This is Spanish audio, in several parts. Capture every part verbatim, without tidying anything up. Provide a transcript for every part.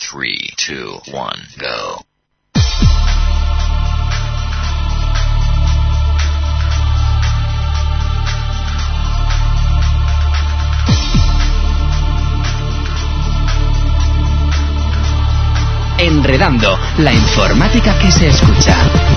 three, two, one, go. Enredando, la informática que se escucha.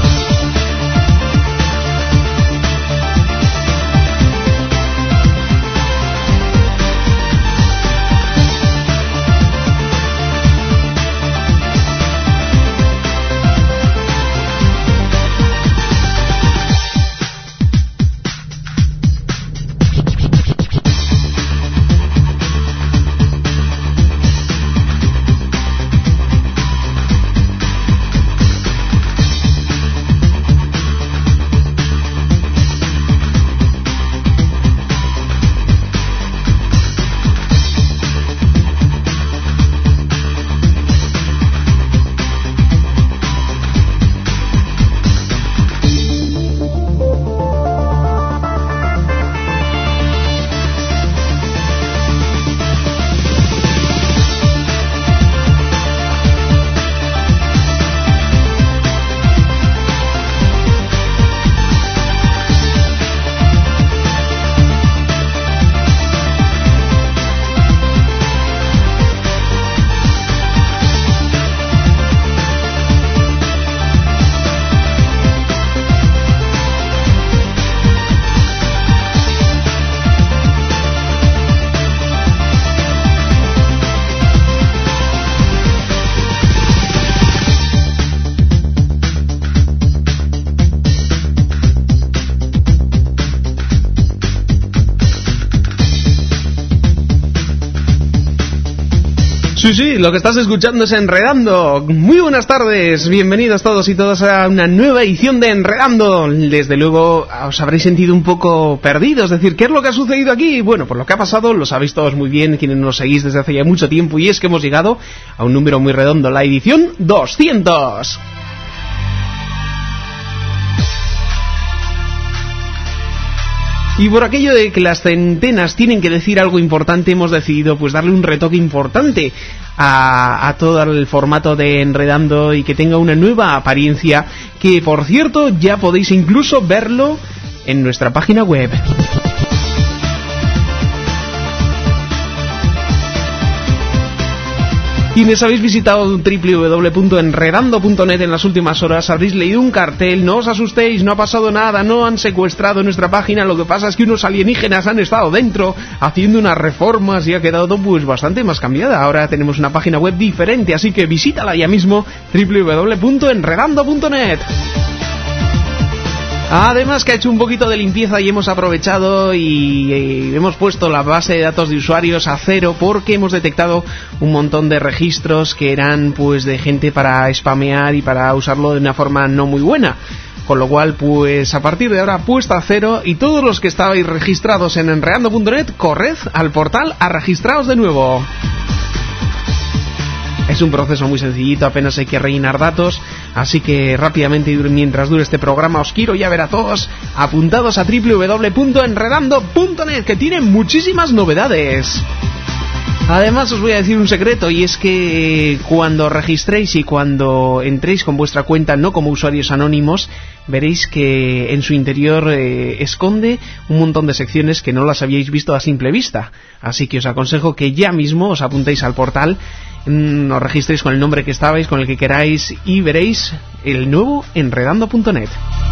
Sí, sí, lo que estás escuchando es Enredando. Muy buenas tardes, bienvenidos todos y todas a una nueva edición de Enredando. Desde luego os habréis sentido un poco perdidos, es decir, ¿qué es lo que ha sucedido aquí? Bueno, pues lo que ha pasado lo sabéis todos muy bien, quienes nos seguís desde hace ya mucho tiempo, y es que hemos llegado a un número muy redondo, la edición doscientos. Y por aquello de que las centenas tienen que decir algo importante, hemos decidido pues darle un retoque importante a, a todo el formato de Enredando y que tenga una nueva apariencia, que por cierto ya podéis incluso verlo en nuestra página web. Quienes habéis visitado doble u doble u doble u punto enredando punto net en las últimas horas habréis leído un cartel. No os asustéis, no ha pasado nada, no han secuestrado nuestra página, lo que pasa es que unos alienígenas han estado dentro haciendo unas reformas y ha quedado pues bastante más cambiada. Ahora tenemos una página web diferente, así que visítala ya mismo, doble u doble u doble u punto enredando punto net. Además que ha hecho un poquito de limpieza y hemos aprovechado y, y hemos puesto la base de datos de usuarios a cero porque hemos detectado un montón de registros que eran pues de gente para spamear y para usarlo de una forma no muy buena. Con lo cual, pues a partir de ahora puesta a cero, y todos los que estabais registrados en enredando punto net, corred al portal a registraros de nuevo. Es un proceso muy sencillito, apenas hay que rellenar datos, así que rápidamente y mientras dure este programa os quiero ya ver a todos apuntados a doble u doble u doble u punto enredando punto net, que tiene muchísimas novedades. Además os voy a decir un secreto, y es que cuando registréis y cuando entréis con vuestra cuenta no como usuarios anónimos, veréis que en su interior eh, esconde un montón de secciones que no las habíais visto a simple vista. Así que os aconsejo que ya mismo os apuntéis al portal, mmm, os registréis con el nombre que estabais, con el que queráis, y veréis el nuevo enredando punto net.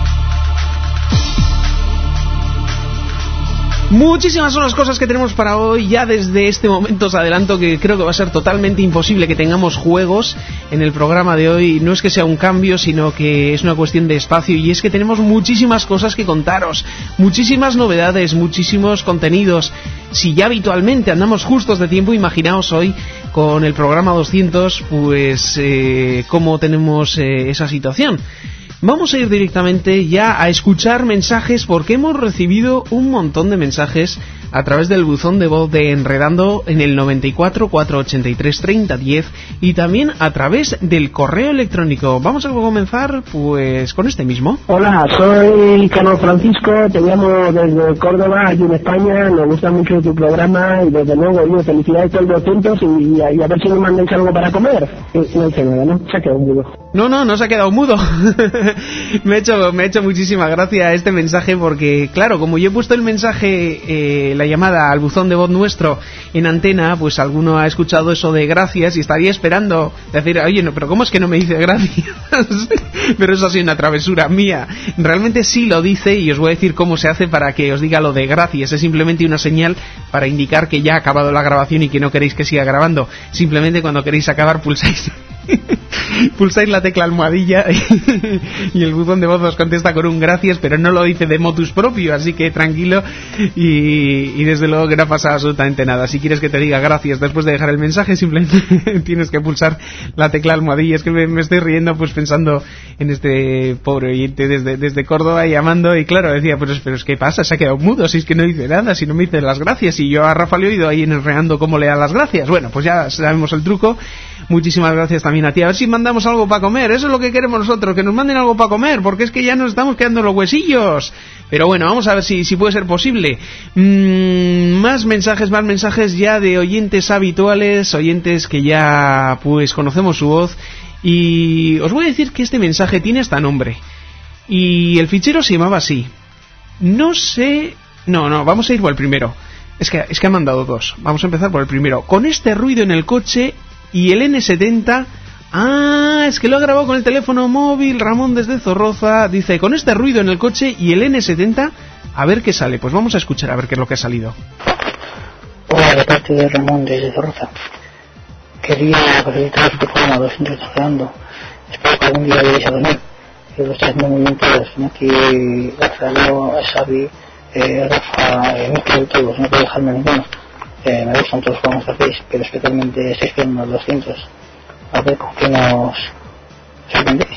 Muchísimas son las cosas que tenemos para hoy. Ya desde este momento os adelanto que creo que va a ser totalmente imposible que tengamos juegos en el programa de hoy. No es que sea un cambio, sino que es una cuestión de espacio, y es que tenemos muchísimas cosas que contaros, muchísimas novedades, muchísimos contenidos. Si ya habitualmente andamos justos de tiempo, imaginaos hoy con el programa doscientos, pues eh, cómo tenemos eh, esa situación. Vamos a ir directamente ya a escuchar mensajes, porque hemos recibido un montón de mensajes a través del buzón de voz de Enredando en el noventa y cuatro, cuatrocientos ochenta y tres, treinta diez y también a través del correo electrónico. Vamos a comenzar pues con este mismo. Hola, soy Carlos Francisco, te llamo desde Córdoba, aquí en España. Me gusta mucho tu programa y desde luego, oye, felicidades por el doscientos y, y, a, y a ver si me mandáis algo para comer. Eh, no hice nada, ¿no? Se ha quedado mudo. No, no, no se ha quedado mudo. me, ha hecho, me ha hecho muchísima gracia este mensaje porque, claro, como yo he puesto el mensaje, eh, la llamada al buzón de voz nuestro en antena, pues alguno ha escuchado eso de gracias y estaría esperando decir, oye, no, pero ¿cómo es que no me dice gracias? Pero eso ha sido una travesura mía. Realmente sí lo dice y os voy a decir cómo se hace para que os diga lo de gracias. Es simplemente una señal para indicar que ya ha acabado la grabación y que no queréis que siga grabando. Simplemente cuando queréis acabar pulsáis pulsáis la tecla almohadilla y el buzón de voz os contesta con un gracias, pero no lo dice de motus propio, así que tranquilo y, y desde luego que no pasa absolutamente nada. Si quieres que te diga gracias después de dejar el mensaje, simplemente tienes que pulsar la tecla almohadilla. Es que me, me estoy riendo pues pensando en este pobre oyente desde, desde Córdoba llamando y claro, decía, pues pero es que pasa, se ha quedado mudo, si es que no dice nada, si no me dice las gracias, y yo a Rafa le he oído ahí enreando cómo le da las gracias. Bueno, pues ya sabemos el truco. Muchísimas gracias también a ti. A ver si mandamos algo para comer. Eso es lo que queremos nosotros, que nos manden algo para comer, porque es que ya nos estamos quedando los huesillos. Pero bueno, vamos a ver si, si puede ser posible. Mm, más mensajes, más mensajes ya de oyentes habituales, oyentes que ya pues conocemos su voz. Y os voy a decir que este mensaje tiene hasta nombre. Y el fichero se llamaba así. No sé... No, no, vamos a ir por el primero. Es que, es que han mandado dos. Vamos a empezar por el primero. Con este ruido en el coche... Y el ene setenta, ah, es que lo ha grabado con el teléfono móvil. Ramón desde Zorroza dice, con este ruido en el coche y el ene setenta, a ver qué sale. Pues vamos a escuchar a ver qué es lo que ha salido. Hola, de parte de Ramón desde Zorroza. Quería felicitar tu programa doscientos Enredando. Espero que algún día lleguéis a dormir. Que lo estáis haciendo muy bien todos. Aquí, Rafael, Xavi, eh, Rafa, eh, Miquel, todos. No puedo dejarme ninguno. Eh, me gustan todos los programas que hacéis, pero especialmente estáis viendo los doscientos. A ver con qué nos sorprendéis.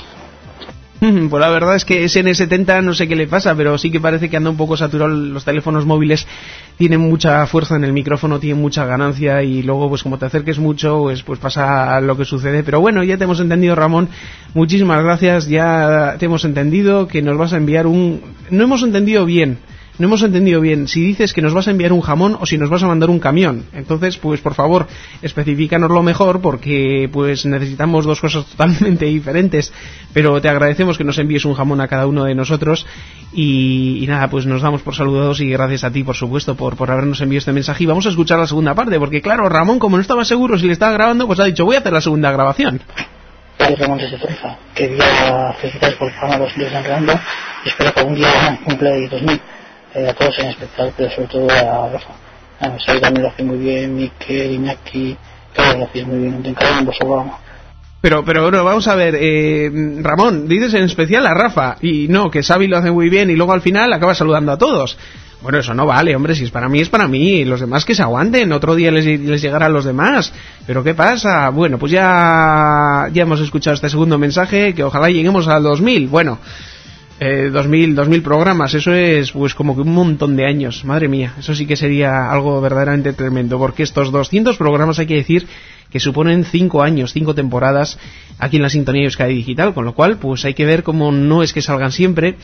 Pues la verdad es que ese ene setenta no sé qué le pasa, pero sí que parece que anda un poco saturado. Los teléfonos móviles tienen mucha fuerza en el micrófono, tienen mucha ganancia y luego pues como te acerques mucho pues, pues pasa lo que sucede. Pero bueno, ya te hemos entendido, Ramón, muchísimas gracias, ya te hemos entendido que nos vas a enviar un... No hemos entendido bien No hemos entendido bien si dices que nos vas a enviar un jamón o si nos vas a mandar un camión. Entonces, pues por favor, especifícanoslo mejor porque pues necesitamos dos cosas totalmente diferentes. Pero te agradecemos que nos envíes un jamón a cada uno de nosotros y, y nada, pues nos damos por saludados y gracias a ti, por supuesto, por, por habernos enviado este mensaje. Y vamos a escuchar la segunda parte porque claro, Ramón, como no estaba seguro si le estaba grabando, pues ha dicho, voy a hacer la segunda grabación. Soy Ramón desde Zorroza. Quería felicitaros por el programa doscientos Enredando y espero que algún día cumple dos mil. Eh, a todos en especial, pero sobre todo a Rafa. A mí también lo hace muy bien, Miquel, Iñaki, todos lo hacéis muy bien, te encargo en vuestro programa. Pero, pero bueno, vamos a ver, eh, Ramón, dices en especial a Rafa, y no, que Xavi lo hace muy bien y luego al final acaba saludando a todos. Bueno, eso no vale, hombre, si es para mí, es para mí, y los demás que se aguanten, otro día les, les llegará a los demás. Pero ¿qué pasa? Bueno, pues ya, ya hemos escuchado este segundo mensaje, que ojalá lleguemos al dos mil, bueno... Eh, dos mil programas, eso es pues como que un montón de años, madre mía, eso sí que sería algo verdaderamente tremendo, porque estos doscientos programas hay que decir que suponen cinco años, cinco temporadas aquí en la sintonía de Euskadi Digital, con lo cual pues hay que ver cómo no es que salgan siempre,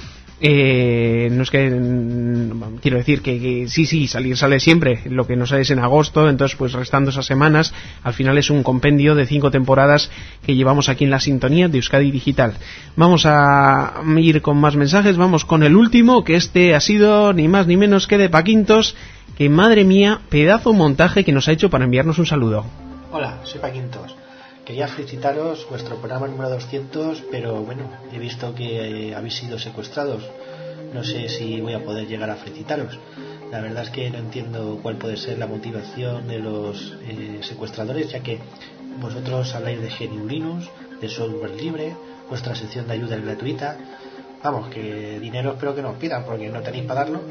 eh, no es que, quiero decir que, que sí, sí, salir sale siempre, lo que no sale es en agosto, entonces pues restando esas semanas, al final es un compendio de cinco temporadas que llevamos aquí en la sintonía de Euskadi Digital. Vamos a ir con más mensajes, vamos con el último, que este ha sido ni más ni menos que de Paquintos, que madre mía, pedazo montaje que nos ha hecho para enviarnos un saludo. Hola, soy Paquintos. Quería felicitaros vuestro programa número doscientos, pero bueno, he visto que eh, habéis sido secuestrados. No sé si voy a poder llegar a felicitaros. La verdad es que no entiendo cuál puede ser la motivación de los eh, secuestradores, ya que vosotros habláis de G N U Linux, de software libre, vuestra sección de ayuda es gratuita. Vamos, que dinero espero que nos pidan porque no tenéis para darlo.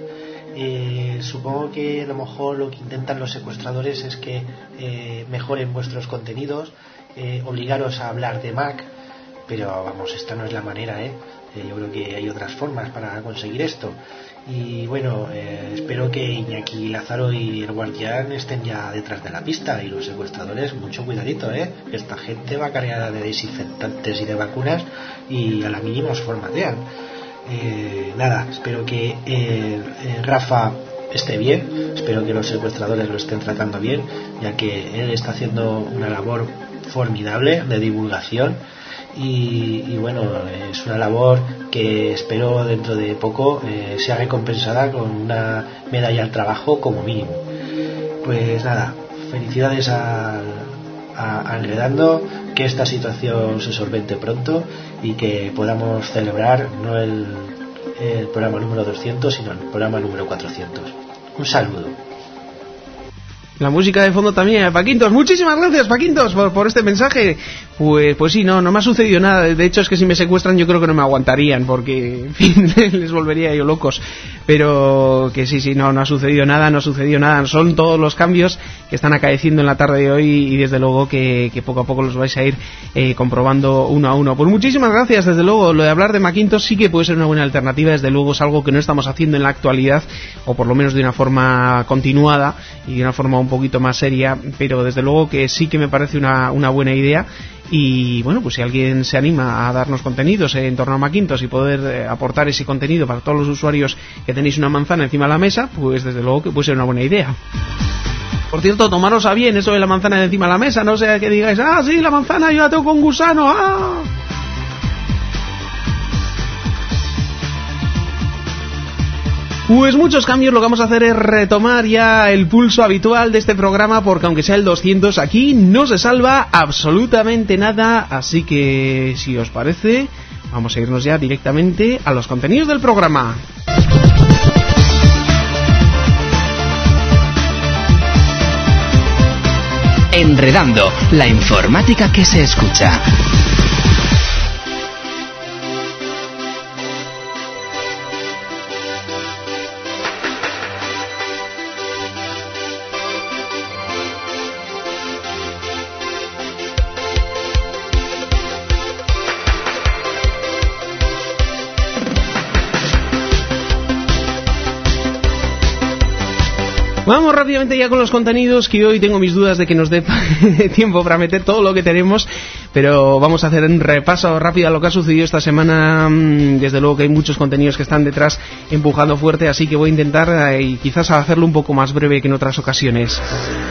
Eh, supongo que a lo mejor lo que intentan los secuestradores es que eh, mejoren vuestros contenidos, eh, obligaros a hablar de Mac, pero vamos, esta no es la manera, ¿eh? Eh, yo creo que hay otras formas para conseguir esto. Y bueno, eh, espero que Iñaki Lázaro y el guardián estén ya detrás de la pista, y los secuestradores, mucho cuidadito, ¿eh? Esta gente va cargada de desinfectantes y de vacunas y a la mínima os formatean. Eh, nada, espero que eh, eh, Rafa esté bien, espero que los secuestradores lo estén tratando bien, ya que él está haciendo una labor formidable de divulgación. Y, y bueno, es una labor que espero dentro de poco eh, sea recompensada con una medalla al trabajo como mínimo. Pues nada, felicidades a, a, a Enredando, que esta situación se solvente pronto y que podamos celebrar no el, el programa número doscientos, sino el programa número cuatrocientos. Un saludo. La música de fondo también, Paquintos. Muchísimas gracias, Paquintos, por, por este mensaje. Pues, pues sí, no, no me ha sucedido nada. De hecho, es que si me secuestran yo creo que no me aguantarían, porque, en fin, les volvería yo locos. Pero que sí, sí, no, no ha sucedido nada, no ha sucedido nada. Son todos los cambios que están acaeciendo en la tarde de hoy y desde luego que, que poco a poco los vais a ir eh, comprobando uno a uno. Pues muchísimas gracias, desde luego. Lo de hablar de Macintosh sí que puede ser una buena alternativa. Desde luego es algo que no estamos haciendo en la actualidad, o por lo menos de una forma continuada y de una forma un poquito más seria, pero desde luego que sí que me parece una, una buena idea. Y bueno, pues si alguien se anima a darnos contenidos en torno a Macintosh y poder eh, aportar ese contenido para todos los usuarios que tenéis una manzana encima de la mesa, pues desde luego que puede ser una buena idea. Por cierto, tomaros a bien eso de la manzana de encima de la mesa, no sea que digáis, ah, sí, la manzana yo la tengo con gusano, ah. Pues muchos cambios, lo que vamos a hacer es retomar ya el pulso habitual de este programa, porque aunque sea el doscientos, aquí no se salva absolutamente nada, así que si os parece, vamos a irnos ya directamente a los contenidos del programa. Enredando, la informática que se escucha. Vamos rápidamente ya con los contenidos, que hoy tengo mis dudas de que nos dé tiempo para meter todo lo que tenemos, pero vamos a hacer un repaso rápido a lo que ha sucedido esta semana. Desde luego que hay muchos contenidos que están detrás empujando fuerte, así que voy a intentar eh, quizás hacerlo un poco más breve que en otras ocasiones.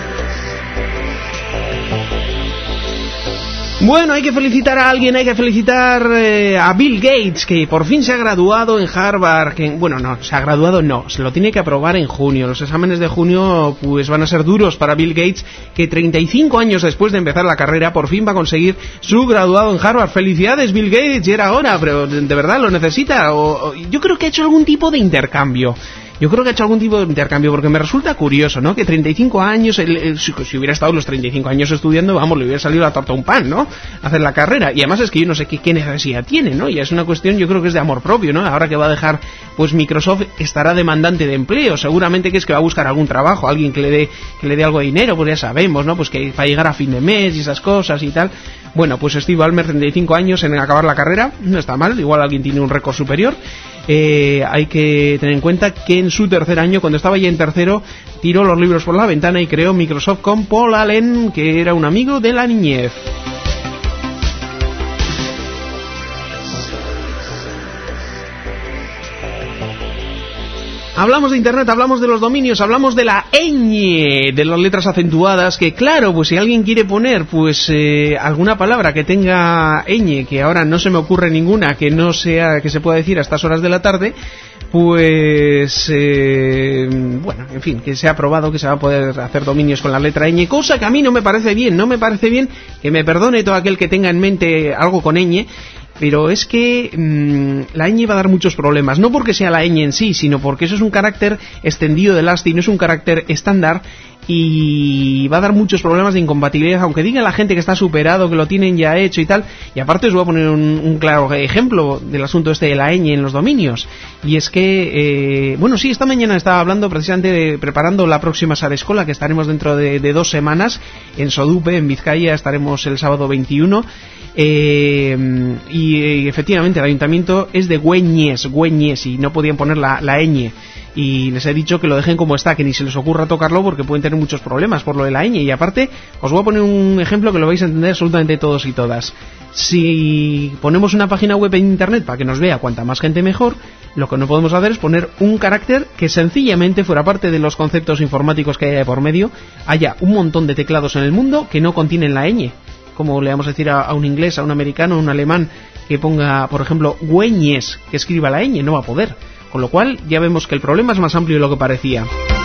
Bueno, hay que felicitar a alguien, hay que felicitar eh, a Bill Gates, que por fin se ha graduado en Harvard. Que, bueno, no, se ha graduado no, se lo tiene que aprobar en junio. Los exámenes de junio pues van a ser duros para Bill Gates, que treinta y cinco años después de empezar la carrera por fin va a conseguir su graduado en Harvard. Felicidades, Bill Gates, ya era hora, pero de verdad lo necesita. O, o, yo creo que ha hecho algún tipo de intercambio. Yo creo que ha hecho algún tipo de intercambio, porque me resulta curioso, ¿no? Que treinta y cinco años, él, él, si, si hubiera estado los treinta y cinco años estudiando, vamos, le hubiera salido la torta a un pan, ¿no? Hacer la carrera. Y además es que yo no sé qué, qué necesidad tiene, ¿no? Y es una cuestión, yo creo que es de amor propio, ¿no? Ahora que va a dejar, pues Microsoft estará demandante de empleo. Seguramente que es que va a buscar algún trabajo, alguien que le dé, que le dé algo de dinero, pues ya sabemos, ¿no? Pues que va a llegar a fin de mes y esas cosas y tal. Bueno, pues Steve Ballmer, treinta y cinco años en acabar la carrera, no está mal, igual alguien tiene un récord superior. Eh, hay que tener en cuenta que en su tercer año, cuando estaba ya en tercero, tiró los libros por la ventana y creó Microsoft con Paul Allen, que era un amigo de la niñez. Hablamos de internet, hablamos de los dominios, hablamos de la ñ, de las letras acentuadas, que claro, pues si alguien quiere poner pues eh, alguna palabra que tenga ñ, que ahora no se me ocurre ninguna que no sea, que se pueda decir a estas horas de la tarde, pues eh, bueno, en fin, que se ha probado que se va a poder hacer dominios con la letra ñ, cosa que a mí no me parece bien, no me parece bien, que me perdone todo aquel que tenga en mente algo con ñ. Pero es que mmm, la ñ va a dar muchos problemas, no porque sea la ñ en sí, sino porque eso es un carácter extendido del ASCII, no es un carácter estándar, y va a dar muchos problemas de incompatibilidad, aunque diga la gente que está superado, que lo tienen ya hecho y tal. Y aparte os voy a poner un, un claro ejemplo del asunto este de la ñ en los dominios, y es que, eh, bueno, sí, esta mañana estaba hablando precisamente de, preparando la próxima Sarescola, que estaremos dentro de, de dos semanas en Sodupe, en Vizcaya, estaremos el sábado veintiuno. Eh, y, y efectivamente el ayuntamiento es de Güeñes, Güeñes, y no podían poner la, la ñ, y les he dicho que lo dejen como está, que ni se les ocurra tocarlo porque pueden tener muchos problemas por lo de la ñ. Y aparte os voy a poner un ejemplo que lo vais a entender absolutamente todos y todas. Si ponemos una página web en internet para que nos vea cuanta más gente mejor, lo que no podemos hacer es poner un carácter que sencillamente, fuera parte de los conceptos informáticos que haya por medio, haya un montón de teclados en el mundo que no contienen la ñ. Como le vamos a decir a, a un inglés, a un americano, a un alemán que ponga, por ejemplo, Güeñes, que escriba la ñ, no va a poder. Con lo cual ya vemos que el problema es más amplio de lo que parecía.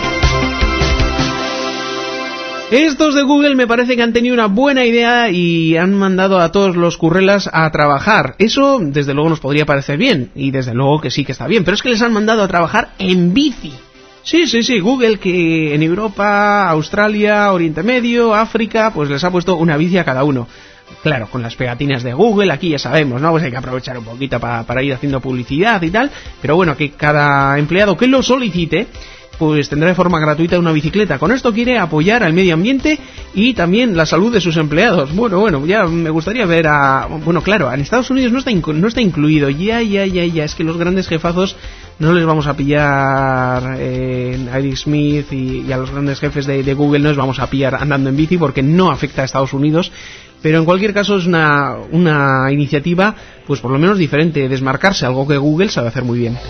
Estos de Google me parece que han tenido una buena idea y han mandado a todos los currelas a trabajar. Eso desde luego nos podría parecer bien, y desde luego que sí que está bien, pero es que les han mandado a trabajar en bici. Sí, sí, sí, Google, que en Europa, Australia, Oriente Medio, África, pues les ha puesto una bici a cada uno. Claro, con las pegatinas de Google, aquí ya sabemos, ¿no? Pues hay que aprovechar un poquito para, para ir haciendo publicidad y tal, pero bueno, que cada empleado que lo solicite, pues tendrá de forma gratuita una bicicleta. Con esto quiere apoyar al medio ambiente y también la salud de sus empleados. Bueno, bueno, ya me gustaría ver a... Bueno, claro, en Estados Unidos no está, inc- no está incluido. Ya, ya, ya, ya, es que los grandes jefazos no les vamos a pillar eh, a Eric Smith y, y a los grandes jefes de, de Google no les vamos a pillar andando en bici porque no afecta a Estados Unidos. Pero en cualquier caso es una, una iniciativa, pues por lo menos diferente, desmarcarse, algo que Google sabe hacer muy bien.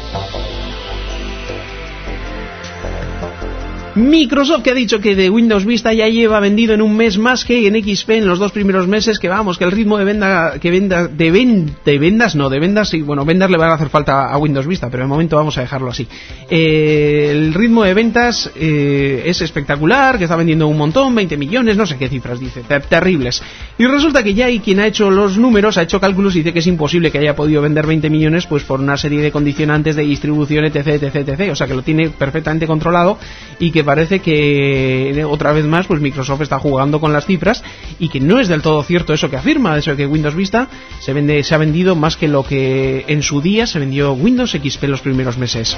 Microsoft, que ha dicho que de Windows Vista ya lleva vendido en un mes más que en X P en los dos primeros meses, que vamos, que el ritmo de venda, que venda, de, ven, de vendas, no, de vendas, sí, bueno, vendas le van a hacer falta a Windows Vista, pero de momento vamos a dejarlo así. Eh, el ritmo de ventas eh, es espectacular, que está vendiendo un montón, veinte millones, no sé qué cifras dice, ter terribles. Y resulta que ya hay quien ha hecho los números, ha hecho cálculos y dice que es imposible que haya podido vender veinte millones, pues por una serie de condicionantes de distribución, etc, etc, etc, o sea que lo tiene perfectamente controlado y que parece que otra vez más pues Microsoft está jugando con las cifras y que no es del todo cierto eso que afirma, eso de que Windows Vista se vende, se ha vendido más que lo que en su día se vendió Windows X P los primeros meses.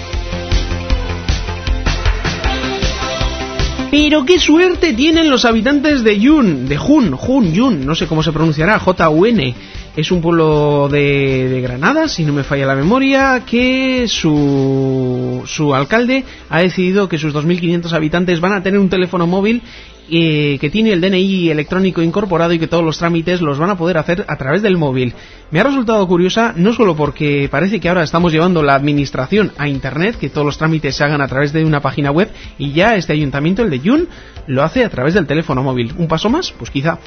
Pero qué suerte tienen los habitantes de Yun, de Jun, Jun, Yun, no sé cómo se pronunciará, J U N. Es un pueblo de, de Granada, si no me falla la memoria, que su, su alcalde ha decidido que sus dos mil quinientos habitantes van a tener un teléfono móvil eh, que tiene el D N I electrónico incorporado y que todos los trámites los van a poder hacer a través del móvil. Me ha resultado curiosa, no solo porque parece que ahora estamos llevando la administración a internet, que todos los trámites se hagan a través de una página web, y ya este ayuntamiento, el de Yun, lo hace a través del teléfono móvil. ¿Un paso más? Pues quizá.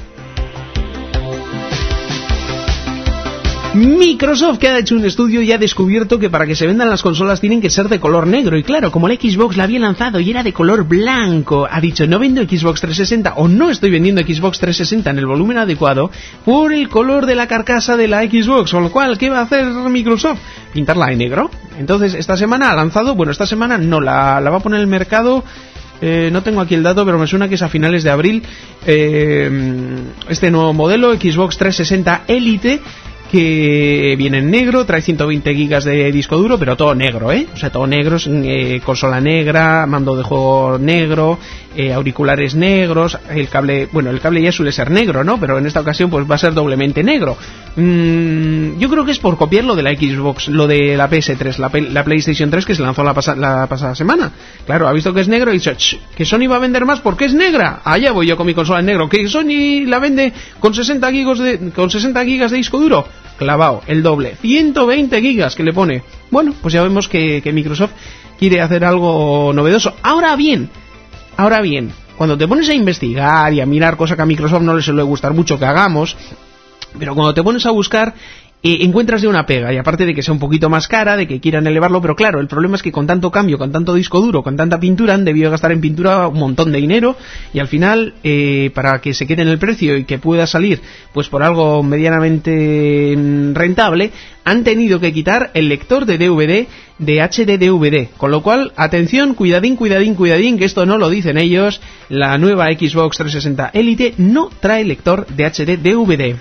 Microsoft, que ha hecho un estudio y ha descubierto que para que se vendan las consolas tienen que ser de color negro, y claro, como la Xbox la había lanzado y era de color blanco, ha dicho no vendo Xbox trescientos sesenta o no estoy vendiendo Xbox trescientos sesenta en el volumen adecuado por el color de la carcasa de la Xbox, con lo cual, ¿qué va a hacer Microsoft? Pintarla de negro. Entonces esta semana ha lanzado, bueno, esta semana no, la, la va a poner en el mercado. Eh, no tengo aquí el dato, pero me suena que es a finales de abril, eh, este nuevo modelo Xbox trescientos sesenta Elite, que viene en negro, trae ciento veinte gigas de disco duro, pero todo negro, ¿eh? O sea, todo negro, eh, consola negra, mando de juego negro, eh, auriculares negros, el cable, bueno, el cable ya suele ser negro, ¿no? Pero en esta ocasión pues va a ser doblemente negro. Mm, yo creo que es por copiar lo de la Xbox, lo de la P S tres, la, la PlayStation tres que se lanzó la, pasa, la pasada semana. Claro, ha visto que es negro y dice, que Sony va a vender más porque es negra. Allá voy yo con mi consola en negro. Que Sony la vende con sesenta gigas de, con sesenta gigas de disco duro. Clavado, el doble, ciento veinte gigas que le pone. Bueno, pues ya vemos que, que Microsoft quiere hacer algo novedoso. Ahora bien, ahora bien, cuando te pones a investigar y a mirar, cosa que a Microsoft no le suele gustar mucho que hagamos, pero cuando te pones a buscar eh, encuentras de una pega, y aparte de que sea un poquito más cara, de que quieran elevarlo, pero claro, el problema es que con tanto cambio, con tanto disco duro, con tanta pintura, han debido gastar en pintura un montón de dinero, y al final, eh, para que se quede en el precio y que pueda salir pues por algo medianamente rentable, han tenido que quitar el lector de D V D de H D D V D, con lo cual, atención, cuidadín, cuidadín, cuidadín, que esto no lo dicen ellos, la nueva Xbox trescientos sesenta Elite no trae lector de H D D V D.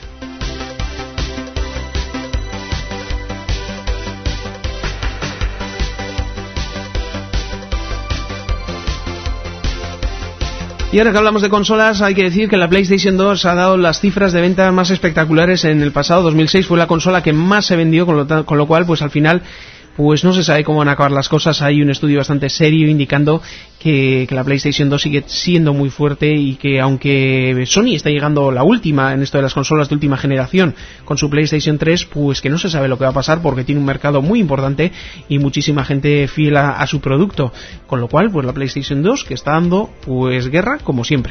Y ahora que hablamos de consolas, hay que decir que la PlayStation dos ha dado las cifras de ventas más espectaculares en el pasado dos mil seis, fue la consola que más se vendió, con lo, con lo cual, pues al final, pues no se sabe cómo van a acabar las cosas. Hay un estudio bastante serio indicando que, que la PlayStation dos sigue siendo muy fuerte y que aunque Sony está llegando la última en esto de las consolas de última generación con su PlayStation tres, pues que no se sabe lo que va a pasar porque tiene un mercado muy importante y muchísima gente fiel a, a su producto, con lo cual pues la PlayStation dos que está dando pues guerra como siempre.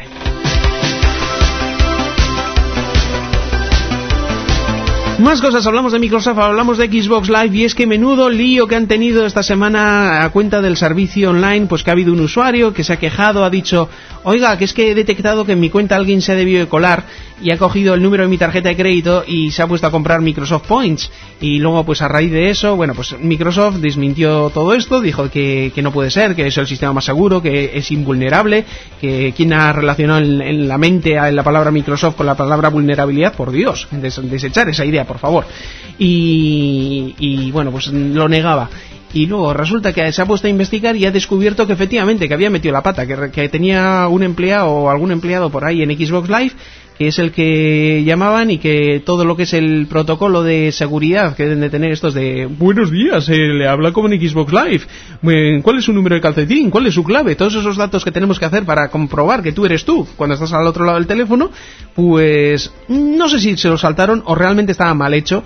Más cosas, hablamos de Microsoft, hablamos de Xbox Live, y es que menudo lío que han tenido esta semana a cuenta del servicio online, pues que ha habido un usuario que se ha quejado, ha dicho, oiga, que es que he detectado que en mi cuenta alguien se ha debido de colar y ha cogido el número de mi tarjeta de crédito y se ha puesto a comprar Microsoft Points, y luego pues a raíz de eso, bueno, pues Microsoft desmintió todo esto, dijo que, que no puede ser, que es el sistema más seguro, que es invulnerable, que quien ha relacionado en, en la mente a la palabra Microsoft con la palabra vulnerabilidad, por Dios, des, desechar esa idea, por favor. Y, y bueno, pues lo negaba. Y luego resulta que se ha puesto a investigar y ha descubierto que efectivamente que había metido la pata, que, que tenía un empleado o algún empleado por ahí en Xbox Live, que es el que llamaban, y que todo lo que es el protocolo de seguridad que deben de tener estos de buenos días, eh, le habla como en Xbox Live, ¿cuál es su número de calcetín? ¿Cuál es su clave? Todos esos datos que tenemos que hacer para comprobar que tú eres tú cuando estás al otro lado del teléfono, pues no sé si se lo saltaron o realmente estaba mal hecho.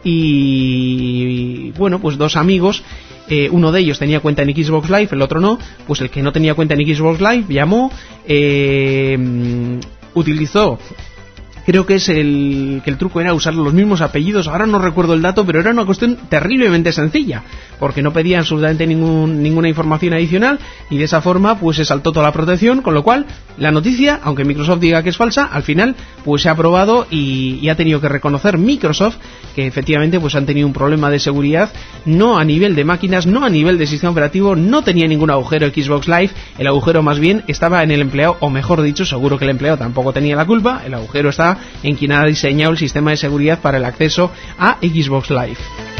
Y bueno, pues dos amigos, Eh, uno de ellos tenía cuenta en Xbox Live, el otro no, pues el que no tenía cuenta en Xbox Live llamó, eh, utilizó, creo que es el que el truco era usar los mismos apellidos, ahora no recuerdo el dato, pero era una cuestión terriblemente sencilla, porque no pedía absolutamente ningún, ninguna información adicional, y de esa forma pues se saltó toda la protección, con lo cual la noticia, aunque Microsoft diga que es falsa, al final pues se ha aprobado y, y ha tenido que reconocer Microsoft que efectivamente pues han tenido un problema de seguridad, no a nivel de máquinas, no a nivel de sistema operativo, no tenía ningún agujero Xbox Live, el agujero más bien estaba en el empleado, o mejor dicho, seguro que el empleado tampoco tenía la culpa, el agujero está en quien ha diseñado el sistema de seguridad para el acceso a Xbox Live.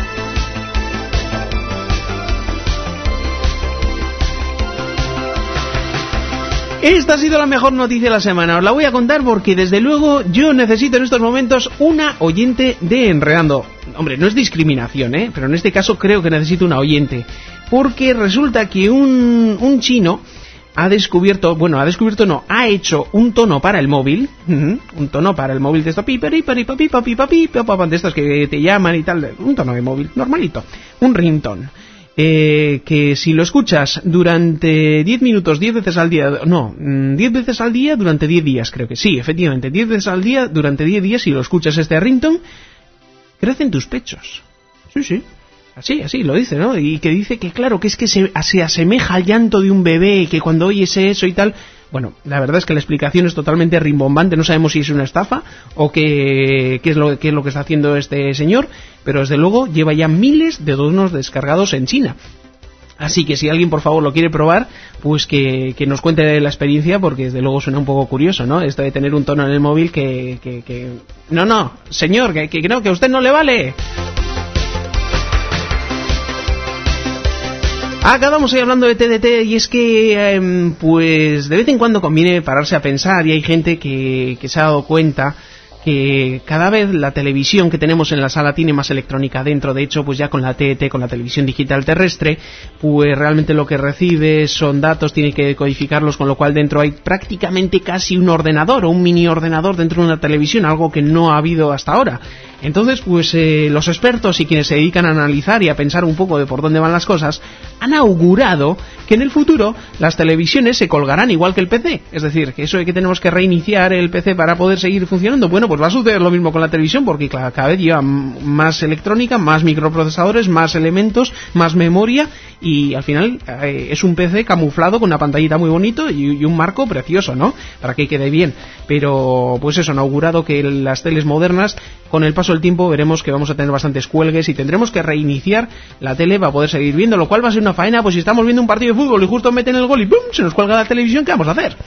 Esta ha sido la mejor noticia de la semana, os la voy a contar porque desde luego yo necesito en estos momentos una oyente de Enredando. Hombre, no es discriminación, ¿eh? Pero en este caso creo que necesito una oyente, porque resulta que un, un chino ha descubierto, bueno, ha descubierto no, ha hecho un tono para el móvil, uh-huh, un tono para el móvil de esto, pipa, pipa, pipa, pipa, pipa, pipa, de estos que te llaman y tal, un tono de móvil normalito, un ringtone. Eh, que si lo escuchas durante diez minutos, diez veces al día, no, diez veces al día durante diez días, creo que sí, efectivamente, diez veces al día durante diez días, si lo escuchas este ringtone, crecen tus pechos. Sí, sí, así, así lo dice, ¿no? Y que dice que claro, que es que se, se asemeja al llanto de un bebé, que cuando oyes eso y tal. Bueno, la verdad es que la explicación es totalmente rimbombante, no sabemos si es una estafa o qué, qué, es lo, qué es lo que está haciendo este señor, pero desde luego lleva ya miles de donos descargados en China. Así que si alguien por favor lo quiere probar, pues que, que nos cuente la experiencia, porque desde luego suena un poco curioso, ¿no? Esto de tener un tono en el móvil que... que, que... No, no, señor, que, que no, que a usted no le vale. Acabamos hoy hablando de T D T, y es que eh, pues de vez en cuando conviene pararse a pensar, y hay gente que, que se ha dado cuenta que cada vez la televisión que tenemos en la sala tiene más electrónica dentro. De hecho, pues ya con la T D T, con la televisión digital terrestre, pues realmente lo que recibe son datos, tiene que decodificarlos, con lo cual dentro hay prácticamente casi un ordenador o un mini ordenador dentro de una televisión, algo que no ha habido hasta ahora. Entonces, pues eh, los expertos y quienes se dedican a analizar y a pensar un poco de por dónde van las cosas, han augurado que en el futuro las televisiones se colgarán igual que el P C. Es decir, que eso de que tenemos que reiniciar el P C para poder seguir funcionando, bueno, pues va a suceder lo mismo con la televisión, porque cada, cada vez lleva más electrónica, más microprocesadores, más elementos, más memoria, y al final eh, es un P C camuflado con una pantallita muy bonito y, y un marco precioso, ¿no? Para que quede bien. Pero, pues eso, han augurado que las teles modernas, con el paso del tiempo, veremos que vamos a tener bastantes cuelgues y tendremos que reiniciar la tele para poder seguir viendo, lo cual va a ser una faena, pues si estamos viendo un partido de fútbol y justo meten el gol y ¡pum!, se nos cuelga la televisión, ¿qué vamos a hacer?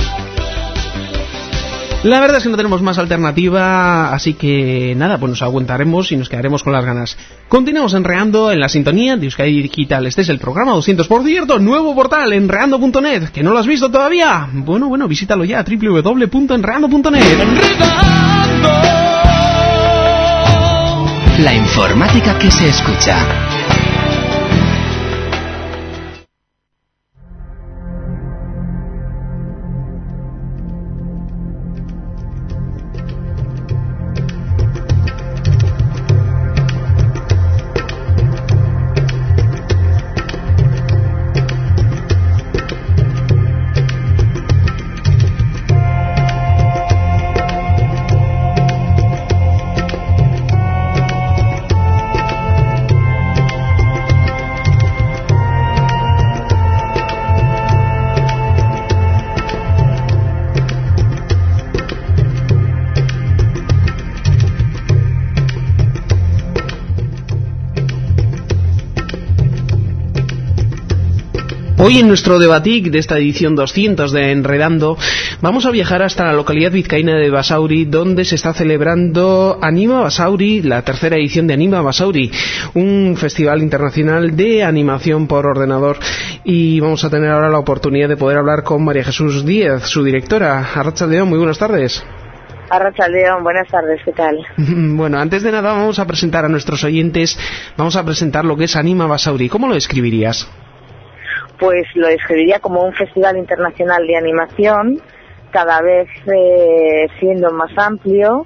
La verdad es que no tenemos más alternativa, así que nada, pues nos aguantaremos y nos quedaremos con las ganas. Continuamos enreando en la sintonía de Euskadi Digital. Este es el programa doscientos, por cierto, nuevo portal, enreando punto net, ¿que no lo has visto todavía? Bueno, bueno, visítalo ya, doble u doble u doble u punto enreando punto net. La informática que se escucha. Hoy en nuestro debatic de esta edición doscientos de Enredando vamos a viajar hasta la localidad vizcaína de Basauri, donde se está celebrando Anima Basauri, la tercera edición de Anima Basauri, un festival internacional de animación por ordenador. Y vamos a tener ahora la oportunidad de poder hablar con María Jesús Díez, su directora. Arratsaldeon, muy buenas tardes. Arratsaldeon, buenas tardes, ¿qué tal? Bueno, antes de nada vamos a presentar a nuestros oyentes, vamos a presentar lo que es Anima Basauri. ¿Cómo lo describirías? Pues lo describiría como un festival internacional de animación, cada vez eh, siendo más amplio,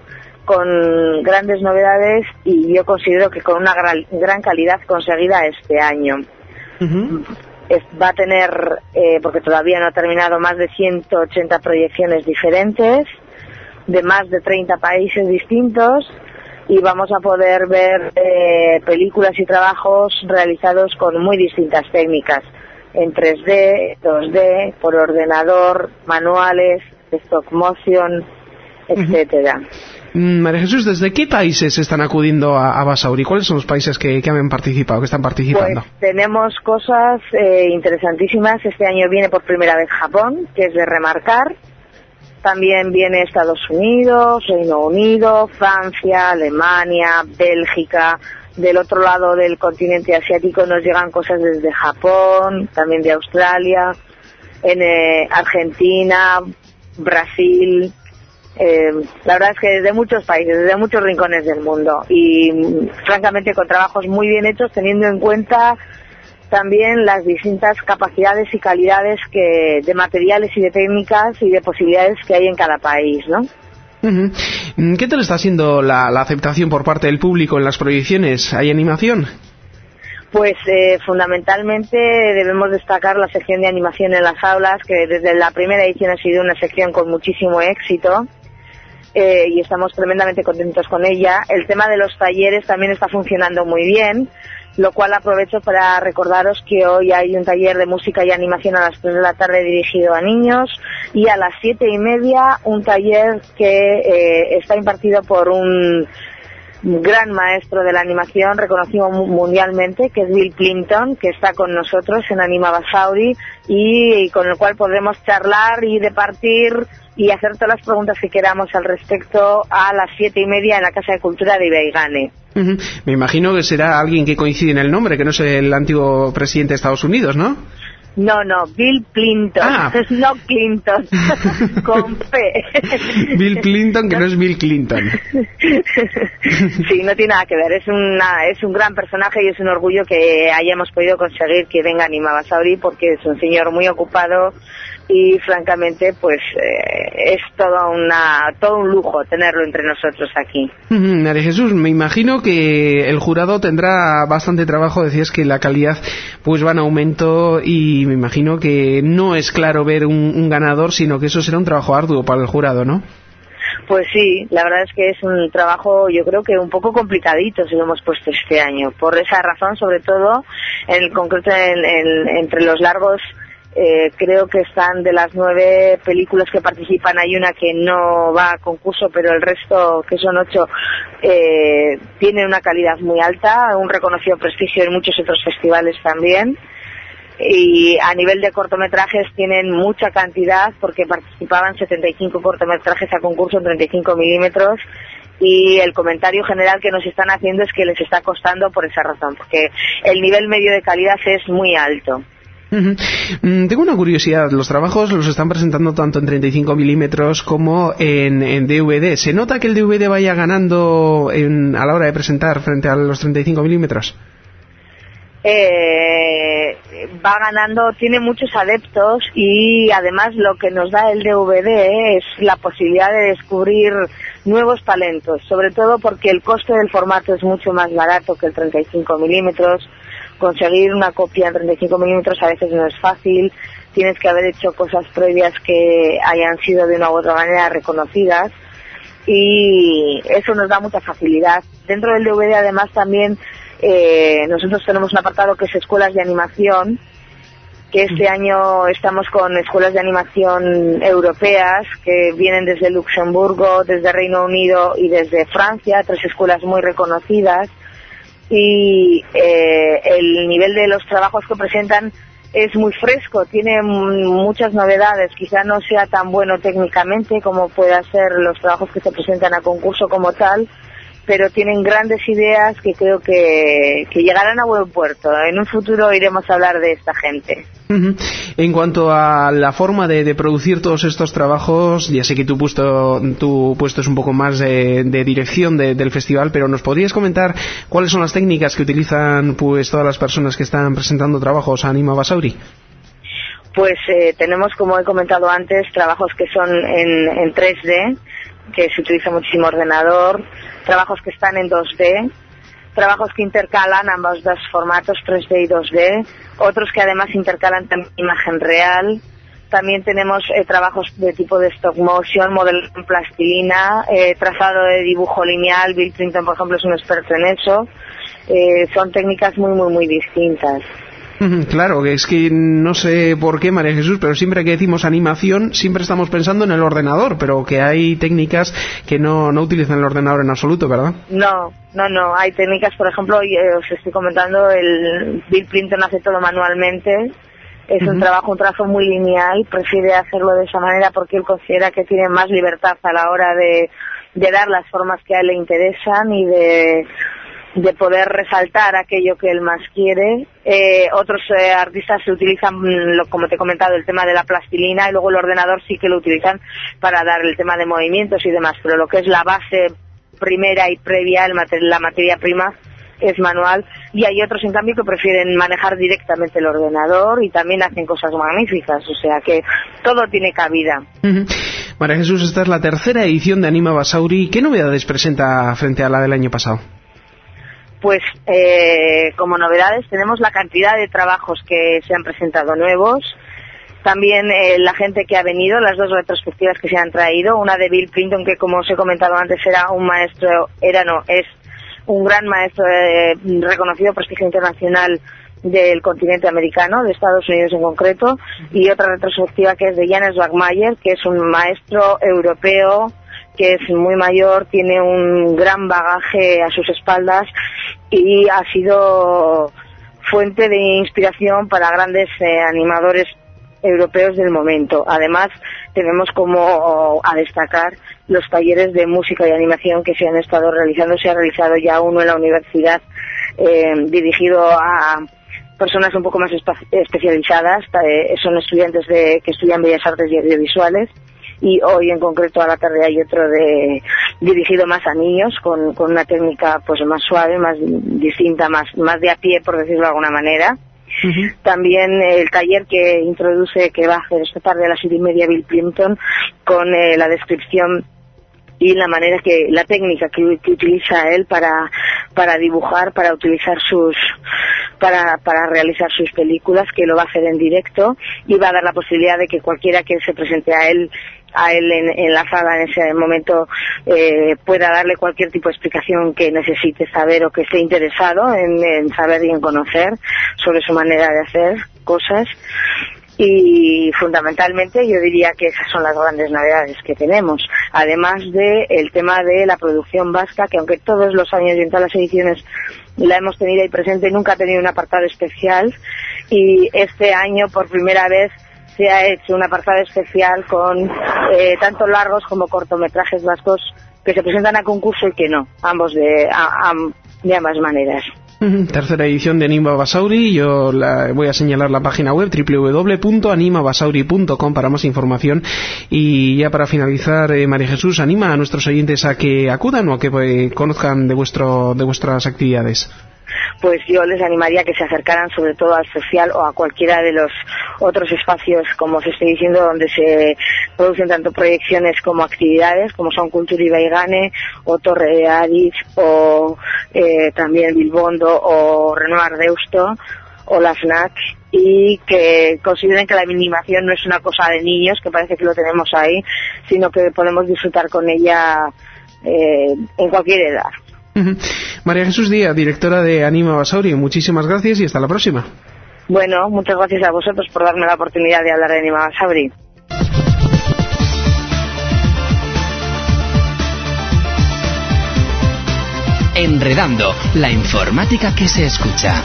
con grandes novedades y yo considero que con una gran, gran calidad conseguida este año. Uh-huh. Es, va a tener, eh, porque todavía no ha terminado, más de ciento ochenta proyecciones diferentes, de más de treinta países distintos, y vamos a poder ver eh, películas y trabajos realizados con muy distintas técnicas, en tres D, dos D, por ordenador, manuales, stop motion, etcétera. Uh-huh. María Jesús, ¿desde qué países están acudiendo a, a Basauri? ¿Cuáles son los países que, que han participado, que están participando? Pues tenemos cosas eh, interesantísimas. Este año viene por primera vez Japón, que es de remarcar. También viene Estados Unidos, Reino Unido, Francia, Alemania, Bélgica. Del otro lado del continente asiático nos llegan cosas desde Japón, también de Australia, en eh, Argentina, Brasil. Eh, la verdad es que desde muchos países, desde muchos rincones del mundo, y francamente con trabajos muy bien hechos, teniendo en cuenta también las distintas capacidades y calidades que de materiales y de técnicas y de posibilidades que hay en cada país, ¿no? Uh-huh. ¿Qué tal está siendo la, la aceptación por parte del público en las proyecciones? ¿Hay animación? Pues eh, fundamentalmente debemos destacar la sección de animación en las aulas, que desde la primera edición ha sido una sección con muchísimo éxito. Eh, y estamos tremendamente contentos con ella. El tema de los talleres también está funcionando muy bien, lo cual aprovecho para recordaros que hoy hay un taller de música y animación a las tres de la tarde dirigido a niños, y a las siete y media un taller que eh, está impartido por un gran maestro de la animación reconocido mundialmente, que es Bill Clinton, que está con nosotros en Anima Basauri, y, y con el cual podremos charlar y departir y hacer todas las preguntas que queramos al respecto a las siete y media en la Casa de Cultura de Ibeigane. Uh-huh. Me imagino que será alguien que coincide en el nombre, que no es el antiguo presidente de Estados Unidos, ¿no? No, no, Bill Clinton, ah. no Clinton, con P. Bill Clinton, que no es Bill Clinton. Sí, no tiene nada que ver, es una, es un gran personaje y es un orgullo que hayamos podido conseguir que venga a Anima Basauri, porque es un señor muy ocupado, y francamente pues eh, es todo, una, todo un lujo tenerlo entre nosotros aquí. María Jesús, me imagino que el jurado tendrá bastante trabajo, decías que la calidad pues va en aumento y me imagino que no es claro ver un, un ganador, sino que eso será un trabajo arduo para el jurado, ¿no? Pues sí, la verdad es que es un trabajo, yo creo que un poco complicadito si lo hemos puesto este año. Por esa razón, sobre todo, en el concreto en, en, entre los largos, eh, creo que están de las nueve películas que participan, hay una que no va a concurso, pero el resto, que son ocho, eh, tienen una calidad muy alta, un reconocido prestigio en muchos otros festivales también. Y a nivel de cortometrajes tienen mucha cantidad porque participaban setenta y cinco cortometrajes a concurso en treinta y cinco milímetros y el comentario general que nos están haciendo es que les está costando por esa razón, porque el nivel medio de calidad es muy alto. Uh-huh. Mm, tengo una curiosidad, los trabajos los están presentando tanto en treinta y cinco milímetros como en, en D V D. ¿Se nota que el D V D vaya ganando en, a la hora de presentar frente a los treinta y cinco milímetros? Eh, va ganando, tiene muchos adeptos y además lo que nos da el D V D es la posibilidad de descubrir nuevos talentos, sobre todo porque el coste del formato es mucho más barato que el treinta y cinco milímetros. Conseguir una copia en treinta y cinco milímetros a veces no es fácil, tienes que haber hecho cosas previas que hayan sido de una u otra manera reconocidas y eso nos da mucha facilidad. Dentro del D V D además también Eh, nosotros tenemos un apartado que es escuelas de animación, que este año estamos con escuelas de animación europeas que vienen desde Luxemburgo, desde Reino Unido y desde Francia, tres escuelas muy reconocidas, y eh, el nivel de los trabajos que presentan es muy fresco, tiene muchas novedades, quizá no sea tan bueno técnicamente como puedan ser los trabajos que se presentan a concurso como tal, pero tienen grandes ideas que creo que, que llegarán a buen puerto. En un futuro iremos a hablar de esta gente. Uh-huh. En cuanto a la forma de, de producir todos estos trabajos, ya sé que tu puesto, tu puesto es un poco más de, de dirección de, del festival, pero ¿nos podrías comentar cuáles son las técnicas que utilizan pues todas las personas que están presentando trabajos a Anima Basauri? Pues eh, tenemos, como he comentado antes, trabajos que son en, en tres D, que se utiliza muchísimo ordenador, trabajos que están en dos D, trabajos que intercalan ambos dos formatos, tres D y dos D, otros que además intercalan también imagen real. También tenemos eh, trabajos de tipo de stop motion, modelo en plastilina, eh, trazado de dibujo lineal. Bill Clinton, por ejemplo, es un experto en eso. Eh, son técnicas muy, muy, muy distintas. Claro, es que no sé por qué, María Jesús, pero siempre que decimos animación, siempre estamos pensando en el ordenador, pero que hay técnicas que no, no utilizan el ordenador en absoluto, ¿verdad? No, no, no. Hay técnicas, por ejemplo, eh, os estoy comentando, el Bill Clinton hace todo manualmente. Es uh-huh. un trabajo, un trazo muy lineal, prefiere hacerlo de esa manera porque él considera que tiene más libertad a la hora de, de dar las formas que a él le interesan y de... de poder resaltar aquello que él más quiere. Eh, otros eh, artistas se utilizan, lo, como te he comentado, el tema de la plastilina, y luego el ordenador sí que lo utilizan para dar el tema de movimientos y demás, pero lo que es la base primera y previa, el mater- la materia prima, es manual, y hay otros en cambio que prefieren manejar directamente el ordenador y también hacen cosas magníficas, o sea que todo tiene cabida. Uh-huh. María Jesús, esta es la tercera edición de Anima Basauri. ¿Qué novedades presenta frente a la del año pasado? Pues eh, como novedades tenemos la cantidad de trabajos que se han presentado nuevos, también eh, la gente que ha venido, las dos retrospectivas que se han traído, una de Bill Clinton, que como os he comentado antes era un maestro, era no, es un gran maestro eh, reconocido prestigio internacional del continente americano, de Estados Unidos en concreto, y otra retrospectiva que es de Janes Wagmayer, que es un maestro europeo que es muy mayor, tiene un gran bagaje a sus espaldas y ha sido fuente de inspiración para grandes eh, animadores europeos del momento. Además, tenemos como a destacar los talleres de música y animación que se han estado realizando. Se ha realizado ya uno en la universidad eh, dirigido a personas un poco más espe- especializadas, eh, son estudiantes de, que estudian Bellas Artes y Audiovisuales, y hoy en concreto a la tarde hay otro de dirigido más a niños con, con una técnica pues más suave, más distinta, más, más de a pie, por decirlo de alguna manera. Uh-huh. También el taller que introduce, que va a hacer esta tarde a las siete y media Bill Plimpton, con eh, la descripción y la manera que, la técnica que, que utiliza él para, para dibujar, para utilizar sus, para, para realizar sus películas, que lo va a hacer en directo, y va a dar la posibilidad de que cualquiera que se presente a él a él en, en la sala en ese momento eh, pueda darle cualquier tipo de explicación que necesite saber o que esté interesado en, en saber y en conocer sobre su manera de hacer cosas. Y fundamentalmente yo diría que esas son las grandes novedades que tenemos, además de el tema de la producción vasca, que aunque todos los años y en todas las ediciones la hemos tenido ahí presente, nunca ha tenido un apartado especial, y este año por primera vez se ha hecho un apartado especial con eh, tanto largos como cortometrajes vascos que se presentan a concurso y que no, ambos de, a, a, de ambas maneras. Tercera edición de Anima Basauri. Yo la, voy a señalar la página web doble u doble u doble u punto anima basauri punto com para más información. Y ya para finalizar, eh, María Jesús, anima a nuestros oyentes a que acudan o a que eh, conozcan de vuestro de vuestras actividades. Pues yo les animaría a que se acercaran sobre todo al social o a cualquiera de los otros espacios, como os estoy diciendo, donde se producen tanto proyecciones como actividades, como son Cultura Ibaigane, o Torre de Ariz, o eh, también Bilbondo, o Renoir Deusto, o la FNAC, y que consideren que la animación no es una cosa de niños, que parece que lo tenemos ahí, sino que podemos disfrutar con ella eh, en cualquier edad. Uh-huh. María Jesús Díaz, directora de Anima Basauri, muchísimas gracias y hasta la próxima. Bueno, muchas gracias a vosotros por darme la oportunidad de hablar de Anima Basauri. Enredando, la informática que se escucha.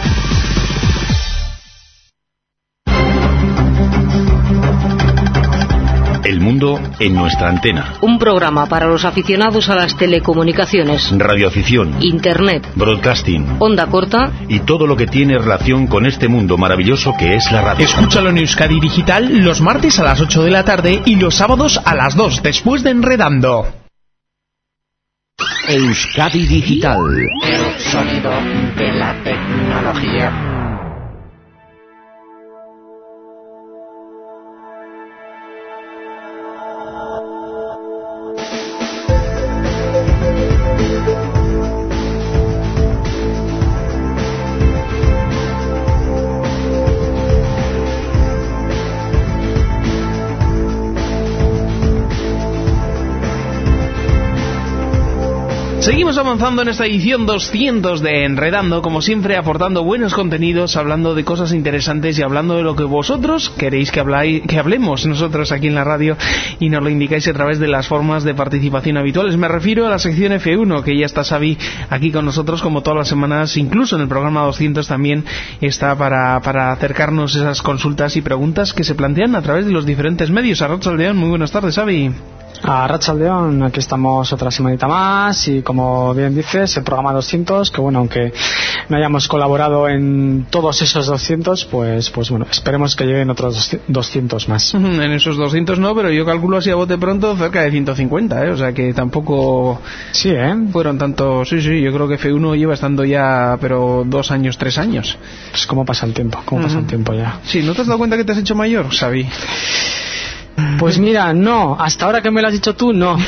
El mundo en nuestra antena. Un programa para los aficionados a las telecomunicaciones, radioafición, internet, broadcasting, onda corta y todo lo que tiene relación con este mundo maravilloso que es la radio. Escúchalo en Euskadi Digital los martes a las ocho de la tarde y los sábados a las dos, después de Enredando. Euskadi Digital. El sonido de la tecnología. Seguimos avanzando en esta edición doscientos de Enredando, como siempre aportando buenos contenidos, hablando de cosas interesantes y hablando de lo que vosotros queréis que, habláis, que hablemos nosotros aquí en la radio y nos lo indicáis a través de las formas de participación habituales. Me refiero a la sección F uno, que ya está Xavi aquí con nosotros como todas las semanas, incluso en el programa doscientos también está para, para acercarnos esas consultas y preguntas que se plantean a través de los diferentes medios. Arratsaldeon, muy buenas tardes, Xavi. Arratsaldeon, aquí estamos otra semanita más y como bien dices, el programa doscientos, que bueno, aunque no hayamos colaborado en todos esos doscientos, pues pues bueno, esperemos que lleguen otros doscientos más. En esos doscientos no, pero yo calculo así a bote pronto cerca de ciento cincuenta, ¿eh? O sea que tampoco sí, ¿eh? fueron tanto. Sí, sí, yo creo que F uno lleva estando ya, pero dos años, tres años. Pues cómo pasa el tiempo, cómo uh-huh. pasa el tiempo ya. Sí, ¿no te has dado cuenta que te has hecho mayor, Xavi? Pues mira, no, hasta ahora que me lo has dicho tú, no.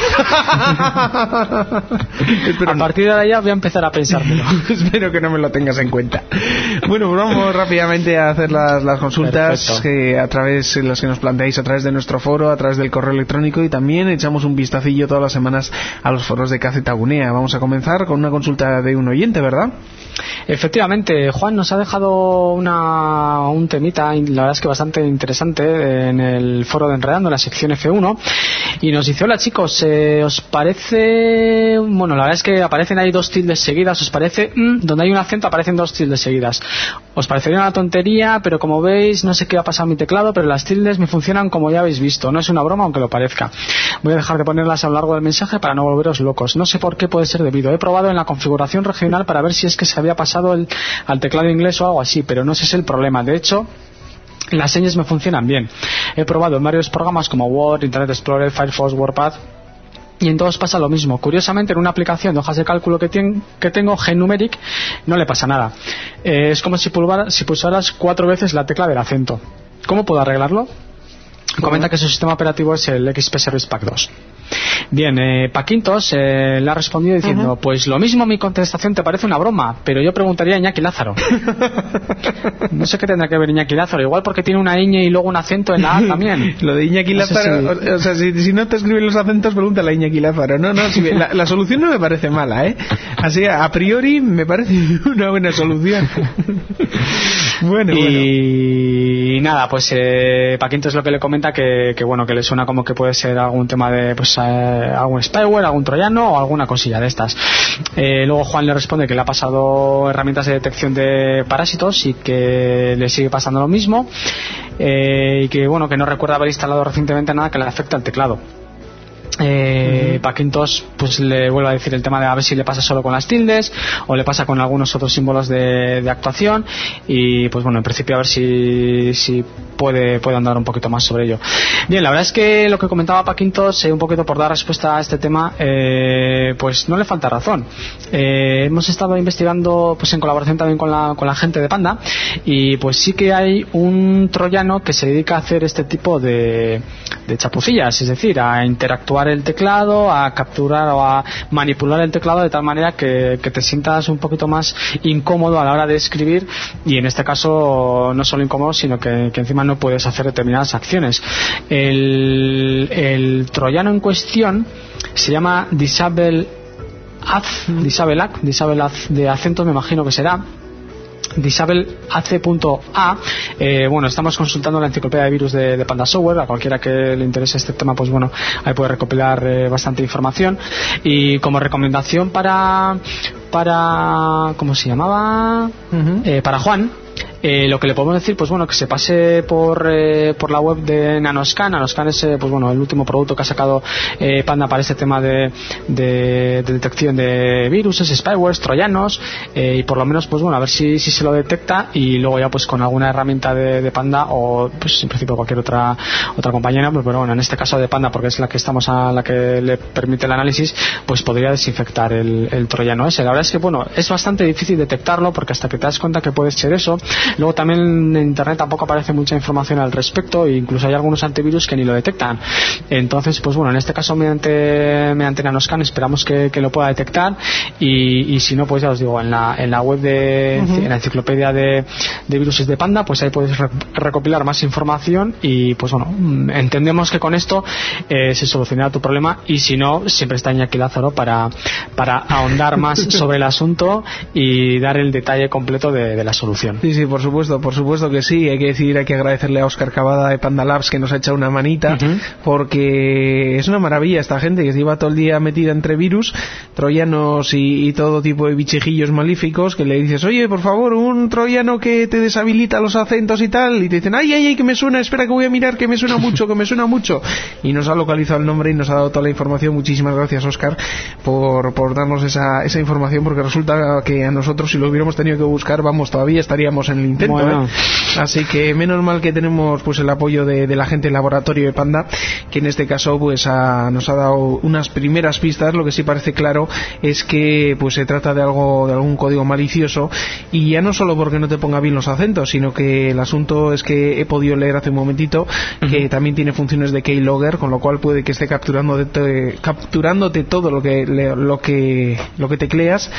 A partir de ahora voy a empezar a pensármelo. Espero que no me lo tengas en cuenta. Bueno, pues vamos rápidamente a hacer las, las consultas que a través las que nos planteáis a través de nuestro foro, a través del correo electrónico, y también echamos un vistacillo todas las semanas a los foros de Cacetagunea. Vamos a comenzar con una consulta de un oyente, ¿verdad? Efectivamente, Juan nos ha dejado una, un temita, la verdad es que bastante interesante, en el foro de Enredando, en la sección F uno, y nos dice: hola chicos, eh, ¿os parece? Bueno, la verdad es que aparecen ahí dos tildes seguidas, ¿os parece? Mm, donde hay un acento aparecen dos tildes seguidas. Os parecería una tontería, pero como veis, no sé qué ha pasado a mi teclado, pero las tildes me funcionan como ya habéis visto, no es una broma aunque lo parezca. Voy a dejar de ponerlas a lo largo del mensaje para no volveros locos. No sé por qué puede ser debido. He probado en la configuración regional para ver si es que se había pasado el, al teclado inglés o algo así, pero no ese es el problema. De hecho, las señas me funcionan bien. He probado en varios programas como Word, Internet Explorer, Firefox, WordPad, y en todos pasa lo mismo. Curiosamente, en una aplicación de hojas de cálculo que, ten, que tengo, GenNumeric, no le pasa nada. Eh, es como si, pulvara, si pulsaras cuatro veces la tecla del acento. ¿Cómo puedo arreglarlo? Comenta que su sistema operativo es el X P Service Pack dos. Bien, eh, Paquintos eh, le ha respondido diciendo: uh-huh. Pues lo mismo mi contestación te parece una broma, pero yo preguntaría a Iñaki Lázaro. No sé qué tendrá que ver Iñaki Lázaro, igual porque tiene una ñ y luego un acento en la A también. Lo de Iñaki no Lázaro, sé si... o, o sea, si, si no te escriben los acentos, pregúntale a Iñaki Lázaro. No, no, si, la, la solución no me parece mala, ¿eh? Así, a priori, me parece una buena solución. Bueno, y bueno. nada, pues eh, Paquintos lo que le comenta que, que bueno, que le suena como que puede ser algún tema de pues eh, algún spyware, algún troyano o alguna cosilla de estas. Eh, luego Juan le responde que le ha pasado herramientas de detección de parásitos y que le sigue pasando lo mismo, eh, y que bueno, que no recuerda haber instalado recientemente nada que le afecte al teclado. Eh, uh-huh. Paquintos pues le vuelve a decir el tema de a ver si le pasa solo con las tildes o le pasa con algunos otros símbolos de, de actuación, y pues bueno, en principio a ver si, si puede, puede andar un poquito más sobre ello. Bien, la verdad es que lo que comentaba Paquintos, eh, un poquito por dar respuesta a este tema, eh, pues no le falta razón. Eh, hemos estado investigando pues en colaboración también con la, con la gente de Panda, y pues sí que hay un troyano que se dedica a hacer este tipo de, de chapucillas, es decir, a interactuar el teclado, a capturar o a manipular el teclado de tal manera que, que te sientas un poquito más incómodo a la hora de escribir, y en este caso no solo incómodo, sino que, que encima no puedes hacer determinadas acciones. El, el troyano en cuestión se llama Disable Az, Disable A C, Disable A C de acento, me imagino que será Disable A C punto A. Eh, bueno, estamos consultando la enciclopedia de virus de, de Panda Software. A cualquiera que le interese este tema, pues bueno, ahí puede recopilar eh, bastante información. Y como recomendación para para ¿cómo se llamaba? Uh-huh. Eh, para Juan, Eh, lo que le podemos decir, pues bueno, que se pase por eh, por la web de Nanoscan. Nanoscan es eh, pues bueno, el último producto que ha sacado eh, Panda para este tema de, de, de detección de virus, spywares, troyanos, eh, y por lo menos pues bueno, a ver si, si se lo detecta, y luego ya pues con alguna herramienta de, de Panda, o pues en principio cualquier otra otra compañera, pues pero bueno, en este caso de Panda, porque es la que estamos a la que le permite el análisis, pues podría desinfectar el, el troyano ese. La verdad es que bueno, es bastante difícil detectarlo, porque hasta que te das cuenta que puede ser eso. Luego también en internet tampoco aparece mucha información al respecto, e incluso hay algunos antivirus que ni lo detectan. Entonces pues bueno, en este caso mediante mediante Nanoscan esperamos que, que lo pueda detectar, y, y si no, pues ya os digo, en la, en la web de uh-huh. en la enciclopedia de, de virus de Panda, pues ahí podéis re- recopilar más información, y pues bueno, entendemos que con esto eh, se solucionará tu problema, y si no, siempre está Iñaki Lázaro para, para ahondar más sobre el asunto y dar el detalle completo de, de la solución. Sí, sí, por supuesto, por supuesto que sí. Hay que decir, hay que agradecerle a Óscar Cavada de Panda Labs que nos ha echado una manita, uh-huh. porque es una maravilla esta gente que se lleva todo el día metida entre virus, troyanos y, y todo tipo de bichejillos malíficos, que le dices, oye, por favor, un troyano que te deshabilita los acentos y tal, y te dicen, ay, ay, ay, que me suena, espera que voy a mirar, que me suena mucho, que me suena mucho, y nos ha localizado el nombre y nos ha dado toda la información. Muchísimas gracias, Óscar, por, por darnos esa, esa información, porque resulta que a nosotros, si lo hubiéramos tenido que buscar, vamos, todavía estaríamos en el intento, bueno. ¿eh? Así que menos mal que tenemos pues el apoyo de, de la gente del laboratorio de Panda, que en este caso pues ha, nos ha dado unas primeras pistas. Lo que sí parece claro es que pues se trata de algo, de algún código malicioso, y ya no solo porque no te ponga bien los acentos, sino que el asunto es que he podido leer hace un momentito que uh-huh. también tiene funciones de keylogger, con lo cual puede que esté capturando de te, capturándote todo lo que lo que lo que tecleas,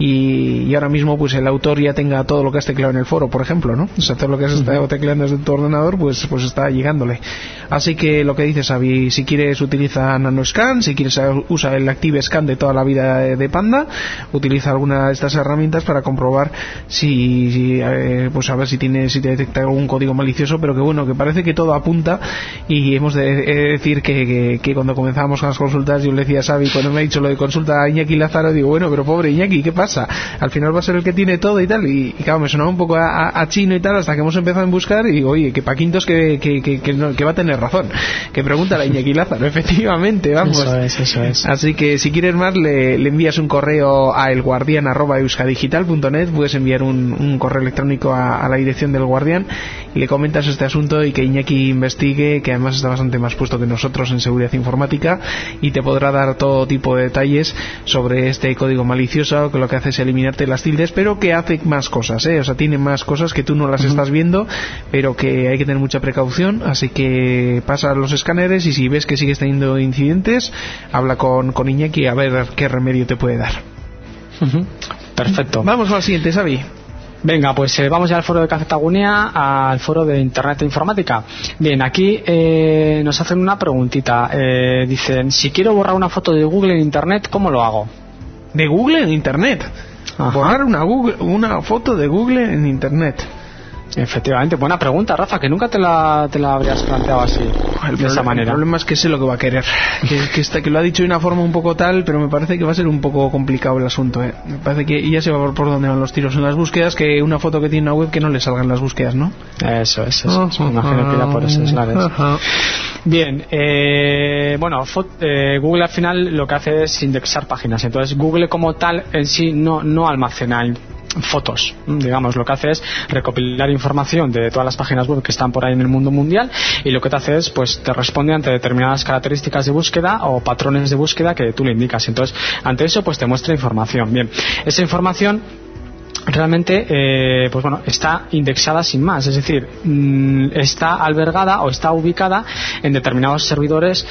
y, y ahora mismo pues el autor ya tenga todo lo que has tecleado en el foro, por ejemplo, ¿no? O sea, todo lo que has estado tecleando desde tu ordenador, pues pues está llegándole. Así que lo que dices, Xavi, si quieres utiliza Nanoscan, si quieres usa el ActiveScan de toda la vida de Panda, utiliza alguna de estas herramientas para comprobar si, si eh, pues a ver si tiene si te detecta algún código malicioso, pero que bueno, que parece que todo apunta, y hemos de, de decir que, que, que cuando comenzábamos con las consultas, yo le decía a Xavi, cuando me ha dicho lo de consulta a Iñaki Lázaro, digo, bueno, pero pobre Iñaki, ¿qué pasa? Al final va a ser el que tiene todo y tal, y, y claro, me sonaba un poco a, a, a chino y tal, hasta que hemos empezado a buscar, y digo, oye, que Paquintos que, que, que, que, no, que va a tener razón, que pregunta a Iñaki Lázaro, efectivamente, vamos. Eso es, eso es. Así que si quieres más, le, le envías un correo a elguardian arroba euskadigital punto net, puedes enviar un, un correo electrónico a, a la dirección del Guardián, le comentas este asunto y que Iñaki investigue, que además está bastante más puesto que nosotros en seguridad informática, y te podrá dar todo tipo de detalles sobre este código malicioso, que lo que hace es eliminarte las tildes, pero que hace más cosas, ¿eh? O sea, tiene más cosas que tú no las uh-huh. estás viendo, pero que hay que tener mucha precaución, así que pasa los escáneres y si ves que sigues teniendo incidentes, habla con, con Iñaki a ver qué remedio te puede dar. Uh-huh. Perfecto. Vamos al siguiente, Xavi. Venga, pues eh, vamos ya al foro de Café Tagunea, al foro de Internet e Informática. Bien, aquí eh, nos hacen una preguntita. Eh, dicen, si quiero borrar una foto de Google en Internet, ¿cómo lo hago? ¿De Google en Internet? Ajá. Borrar una, Google, una foto de Google en Internet. Efectivamente, buena pregunta, Rafa, que nunca te la, te la habrías planteado así, el de problema, esa manera. El problema es que sé lo que va a querer, que, que, está, que lo ha dicho de una forma un poco tal, pero me parece que va a ser un poco complicado el asunto, ¿eh? Me parece que ya se va por, por dónde van los tiros en las búsquedas, que una foto que tiene una web que no le salgan las búsquedas, ¿no? Eso, eso, eso. Uh-huh. Me imagino que era por esos lares. Uh-huh. Bien, eh, bueno, eh, Google al final lo que hace es indexar páginas, entonces Google como tal en sí no, no almacena fotos, digamos, lo que hace es recopilar información de todas las páginas web que están por ahí en el mundo mundial, y lo que te hace es, pues, te responde ante determinadas características de búsqueda o patrones de búsqueda que tú le indicas. Entonces, ante eso, pues te muestra información. Bien, esa información realmente eh, pues bueno, está indexada sin más, es decir, mmm, está albergada o está ubicada en determinados servidores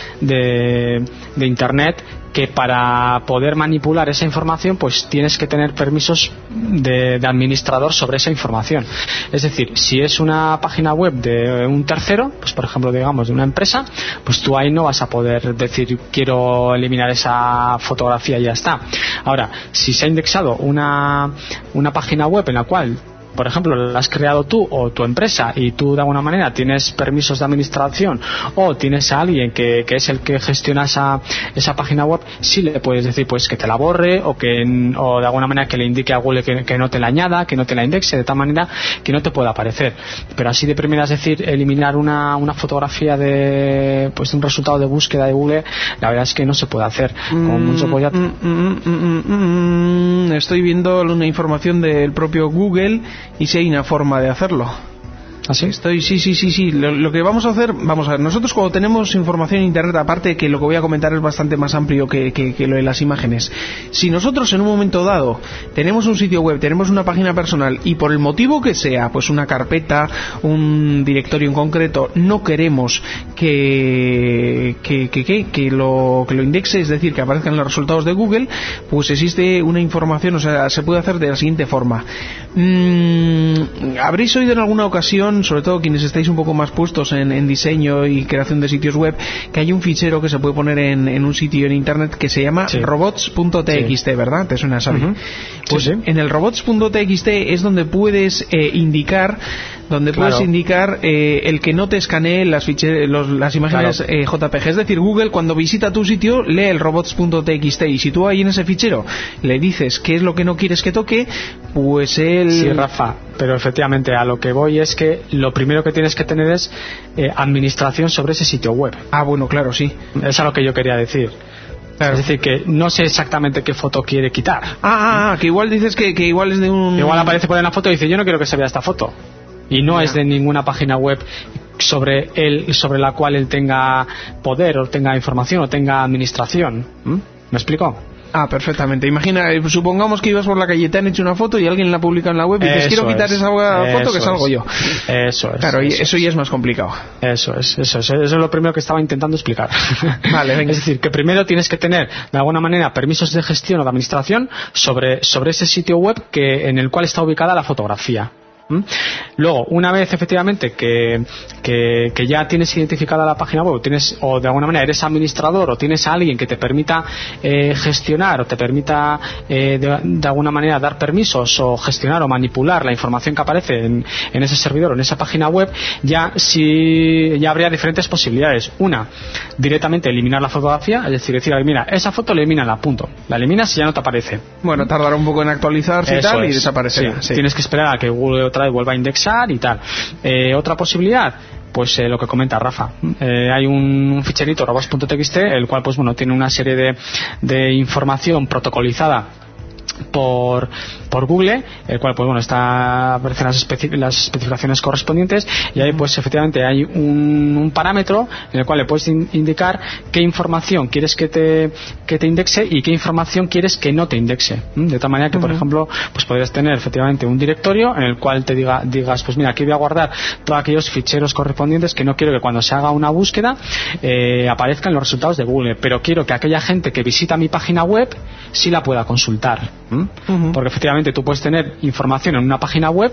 de, de Internet, que para poder manipular esa información pues tienes que tener permisos de, de administrador sobre esa información. Es decir, si es una página web de un tercero, pues por ejemplo, digamos, de una empresa, pues tú ahí no vas a poder decir quiero eliminar esa fotografía y ya está. Ahora, si se ha indexado una, una página web en la cual, por ejemplo, la has creado tú o tu empresa y tú de alguna manera tienes permisos de administración o tienes a alguien que, que es el que gestiona esa, esa página web, sí le puedes decir pues que te la borre o que o de alguna manera que le indique a Google que, que no te la añada, que no te la indexe, de tal manera que no te pueda aparecer. Pero así de primera, es decir, eliminar una, una fotografía de pues de un resultado de búsqueda de Google, la verdad es que no se puede hacer. Como mucho pues ya... mm, mm, mm, mm, mm, estoy viendo una información del propio Google y si hay una forma de hacerlo. ¿Así? Estoy, sí, sí, sí, sí. Lo, lo que vamos a hacer, vamos a ver, nosotros cuando tenemos información en Internet, aparte que lo que voy a comentar es bastante más amplio que, que, que lo de las imágenes. Si nosotros en un momento dado tenemos un sitio web, tenemos una página personal y por el motivo que sea, pues una carpeta, un directorio en concreto, no queremos que que, que, que, que lo que lo indexe, es decir, que aparezcan los resultados de Google, pues existe una información, o sea, se puede hacer de la siguiente forma. Mm, habréis oído en alguna ocasión, sobre todo quienes estáis un poco más puestos en, en diseño y creación de sitios web, que hay un fichero que se puede poner en, en un sitio en Internet que se llama sí. robots punto t x t, sí. ¿verdad? ¿Te suena, Xavi? Uh-huh. Pues sí, sí. En el robots punto t x t es donde puedes eh, indicar donde claro. puedes indicar eh, el que no te escanee las fiche- los, las imágenes claro. eh, J P G. Es decir, Google cuando visita tu sitio lee el robots punto t x t y si tú ahí en ese fichero le dices qué es lo que no quieres que toque, pues él... Sí, Rafa, pero efectivamente a lo que voy es que lo primero que tienes que tener es eh, administración sobre ese sitio web. Ah, bueno, claro, sí. Es a lo que yo quería decir. Claro. Es decir, que no sé exactamente qué foto quiere quitar. Ah, ah, que igual dices que, que igual es de un... Igual aparece por ahí en la foto y dice yo no quiero que se vea esta foto. Y no yeah. es de ninguna página web sobre él, sobre la cual él tenga poder o tenga información o tenga administración. ¿Mm? ¿Me explico? Ah, perfectamente. Imagina, supongamos que ibas por la calle, te han hecho una foto y alguien la publica en la web y dices, quiero quitar esa foto que salgo yo. Eso es. Claro, eso, eso ya es más complicado. Eso es, eso es, eso es lo primero que estaba intentando explicar. Vale, venga. Es decir, que primero tienes que tener, de alguna manera, permisos de gestión o de administración sobre, sobre ese sitio web que, en el cual está ubicada la fotografía. ¿Mm? Luego, una vez efectivamente que, que, que ya tienes identificada la página web, tienes, o de alguna manera eres administrador o tienes a alguien que te permita eh, gestionar o te permita eh, de, de alguna manera dar permisos o gestionar o manipular la información que aparece en, en ese servidor o en esa página web, ya sí, ya habría diferentes posibilidades. Una, directamente eliminar la fotografía, es decir, decir, mira, esa foto elimínala, punto. La eliminas y ya no te aparece. Bueno, tardará un poco en actualizarse Eso y tal es. y desaparecerá. Sí. Sí. Tienes que esperar a que Google otra vez vuelva a indexar y tal. Eh, otra posibilidad, pues eh, lo que comenta Rafa, eh, hay un, un ficherito robots punto t x t el cual pues bueno tiene una serie de, de información protocolizada por por Google, el cual pues bueno está aparecen las, especi- las especificaciones correspondientes, y ahí pues efectivamente hay un, un parámetro en el cual le puedes in- indicar qué información quieres que te que te indexe y qué información quieres que no te indexe, ¿m? De tal manera que, por uh-huh. ejemplo, pues podrías tener efectivamente un directorio en el cual te diga digas pues mira, aquí voy a guardar todos aquellos ficheros correspondientes que no quiero que cuando se haga una búsqueda eh, aparezcan los resultados de Google, pero quiero que aquella gente que visita mi página web sí la pueda consultar. ¿Mm? Uh-huh. Porque efectivamente tú puedes tener información en una página web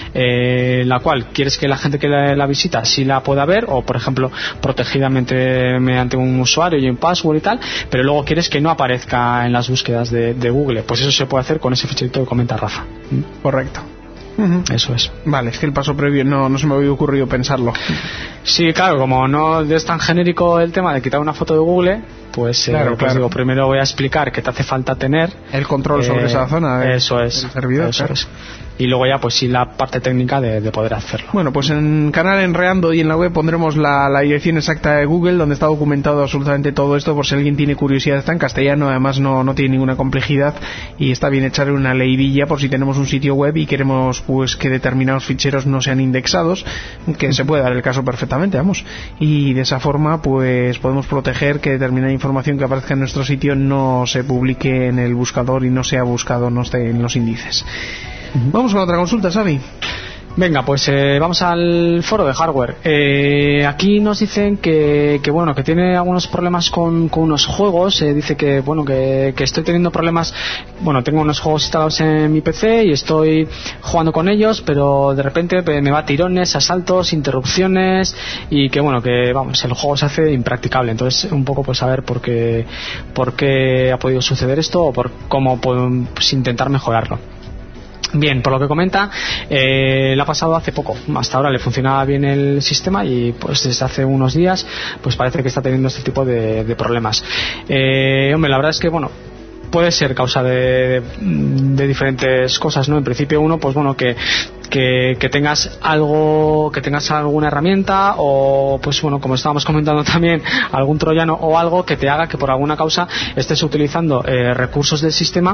eh, la cual quieres que la gente que la, la visita sí la pueda ver, o por ejemplo protegidamente mediante un usuario y un password y tal, pero luego quieres que no aparezca en las búsquedas de, de Google. Pues eso se puede hacer con ese ficherito que comenta Rafa. ¿Mm? Correcto. Uh-huh. Eso es. Vale, es que el paso previo no, no se me había ocurrido pensarlo. Sí, claro, como no es tan genérico el tema de quitar una foto de Google, pues, claro, eh, pues claro. digo, primero voy a explicar qué te hace falta tener. El control eh, sobre esa zona de, eso es, del servidor. Eso claro. es. Y luego ya pues sí la parte técnica de, de poder hacerlo. Bueno, pues en canal Enreando y en la web pondremos la, la dirección exacta de Google, donde está documentado absolutamente todo esto, por si alguien tiene curiosidad. Está en castellano, además no, no tiene ninguna complejidad, y está bien echarle una leidilla por si tenemos un sitio web y queremos pues que determinados ficheros no sean indexados, que se puede dar el caso perfectamente, vamos, y de esa forma pues podemos proteger que determinada información que aparezca en nuestro sitio no se publique en el buscador y no sea buscado, no esté en los índices. Vamos con otra consulta, Xavi. Venga, pues eh, vamos al foro de hardware. Eh, aquí nos dicen que, que bueno, que tiene algunos problemas con, con unos juegos. Eh, dice que bueno, que, que estoy teniendo problemas. Bueno, tengo unos juegos instalados en mi P C y estoy jugando con ellos, pero de repente me va a tirones, asaltos, interrupciones, y que bueno, que vamos, el juego se hace impracticable. Entonces, un poco pues saber por qué, por qué ha podido suceder esto, o por cómo pues, intentar mejorarlo. Bien, por lo que comenta, eh, le ha pasado hace poco. Hasta ahora le funcionaba bien el sistema, y pues desde hace unos días pues parece que está teniendo este tipo de, de problemas. Eh, hombre, la verdad es que bueno, puede ser causa de, de, de diferentes cosas, ¿no? En principio uno, pues bueno, que Que, que tengas algo, que tengas alguna herramienta, o pues bueno, como estábamos comentando también, algún troyano o algo que te haga que por alguna causa estés utilizando eh, recursos del sistema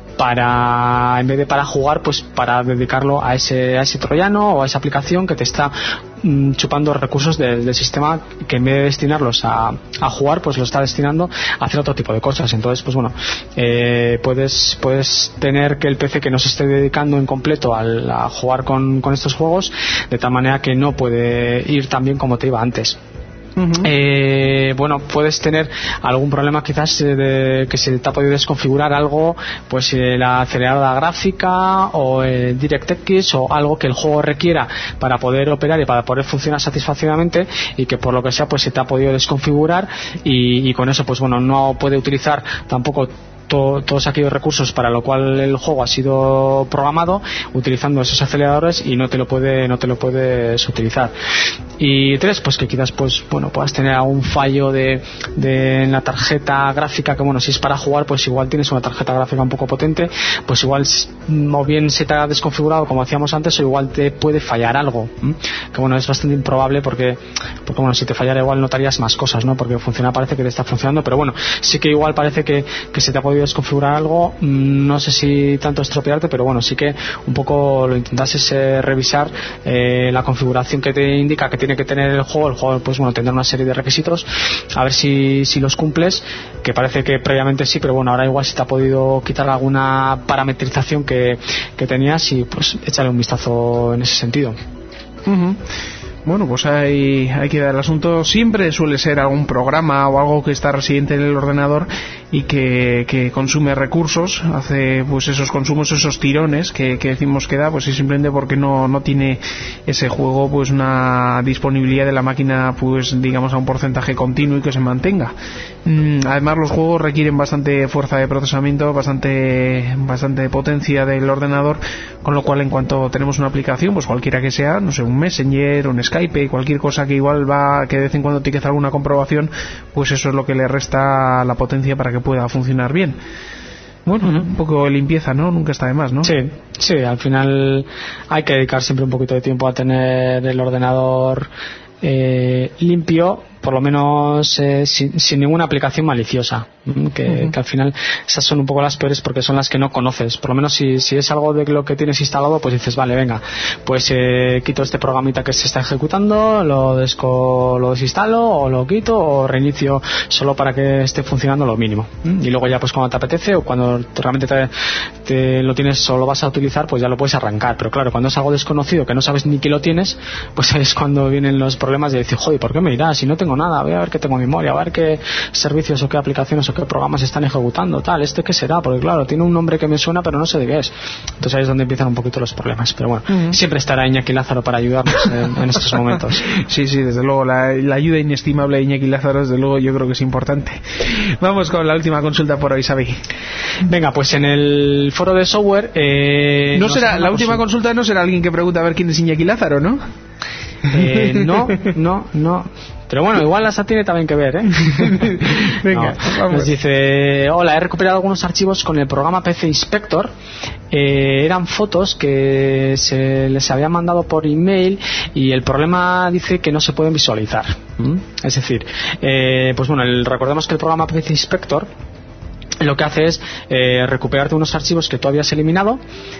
para, en vez de para jugar, pues para dedicarlo a ese, a ese troyano o a esa aplicación que te está mm, chupando recursos del, del sistema, que en vez de destinarlos a, a jugar, pues lo está destinando a hacer otro tipo de cosas. Entonces, pues bueno, eh, puedes, puedes tener que el P C que no se esté dedicando en completo al, a jugar con, con estos juegos, de tal manera que no puede ir tan bien como te iba antes. Uh-huh. Eh, bueno, puedes tener algún problema quizás eh, de que se te ha podido desconfigurar algo, pues eh, la aceleradora gráfica o el DirectX o algo que el juego requiera para poder operar y para poder funcionar satisfactoriamente, y que por lo que sea pues se te ha podido desconfigurar, y, y con eso pues bueno, no puede utilizar tampoco To, todos aquellos recursos para lo cual el juego ha sido programado, utilizando esos aceleradores, y no te lo puede no te lo puedes utilizar. Y tres, pues que quizás pues bueno, puedas tener algún fallo de, de en la tarjeta gráfica, que bueno, si es para jugar, pues igual tienes una tarjeta gráfica un poco potente, pues igual o bien se te ha desconfigurado como hacíamos antes, o igual te puede fallar algo, ¿m? Que bueno, es bastante improbable, porque porque bueno, si te fallara igual notarías más cosas, ¿no? Porque funciona, parece que te está funcionando, pero bueno, sí que igual parece que, que se te ha podido desconfigurar algo, no sé si tanto estropearte, pero bueno, sí que un poco lo intentases eh, revisar eh, la configuración que te indica que tiene que tener el juego. El juego pues bueno, tendrá una serie de requisitos, a ver si, si los cumples, que parece que previamente sí, pero bueno, ahora igual si te ha podido quitar alguna parametrización que, que tenías, y pues échale un vistazo en ese sentido. Uh-huh. Bueno, pues hay, hay que dar el asunto. Siempre suele ser algún programa o algo que está residente en el ordenador y que, que consume recursos, hace pues esos consumos, esos tirones que, que decimos que da, pues es simplemente porque no, no tiene ese juego pues una disponibilidad de la máquina, pues digamos a un porcentaje continuo y que se mantenga. Mm, además los juegos requieren bastante fuerza de procesamiento, bastante, bastante potencia del ordenador, con lo cual en cuanto tenemos una aplicación, pues cualquiera que sea, no sé, un Messenger, un Skype, cualquier cosa que igual va, que de vez en cuando tiene que hacer alguna comprobación, pues eso es lo que le resta la potencia para que pueda funcionar bien. Bueno, uh-huh. Un poco de limpieza, ¿no? Nunca está de más, ¿no? Sí, sí, al final hay que dedicar siempre un poquito de tiempo a tener el ordenador eh, limpio, por lo menos eh, sin, sin ninguna aplicación maliciosa, que, uh-huh. que al final esas son un poco las peores porque son las que no conoces. Por lo menos si, si es algo de lo que tienes instalado, pues dices, vale, venga, pues eh, quito este programita que se está ejecutando, lo, desco, lo desinstalo o lo quito o reinicio solo para que esté funcionando lo mínimo, y luego ya pues cuando te apetece o cuando realmente te, te lo tienes o lo vas a utilizar, pues ya lo puedes arrancar. Pero claro, cuando es algo desconocido que no sabes ni que lo tienes, pues ahí es cuando vienen los problemas de decir, joder, ¿por qué me irá? Si no tengo nada, voy a ver qué tengo en memoria, a ver qué servicios o qué aplicaciones o qué programas están ejecutando, tal, ¿este qué será? Porque claro, tiene un nombre que me suena pero no sé de qué es. Entonces ahí es donde empiezan un poquito los problemas. Pero bueno, uh-huh. siempre estará Iñaki Lázaro para ayudarnos en, en estos momentos. Sí, sí, desde luego la, la ayuda inestimable de Iñaki Lázaro, desde luego yo creo que es importante. Vamos con la última consulta por hoy, Xavi. Venga, pues en el foro de software eh, no será la última consulta, no será alguien que pregunta a ver quién es Iñaki Lázaro, ¿no? Eh, no, no, no. Pero bueno, igual la tiene también que ver, ¿eh? Venga, no, vamos. Nos dice, hola, he recuperado algunos archivos con el programa P C Inspector. Eh, eran fotos que se les había mandado por email y el problema dice que no se pueden visualizar. ¿Mm? Es decir, eh, pues bueno, el, recordemos que el programa P C Inspector lo que hace es eh, recuperarte unos archivos que tú habías eliminado,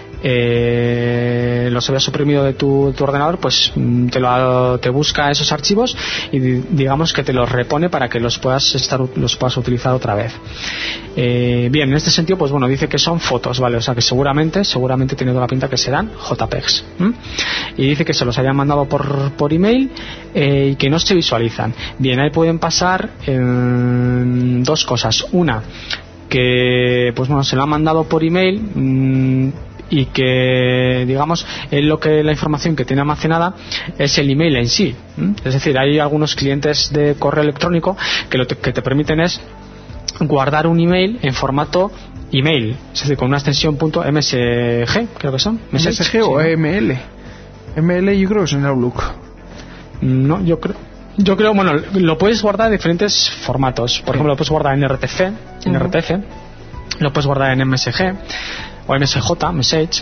eh, los habías suprimido de tu, tu ordenador, pues te, lo, te busca esos archivos y digamos que te los repone para que los puedas estar, los puedas utilizar otra vez. Eh, bien, en este sentido, pues bueno, dice que son fotos, vale, o sea que seguramente, seguramente tiene toda la pinta que serán JPEGs. ¿Mm? Y dice que se los hayan mandado por, por email eh, y que no se visualizan. Bien, ahí pueden pasar eh, dos cosas. Una, que pues bueno, se lo han mandado por email mmm, y que digamos él lo que la información que tiene almacenada es el email en sí. ¿Mm? Es decir, hay algunos clientes de correo electrónico que lo te, que te permiten es guardar un email en formato email, es decir, con una extensión .msg, creo que son M S G o M L. M L yo creo que es en Outlook. No, yo creo Yo creo, bueno, lo puedes guardar en diferentes formatos. Por sí. ejemplo, lo puedes guardar en R T F, en uh-huh. R T F, lo puedes guardar en M S G o M S J, Message,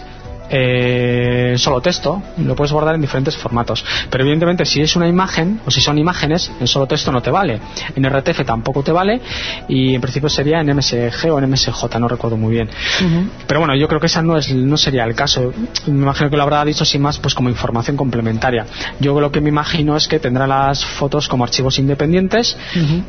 eh, solo texto, lo puedes guardar en diferentes formatos. Pero evidentemente si es una imagen o si son imágenes, en solo texto no te vale, en R T F tampoco te vale y en principio sería en M S G o en M S J, no recuerdo muy bien. Uh-huh. Pero bueno, yo creo que esa no es no sería el caso. Me imagino que lo habrá dicho sin más pues como información complementaria. Yo lo que me imagino es que tendrá las fotos como archivos independientes uh-huh.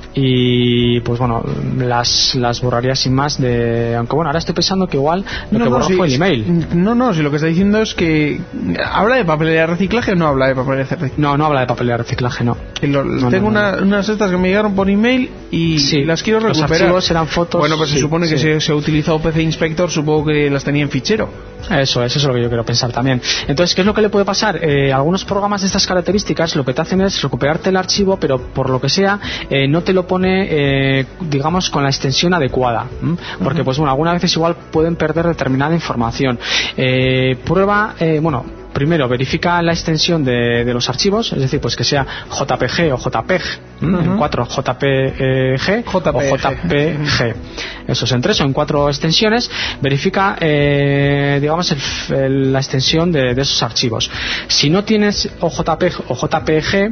y pues bueno, las las borraría sin más de, aunque bueno, ahora estoy pensando que igual lo no, que no, borró sí, fue el email. No, no, si lo que está diciendo es que ¿habla de papelería de reciclaje o no habla de papelería de reciclaje? No, no habla de papelería de reciclaje, no. Lo, no tengo no, no, una, no. unas estas que me llegaron por email y sí, las quiero recuperar. Los archivos eran fotos. Bueno, pues sí, se supone sí. que se, se ha utilizado P C Inspector, supongo que las tenía en fichero. Eso es, eso es lo que yo quiero pensar también. Entonces, ¿qué es lo que le puede pasar? Eh, algunos programas de estas características lo que te hacen es recuperarte el archivo, pero por lo que sea, eh, no te lo pone, eh, digamos, con la extensión adecuada. ¿m? Porque, uh-huh. pues bueno, algunas veces igual pueden perder determinada información. Eh, prueba, eh, bueno, primero verifica la extensión de, de los archivos, es decir, pues que sea J P G o JPEG, uh-huh. en cuatro J P G J P G. O J P G. Eso es en tres o en cuatro extensiones. Verifica, eh, digamos, el, el, la extensión de, de esos archivos. Si no tienes o JPEG o J P G,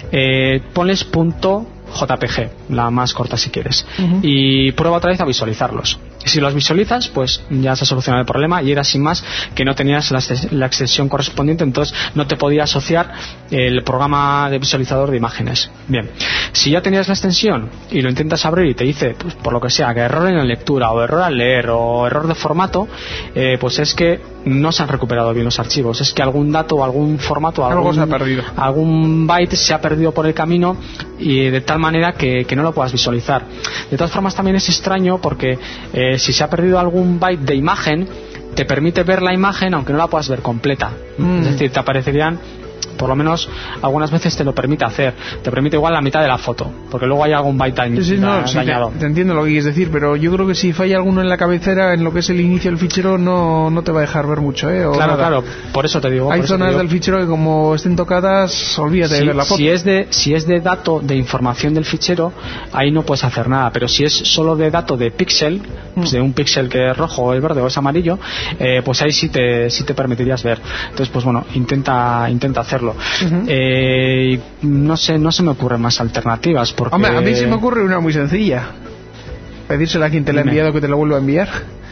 eh, ponles punto J P G, la más corta si quieres, uh-huh. y prueba otra vez a visualizarlos. Si los visualizas, pues ya se ha solucionado el problema y era sin más que no tenías la, la extensión correspondiente, entonces no te podía asociar el programa de visualizador de imágenes. Bien, si ya tenías la extensión y lo intentas abrir y te dice, pues, por lo que sea, que error en la lectura o error al leer o error de formato, eh, pues es que no se han recuperado bien los archivos, es que algún dato o algún formato, algún, algo se ha perdido, algún byte se ha perdido por el camino y de tal manera que, que no lo puedas visualizar. De todas formas también es extraño porque eh, si se ha perdido algún byte de imagen, te permite ver la imagen aunque no la puedas ver completa. Mm. Es decir, te aparecerían, por lo menos algunas veces te lo permite hacer, te permite igual la mitad de la foto, porque luego hay algún byte dañ- sí, sí, no, da- sí, dañado. Te, te entiendo lo que quieres decir, pero yo creo que si falla alguno en la cabecera, en lo que es el inicio del fichero, no, no te va a dejar ver mucho, ¿eh? O claro, nada. claro, por eso te digo. Hay por eso zonas te digo. del fichero que como estén tocadas, olvídate si, de ver la foto. Si es de, si es de dato de información del fichero, ahí no puedes hacer nada, pero si es solo de dato de píxel, pues de un píxel que es rojo o es verde o es amarillo, eh, pues ahí sí te, sí te permitirías ver. Entonces, pues bueno, intenta, intenta hacerlo. hacerlo. Uh-huh. Eh, no sé, no se me ocurren más alternativas. Porque... Hombre, a mí se me ocurre una muy sencilla. Pedírsela a quien te la ha enviado que te la vuelva a enviar.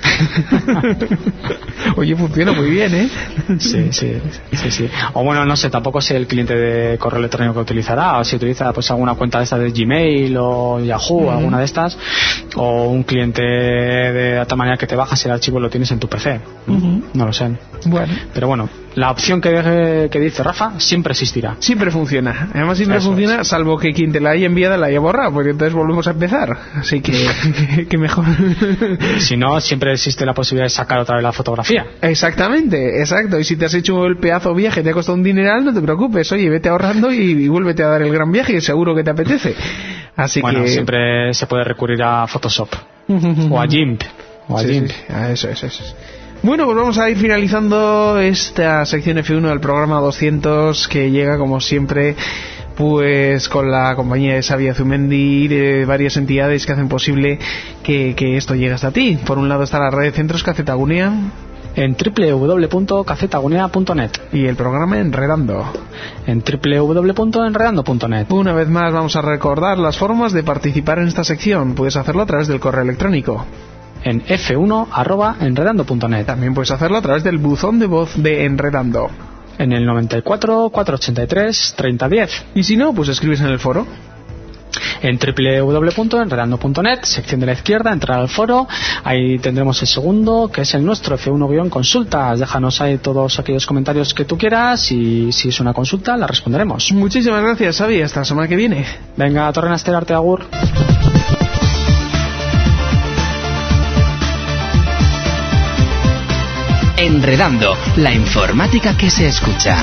Oye, funciona muy bien, ¿eh? Sí, sí, sí, sí. O bueno, no sé, tampoco sé el cliente de correo electrónico que utilizará, o si utiliza pues alguna cuenta de esta de Gmail o Yahoo, uh-huh. alguna de estas, o un cliente de tal manera que te bajas el archivo y lo tienes en tu P C. Uh-huh. No lo sé. Bueno. Pero bueno, la opción que, que dice Rafa siempre existirá. Siempre funciona. Además siempre Eso funciona, es. Salvo que quien te la haya enviado la haya borrado, porque entonces volvemos a empezar. Así que, que mejor. Si no, siempre existe la posibilidad de sacar otra vez la fotografía. Exactamente, exacto. Y si te has hecho el pedazo viaje, te ha costado un dineral, no te preocupes. Oye, vete ahorrando y, y vuélvete a dar el gran viaje, y seguro que te apetece. Así bueno, que siempre se puede recurrir a Photoshop o a GIMP. O a sí, GIMP. Sí, eso, eso, eso. Bueno, pues vamos a ir finalizando esta sección F uno del programa doscientos, que llega como siempre pues con la compañía de Xavi Azumendi y de varias entidades que hacen posible que, que esto llegue hasta ti. Por un lado está la red de centros Cacetagunea en doble u doble u doble u punto cacetagunea punto net y el programa Enredando en doble u doble u doble u punto enredando punto net. Una vez más vamos a recordar las formas de participar en esta sección. Puedes hacerlo a través del correo electrónico en efe uno arroba enredando punto net. También puedes hacerlo a través del buzón de voz de Enredando en el noventa y cuatro, cuatrocientos ochenta y tres, treinta diez. Y si no, pues escribes en el foro en doble u doble u doble u punto enredando punto net, sección de la izquierda, entrar al foro. Ahí tendremos el segundo, que es el nuestro, F uno guión consultas. Déjanos ahí todos aquellos comentarios que tú quieras y si es una consulta la responderemos. Muchísimas gracias, Xavi, hasta la semana que viene. Venga, Torren Asterarte, agur. Enredando, la informática que se escucha.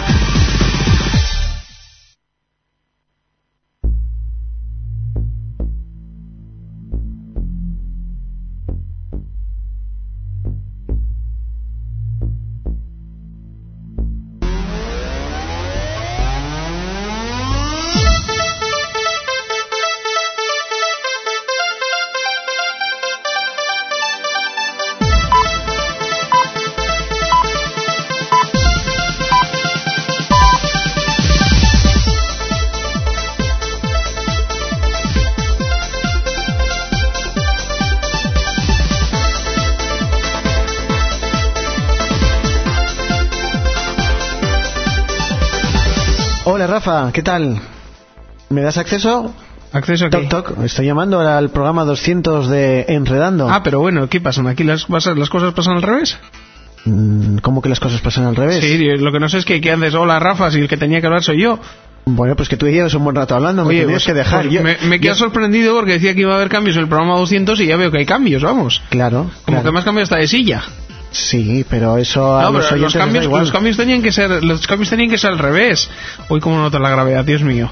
Hola Rafa, ¿qué tal? ¿Me das acceso? ¿Acceso a qué? Toc, toc. Estoy llamando al programa doscientos de Enredando. Ah, pero bueno, ¿qué pasa? ¿Aquí las, las cosas pasan al revés? ¿Cómo que las cosas pasan al revés? Sí, lo que no sé es que, que andes, hola Rafa, si el que tenía que hablar soy yo. Bueno, pues que tú y llevas un buen rato hablando, Oye, me tenías pues, que dejar. Pues yo, me me quedo yo... sorprendido porque decía que iba a haber cambios en el programa doscientos y ya veo que hay cambios, vamos. Claro. Como claro. que más cambios hasta de silla. Sí, pero eso a no, los pero los cambios, los cambios tenían que ser, los cambios tenían que ser al revés. Hoy cómo noto la gravedad, Dios mío.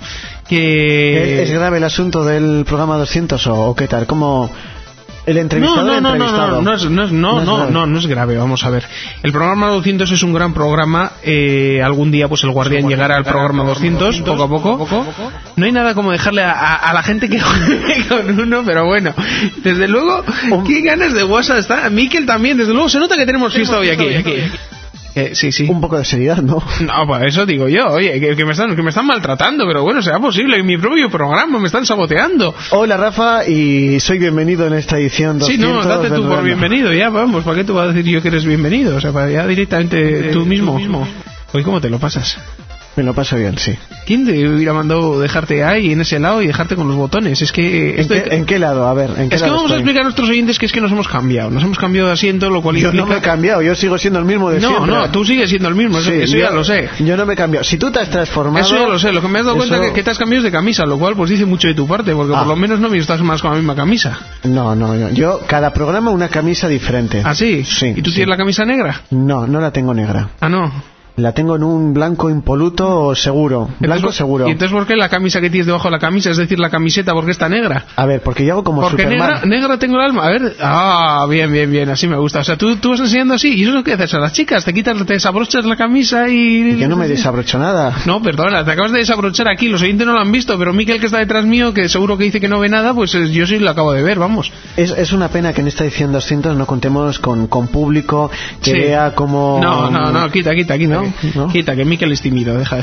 Que ¿Es, es grave el asunto del programa doscientos o, o qué tal? ¿Cómo el entrevistador no, no, no, entrevistado? no, no, no, es, no, es, no, no, no, no, no es grave. Vamos a ver. El programa doscientos es un gran programa. Eh, algún día, pues el Guardián llegará al programa doscientos, poco a poco. No hay nada como dejarle a, a, a la gente que juegue con uno, pero bueno. Desde luego, qué ganas de WhatsApp está. Miquel también, desde luego, se nota que tenemos fiesta hoy aquí. aquí. Eh, sí, sí. Un poco de seriedad, ¿no? No, pues eso digo yo. Oye, que, que, me están, que me están maltratando, pero bueno, será posible. En mi propio programa me están saboteando. Hola, Rafa, y soy bienvenido en esta edición doscientos. Sí, no, date tú por bienvenido, ya, vamos. ¿Para qué tú vas a decir yo que eres bienvenido? O sea, para ya directamente eh, tú mismo. Tú mismo. Oye, ¿cómo te lo pasas? Me lo paso bien, sí. ¿Quién te hubiera mandado dejarte ahí, en ese lado, y dejarte con los botones? Es que... ¿En, qué, ¿en qué lado? A ver, ¿en qué Es que lado vamos estoy? a explicar a nuestros oyentes que es que nos hemos cambiado. Nos hemos cambiado de asiento, lo cual yo implica... no me he cambiado, yo sigo siendo el mismo de no, siempre. No, no, tú sigues siendo el mismo, eso, sí, eso yo, ya lo sé. Yo no me he cambiado. Si tú te has transformado... Eso ya lo sé, lo que me has dado eso... cuenta es que, que te has cambiado de camisa, lo cual pues dice mucho de tu parte, porque ah. por lo menos no me estás más con la misma camisa. No, no, no. Yo, cada programa una camisa diferente. ¿Ah, sí? Sí. ¿Y tú sí. tienes la camisa negra? No, no la tengo negra. Ah, no. La tengo en un blanco impoluto seguro. Blanco entonces, seguro. ¿Y entonces por qué la camisa que tienes debajo de la camisa, es decir, la camiseta, por qué está negra? A ver, porque yo hago como porque Superman. Porque negra, negra tengo el alma. A ver, ah, bien, bien, bien, así me gusta. O sea, tú, tú vas enseñando así, y eso es lo que haces a las chicas, te quitas, te desabrochas la camisa y... Yo no me desabrocho nada. No, perdona, te acabas de desabrochar aquí, los oyentes no lo han visto, pero Miquel, que está detrás mío, que seguro que dice que no ve nada, pues yo sí lo acabo de ver, vamos. Es, es una pena que en esta edición doscientos no contemos con, con público que sí. vea como... No, no, no, quita, quita, quita, ¿No? ¿No? Quita, que Miquel es tímido, deja, deja.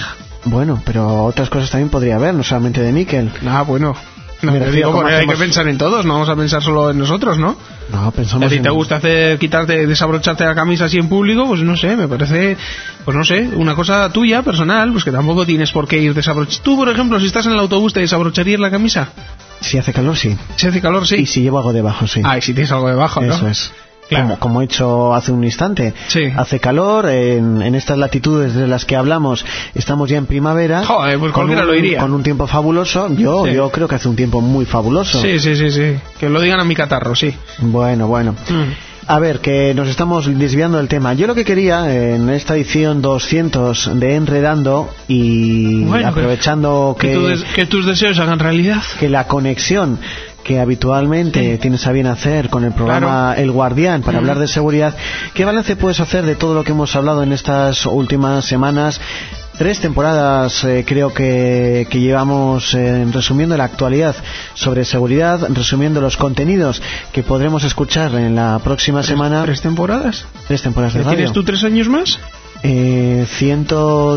Bueno, pero otras cosas también podría haber, no solamente de níquel. Ah, bueno. No, me digo, porque hay que pensar en todos, no vamos a pensar solo en nosotros, ¿no? No, pensamos en... Si te gusta hacer, quitarte, desabrocharte la camisa así en público, pues no sé, me parece, pues no sé, una cosa tuya, personal, pues que tampoco tienes por qué ir desabrochando. Tú, por ejemplo, si estás en el autobús, ¿te desabrocharías la camisa? Si hace calor, sí. Si hace calor, sí. Y si llevo algo debajo, sí. Ah, y si tienes algo debajo, ¿no? Eso es. Claro. Como, como he hecho hace un instante. Sí. Hace calor, en, en estas latitudes de las que hablamos, estamos ya en primavera. Joder, pues cualquiera con un, lo diría. Con un tiempo fabuloso. Yo sí. yo creo que hace un tiempo muy fabuloso. Sí, sí, sí, sí. Que lo digan a mi catarro, sí. Bueno, bueno. Mm. A ver, que nos estamos desviando del tema. Yo lo que quería, en esta edición doscientos de Enredando, y bueno, aprovechando que, que, que, tu des, que tus deseos hagan realidad, que la conexión que habitualmente sí. tienes a bien hacer con el programa claro. El Guardián para mm. hablar de seguridad, ¿qué balance puedes hacer de todo lo que hemos hablado en estas últimas semanas? Tres temporadas eh, creo que, que llevamos eh, resumiendo la actualidad sobre seguridad, resumiendo los contenidos que podremos escuchar en la próxima ¿Tres, semana. ¿Tres temporadas? Tres temporadas de radio. ¿Tienes tú tres años más? Eh, ciento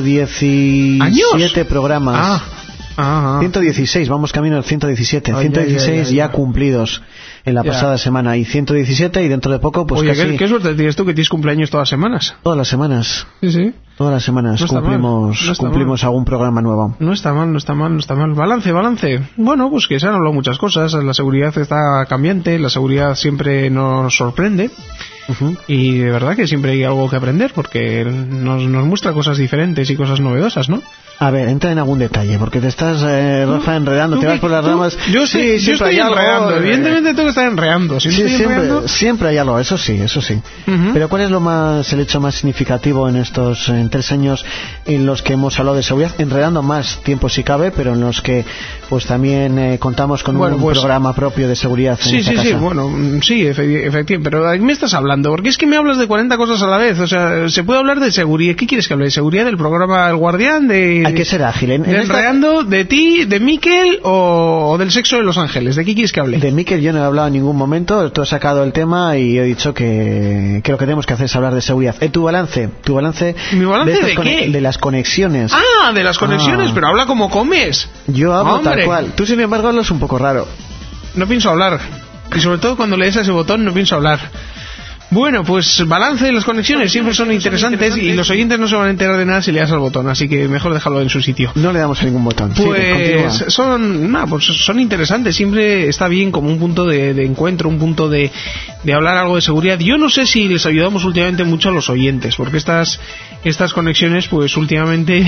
diecisiete programas. Ah. Ah, ah. ciento dieciséis, vamos camino al ciento diecisiete. Ay, ciento dieciséis ay, ay, ay, ya ay. cumplidos en la ya. pasada semana. Y ciento diecisiete y dentro de poco, pues Oye, casi... ¿qué, ¿qué suerte tienes tú que tienes cumpleaños todas las semanas? Todas las semanas. Sí, sí. Todas las semanas no cumplimos, no cumplimos algún programa nuevo. No está mal, no está mal, no está mal. Balance, balance. Bueno, pues que se han hablado muchas cosas. La seguridad está cambiante, la seguridad siempre nos sorprende. Uh-huh. Y de verdad que siempre hay algo que aprender porque nos, nos muestra cosas diferentes y cosas novedosas, ¿no? A ver, entra en algún detalle, porque te estás, eh, Rafa, enredando, te vas por las ramas. Yo sí, sí, yo estoy enredando, evidentemente tengo que estar enredando. Si sí, estoy siempre, enredando... siempre hay algo, eso sí, eso sí. Uh-huh. Pero ¿cuál es lo más, el hecho más significativo en estos en tres años en los que hemos hablado de seguridad? Enredando más tiempo si cabe, pero en los que pues también eh, contamos con bueno, un pues, programa propio de seguridad en sí, esta sí, casa. Sí, bueno, sí, efectivamente, pero ¿de qué me estás hablando? Porque es que me hablas de cuarenta cosas a la vez, o sea, se puede hablar de seguridad. ¿Qué quieres que hable? ¿De seguridad del programa El Guardián? De... Hay que ser ágil, ¿eh? ¿De Enredando, de ti, de Miquel o, o del sexo de Los Ángeles? ¿De qué quieres que hable? De Miquel yo no he hablado en ningún momento, tú has sacado el tema y he dicho que, que lo que tenemos que hacer es hablar de seguridad. ¿Eh, tu balance? ¿Tu balance? ¿Mi balance de, de qué? De las conexiones. Ah, de las conexiones, ah. Pero habla como comes. Yo hablo Hombre. tal cual. Tú, sin embargo, hablas un poco raro. No pienso hablar. Y sobre todo cuando le des a ese botón no pienso hablar. Bueno, pues balance de las conexiones siempre son interesantes y los oyentes no se van a enterar de nada si le das al botón, así que mejor dejarlo en su sitio. No le damos a ningún botón. Pues sí, son, nah, pues son interesantes, siempre está bien como un punto de, de encuentro, un punto de, de hablar algo de seguridad. Yo no sé si les ayudamos últimamente mucho a los oyentes, porque estas estas conexiones pues últimamente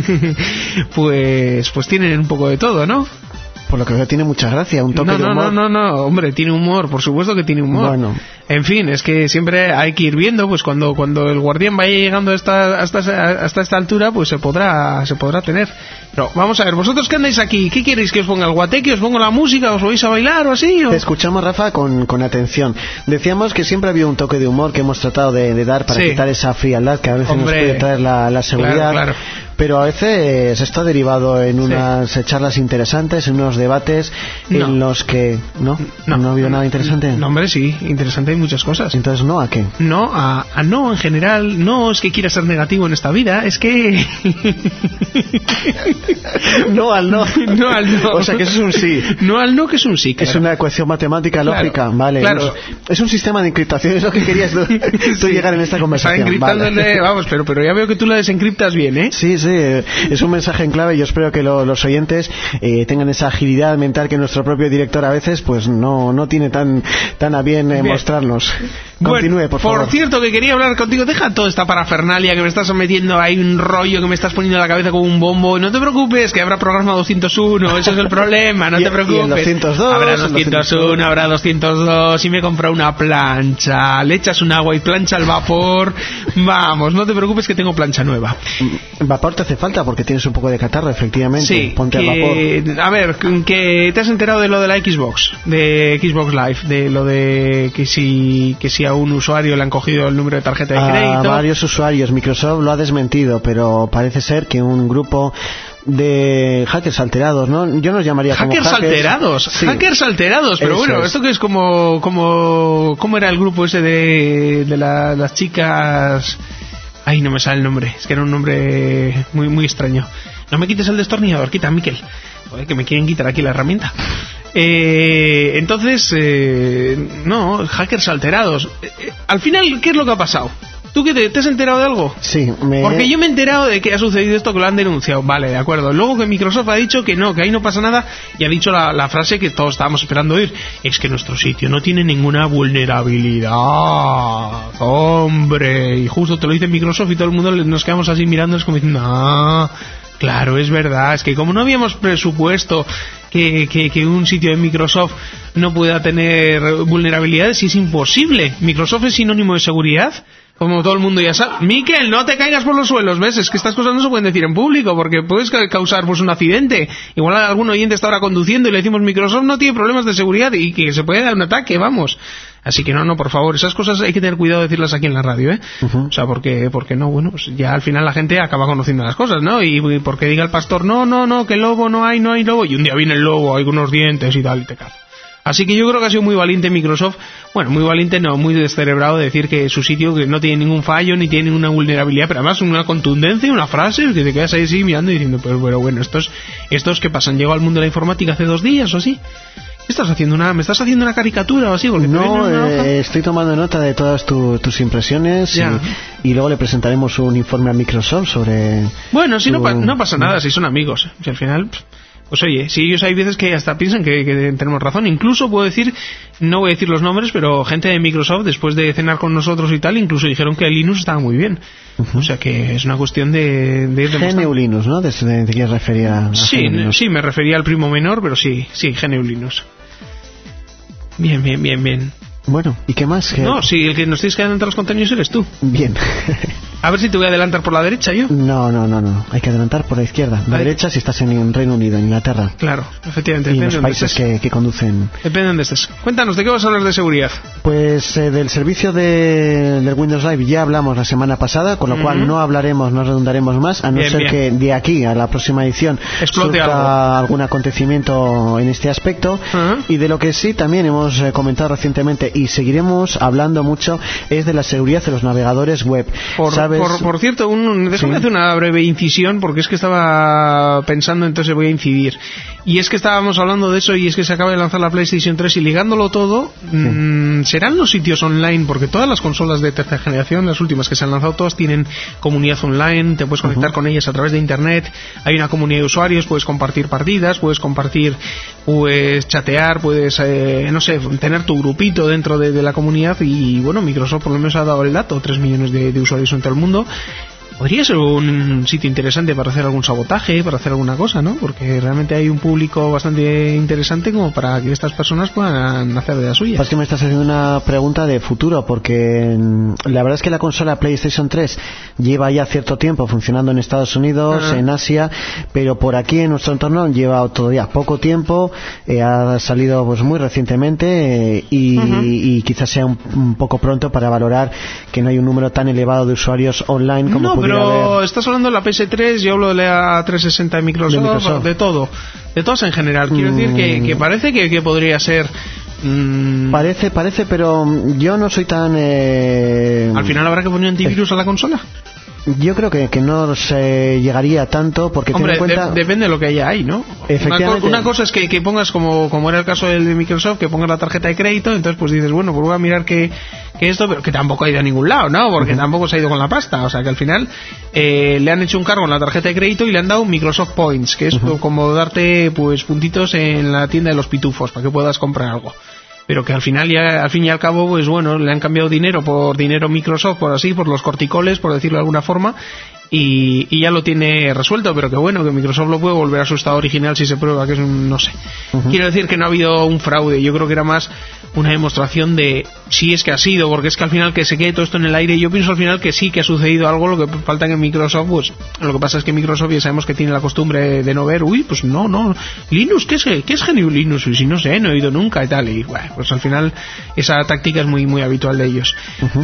pues pues tienen un poco de todo, ¿no? Por lo que veo tiene mucha gracia, un toque no, no, de humor. No, no, no, hombre, tiene humor, por supuesto que tiene humor. Bueno. En fin, es que siempre hay que ir viendo, pues cuando cuando el Guardián vaya llegando hasta hasta, hasta esta altura, pues se podrá se podrá tener. Pero vamos a ver, vosotros que andáis aquí, ¿qué queréis que os ponga el guateque? ¿Os pongo la música? ¿Os vais a bailar o así? ¿O? Te escuchamos, Rafa, con, con atención. Decíamos que siempre ha habido un toque de humor que hemos tratado de, de dar para sí. quitar esa frialdad que a veces hombre, nos puede traer la, la seguridad. Claro, claro. Pero a veces esto ha derivado en unas sí. charlas interesantes, en unos debates no. en los que... ¿No? ¿No, ¿No ha habido nada interesante? No, hombre, sí, interesante hay muchas cosas. Entonces, ¿no a qué? No, a, a no en general. No es que quiera ser negativo en esta vida, es que... no al no. No al no. O sea, que eso es un sí. No al no, que es un sí, claro. Es una ecuación matemática lógica, claro, vale. Claro. Es un sistema de encriptación, es lo que querías tú, tú sí. llegar en esta conversación. Está encriptándole, vale. Vamos, pero, pero ya veo que tú la desencriptas bien, ¿eh? Sí, sí, es un mensaje en clave y yo espero que lo, los oyentes eh, tengan esa agilidad mental que nuestro propio director a veces pues no, no tiene tan, tan a bien, eh, bien. mostrarnos. Continúe, bueno, por favor. Por cierto, que quería hablar contigo. Deja toda esta parafernalia que me estás metiendo ahí, un rollo que me estás poniendo en la cabeza como un bombo. No te preocupes, que habrá programa doscientos uno. Ese es el problema, no y, te preocupes. Y el doscientos dos, habrá doscientos uno, doscientos... habrá doscientos dos. Y me he comprado una plancha. Le echas un agua y plancha al vapor. Vamos, no te preocupes que tengo plancha nueva. Vapor te hace falta porque tienes un poco de catarro, efectivamente. Sí, ponte que, al vapor. A ver, que te has enterado de lo de la Xbox, de Xbox Live, de lo de que si que si a un usuario le han cogido el número de tarjeta de crédito. A varios usuarios. Microsoft lo ha desmentido, pero parece ser que un grupo de hackers alterados, ¿no? Yo no llamaría hackers como hackers alterados, sí. hackers alterados, pero Eso bueno, es. esto que es como como cómo era el grupo ese de de la, las chicas. Ay, no me sale el nombre, es que era un nombre muy muy extraño. No me quites el destornillador, quita, Miquel. Joder, que me quieren quitar aquí la herramienta. Eh, entonces, eh, no, hackers alterados. Eh, al final, ¿qué es lo que ha pasado? ¿Tú qué te, te has enterado de algo? Sí, me... Porque yo me he enterado de que ha sucedido esto, que lo han denunciado. Vale, de acuerdo. Luego que Microsoft ha dicho que no, que ahí no pasa nada, y ha dicho la, la frase que todos estábamos esperando oír. Es que nuestro sitio no tiene ninguna vulnerabilidad. Hombre. Y justo te lo dice Microsoft y todo el mundo nos quedamos así mirándonos como diciendo, ah, claro, es verdad. Es que como no habíamos presupuesto que, que, que un sitio de Microsoft no pueda tener vulnerabilidades, y es imposible. Microsoft es sinónimo de seguridad. Como todo el mundo ya sabe. Miquel, no te caigas por los suelos, ¿ves? Es que estas cosas no se pueden decir en público porque puedes causar pues un accidente. Igual algún oyente está ahora conduciendo y le decimos Microsoft no tiene problemas de seguridad y que se puede dar un ataque, vamos. Así que no, no, por favor, esas cosas hay que tener cuidado de decirlas aquí en la radio, ¿eh? Uh-huh. O sea, porque, porque no, bueno, pues ya al final la gente acaba conociendo las cosas, ¿no? Y, y porque diga el pastor, no, no, no, que lobo no hay, no hay lobo. Y un día viene el lobo, hay unos dientes y tal, y te cae. Así que yo creo que ha sido muy valiente Microsoft, bueno, muy valiente no, muy descerebrado decir que su sitio que no tiene ningún fallo ni tiene ninguna vulnerabilidad, pero además una contundencia, una frase que te quedas ahí así mirando y diciendo, pero, pero bueno, estos, estos que pasan, llegó al mundo de la informática hace dos días o así. ¿Qué estás haciendo? Una, ¿Me estás haciendo una caricatura o así? Porque no, eh, estoy tomando nota de todas tu, tus impresiones y, y luego le presentaremos un informe a Microsoft sobre... Bueno, si tu... no, pa- no pasa nada, si son amigos, si al final... Pues oye, si ellos hay veces que hasta piensan que, que tenemos razón. Incluso puedo decir, no voy a decir los nombres, pero gente de Microsoft, después de cenar con nosotros y tal, incluso dijeron que el Linux estaba muy bien. Uh-huh. O sea que es una cuestión de... de G N U Linux, ¿no? ¿Te quieres referir a, a sí, sí, me refería al primo menor, pero sí, sí, G N U Linux. Bien, bien, bien, bien. Bueno, ¿y qué más? ¿Qué... No, si el que nos tienes que adelantar los contenidos eres tú. Bien. A ver si te voy a adelantar por la derecha yo. No, no, no, no. Hay que adelantar por la izquierda. La Ay. derecha si estás en Reino Unido, en Inglaterra. Claro, efectivamente. Y en los países que, que conducen. Depende de dónde estés. Cuéntanos, ¿de qué vas a hablar de seguridad? Pues eh, del servicio de, del Windows Live ya hablamos la semana pasada, con lo uh-huh. cual no hablaremos, no redundaremos más, a no bien, ser bien. que de aquí a la próxima edición explote algo. algún acontecimiento en este aspecto. Uh-huh. Y de lo que sí también hemos eh, comentado recientemente y seguiremos hablando mucho es de la seguridad de los navegadores web. Por, ¿Sabes? por, por cierto, un, déjame sí. hacer una breve incisión porque es que estaba pensando, entonces voy a incidir. Y es que estábamos hablando de eso y es que se acaba de lanzar la PlayStation tres y ligándolo todo, sí. mmm, ¿serán los sitios online? Porque todas las consolas de tercera generación, las últimas que se han lanzado, todas tienen comunidad online, te puedes conectar uh-huh. con ellas a través de internet, hay una comunidad de usuarios, puedes compartir partidas, puedes compartir, puedes chatear, puedes, eh, no sé, tener tu grupito dentro de, de la comunidad y bueno, Microsoft por lo menos ha dado el dato, tres millones de, de usuarios en todo el mundo. Podría ser un sitio interesante para hacer algún sabotaje, para hacer alguna cosa, ¿no? Porque realmente hay un público bastante interesante como para que estas personas puedan hacer de la suya. Pues que me estás haciendo una pregunta de futuro, porque la verdad es que la consola PlayStation tres lleva ya cierto tiempo funcionando en Estados Unidos, uh-huh. en Asia, pero por aquí en nuestro entorno lleva todavía poco tiempo, eh, ha salido pues muy recientemente eh, y, uh-huh. y quizás sea un, un poco pronto para valorar que no hay un número tan elevado de usuarios online como no, pudiera pero haber. Estás hablando de la P S tres, yo hablo de la trescientos sesenta de Microsoft, de, Microsoft. de todo, de todos en general. Quiero mm. decir que, que parece que, que podría ser... Mm... Parece, parece, pero yo no soy tan... Eh... ¿Al final habrá que poner antivirus a la consola? Yo creo que, que no se llegaría tanto porque Hombre, ten en cuenta... de, depende de lo que haya ahí, ¿no? Efectivamente. Una, co- una cosa es que, que pongas, como, como era el caso del de Microsoft, que pongas la tarjeta de crédito, entonces pues dices, bueno, pues voy a mirar que, que esto, pero que tampoco ha ido a ningún lado, ¿no? Porque uh-huh. tampoco se ha ido con la pasta, o sea que al final eh, le han hecho un cargo en la tarjeta de crédito y le han dado Microsoft Points, que es uh-huh. como darte pues puntitos en la tienda de los pitufos para que puedas comprar algo. Pero que al final ya, al fin y al cabo, pues bueno, le han cambiado dinero por dinero Microsoft, por así, por los corticoles, por decirlo de alguna forma, y, y ya lo tiene resuelto, pero que bueno, que Microsoft lo puede volver a su estado original si se prueba que es un, no sé. Uh-huh. Quiero decir que no ha habido un fraude, yo creo que era más una demostración de si es que ha sido, porque es que al final que se quede todo esto en el aire, yo pienso al final que sí que ha sucedido algo, lo que falta que Microsoft, pues lo que pasa es que Microsoft ya sabemos que tiene la costumbre de no ver, uy, pues no, no, Linux, ¿qué es, qué es G N U Linux? Y si no sé, no he oído nunca y tal, y bueno, pues al final esa táctica es muy muy habitual de ellos. Uh-huh.